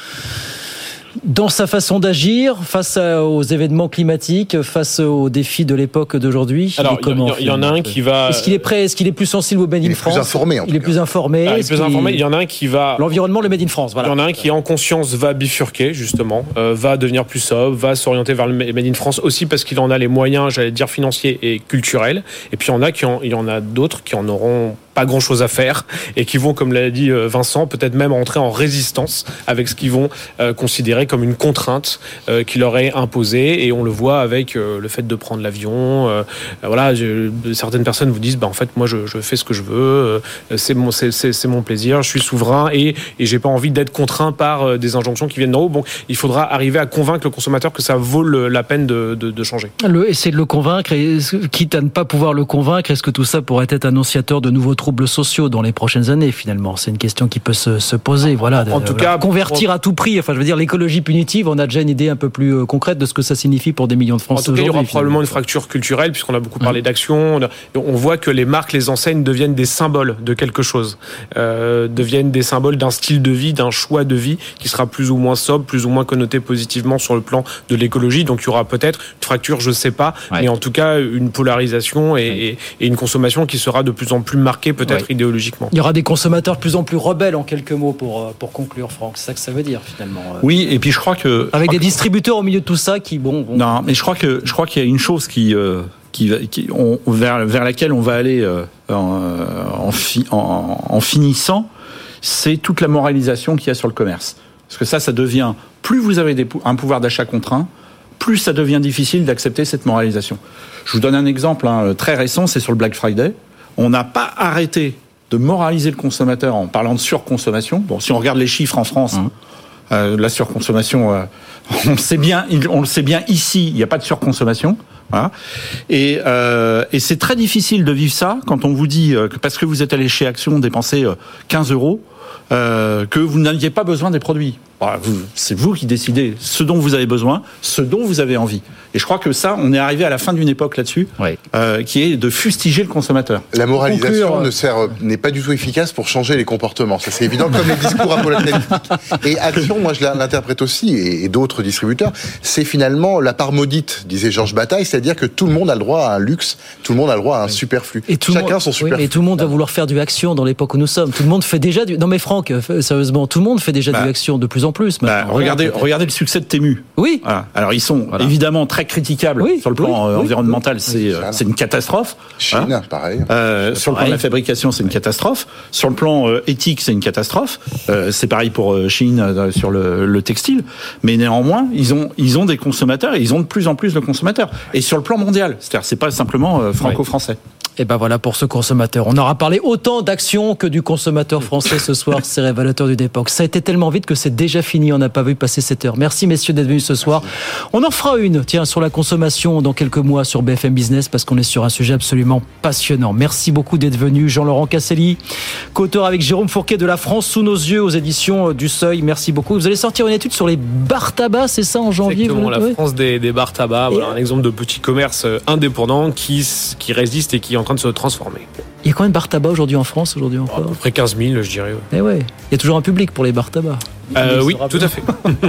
dans sa façon d'agir face à- aux événements climatiques, face aux défis de l'époque d'aujourd'hui? Alors, Il est comment, il y, il y en a un finalement qui va. Est-ce qu'il est prêt? Est-ce qu'il est plus sensible au Made in Il est France? plus informé, en Il tout est cas. plus informé. Ah, il est Est-ce plus qu'il- informé. Il y en a un qui va. L'environnement, le Made in France. Voilà. Il y en a un qui, en conscience, va bifurquer, justement, euh, va devenir plus sobre, va s'orienter vers le Made in France aussi parce qu'il en a les moyens, j'allais dire, financiers et culturels. Et puis, il y en a, qui en, il y en a d'autres qui en auront pas grand chose à faire et qui vont, comme l'a dit Vincent, peut-être même entrer en résistance avec ce qu'ils vont euh, considérer comme une contrainte euh, qui leur est imposée. Et on le voit avec euh, le fait de prendre l'avion. Euh, voilà, je, certaines personnes vous disent, bah, en fait, moi, je, je fais ce que je veux. Euh, c'est mon, c'est, c'est, c'est mon plaisir. Je suis souverain et, et j'ai pas envie d'être contraint par euh, des injonctions qui viennent d'en haut. Bon, il faudra arriver à convaincre le consommateur que ça vaut le, la peine de, de, de changer. Le, essayer de le convaincre, et quitte à ne pas pouvoir le convaincre, est-ce que tout ça pourrait être annonciateur de nouveaux troubles troubles sociaux dans les prochaines années, finalement. C'est une question qui peut se, se poser. Voilà, en de, tout de, cas, convertir à tout prix. Enfin, je veux dire, l'écologie punitive, on a déjà une idée un peu plus concrète de ce que ça signifie pour des millions de Français. En tout cas, il y aura aujourd'hui, probablement une fracture culturelle, puisqu'on a beaucoup parlé mmh. d'action. On, a, on voit que les marques, les enseignes deviennent des symboles de quelque chose, euh, deviennent des symboles d'un style de vie, d'un choix de vie qui sera plus ou moins sobre, plus ou moins connoté positivement sur le plan de l'écologie. Donc, il y aura peut-être une fracture, je sais pas, ouais. mais en tout cas, une polarisation et, et, et une consommation qui sera de plus en plus marquée, peut-être ouais. idéologiquement. Il y aura des consommateurs de plus en plus rebelles, en quelques mots, pour, pour conclure, Franck. C'est ça que ça veut dire, finalement. Oui, et puis je crois que... Avec des que... distributeurs au milieu de tout ça qui, bon... bon... Non, mais je crois que je crois qu'il y a une chose qui... Euh... Qui, qui, on, vers, vers laquelle on va aller euh, en, en, fi, en, en finissant, c'est toute la moralisation qu'il y a sur le commerce. Parce que ça, ça devient, plus vous avez des, un pouvoir d'achat contraint, plus ça devient difficile d'accepter cette moralisation. Je vous donne un exemple hein, très récent, c'est sur le Black Friday. On n'a pas arrêté de moraliser le consommateur en parlant de surconsommation. Bon, si on regarde les chiffres en France, mmh. euh, la surconsommation, euh, on le sait bien, on le sait bien ici, il n'y a pas de surconsommation. Voilà. Et, euh, et c'est très difficile de vivre ça quand on vous dit que parce que vous êtes allé chez Action dépenser quinze euros, euh, que vous n'aviez pas besoin des produits. Voilà, vous, c'est vous qui décidez ce dont vous avez besoin, ce dont vous avez envie. Et je crois que ça, on est arrivé à la fin d'une époque là-dessus, oui. euh, qui est de fustiger le consommateur. La moralisation conclure, ne sert, n'est pas du tout efficace pour changer les comportements. Ça, c'est évident, comme les discours apocalyptiques. Et Action, moi, je l'interprète aussi, et, et d'autres distributeurs, c'est finalement la part maudite, disait Georges Bataille, c'est-à-dire que tout le monde a le droit à un luxe, tout le monde a le droit à un oui. superflu. Et tout Chacun monde, son superflu. Oui, mais tout le monde va vouloir faire du Action dans l'époque où nous sommes. Tout le monde fait déjà du... Non mais Franck, sérieusement, tout le monde fait déjà bah, du Action de plus en plus. Bah, regardez, voilà. regardez le succès de Temu. Oui. Voilà. Alors ils sont voilà. évidemment très critiquables. Oui. Sur le plan oui, environnemental, oui, c'est, oui, c'est une catastrophe. Chine, hein pareil. Euh, sur le plan de la fabrication, c'est une catastrophe. Sur le plan euh, éthique, c'est une catastrophe. Euh, c'est pareil pour euh, Chine euh, sur le, le textile. Mais néanmoins, ils ont, ils ont des consommateurs et ils ont de plus en plus de consommateurs. Et sur le plan mondial, c'est-à-dire, c'est pas simplement euh, franco-français. Oui. Et ben voilà pour ce consommateur. On aura parlé autant d'Action que du consommateur français ce soir. C'est révélateur du Dépoque. Ça a été tellement vite que c'est déjà fini. On n'a pas vu passer cette heure. Merci messieurs d'être venus ce soir. On en fera une, tiens, sur la consommation dans quelques mois sur B F M Business parce qu'on est sur un sujet absolument passionnant. Merci beaucoup d'être venus. Jean-Laurent Casselli, co-auteur avec Jérôme Fourquet de La France sous nos yeux aux éditions du Seuil. Merci beaucoup. Vous allez sortir une étude sur les bars tabac, c'est ça en janvier? Exactement, la France des, des bars tabac. Voilà, un exemple de petit commerce indépendant qui, qui résiste et qui est en train de se transformer. Il y a combien de bars tabac aujourd'hui en France aujourd'hui encore? À peu près quinze mille, je dirais. Ouais. Et ouais, il y a toujours un public pour les bars tabac. Euh, oui, tout à fait.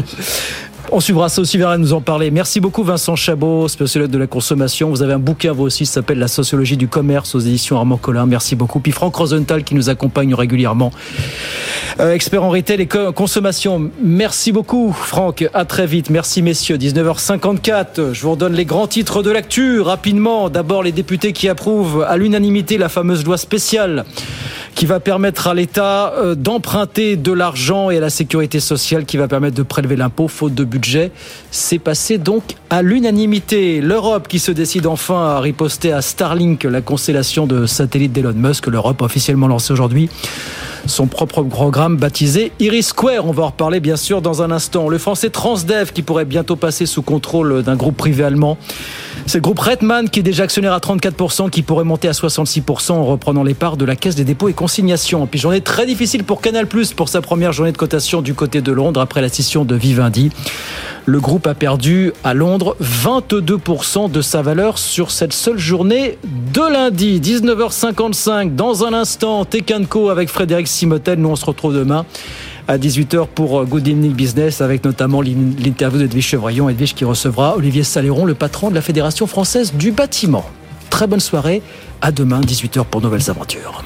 On suivra ça aussi, Vera nous en parler. Merci beaucoup Vincent Chabot, spécialiste de la consommation. Vous avez un bouquin, vous aussi, ça s'appelle La sociologie du commerce aux éditions Armand Collin. Merci beaucoup. Puis Franck Rosenthal qui nous accompagne régulièrement. Euh, expert en retail et consommation. Merci beaucoup Franck, à très vite. Merci messieurs. dix-neuf heures cinquante-quatre, je vous redonne les grands titres de l'actu rapidement. D'abord les députés qui approuvent à l'unanimité la fameuse loi spéciale qui va permettre à l'État d'emprunter de l'argent et à la sécurité sociale qui va permettre de prélever l'impôt faute de budget. C'est passé donc à l'unanimité. L'Europe qui se décide enfin à riposter à Starlink, la constellation de satellites d'Elon Musk. L'Europe a officiellement lancé aujourd'hui son propre programme baptisé Iris Square. On va en reparler bien sûr dans un instant. Le français Transdev qui pourrait bientôt passer sous contrôle d'un groupe privé allemand. C'est le groupe Redman qui est déjà actionnaire à trente-quatre pour cent qui pourrait monter à soixante-six pour cent en reprenant les parts de la Caisse des dépôts et consignations. Puis journée très difficile pour Canal plus pour sa première journée de cotation du côté de Londres après la scission de Vivendi. Le groupe a perdu à Londres vingt-deux pour cent de sa valeur sur cette seule journée de lundi. dix-neuf heures cinquante-cinq, dans un instant, Tech and Co avec Frédéric Simotel. Nous on se retrouve demain à dix-huit heures pour Good Evening Business avec notamment l'interview d'Edwige Chevrillon. Edwige qui recevra Olivier Saléron, le patron de la Fédération Française du Bâtiment. Très bonne soirée, à demain dix-huit heures pour Nouvelles Aventures.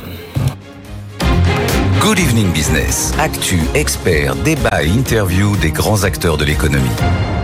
Good Evening Business, actu, experts, débat et interview des grands acteurs de l'économie.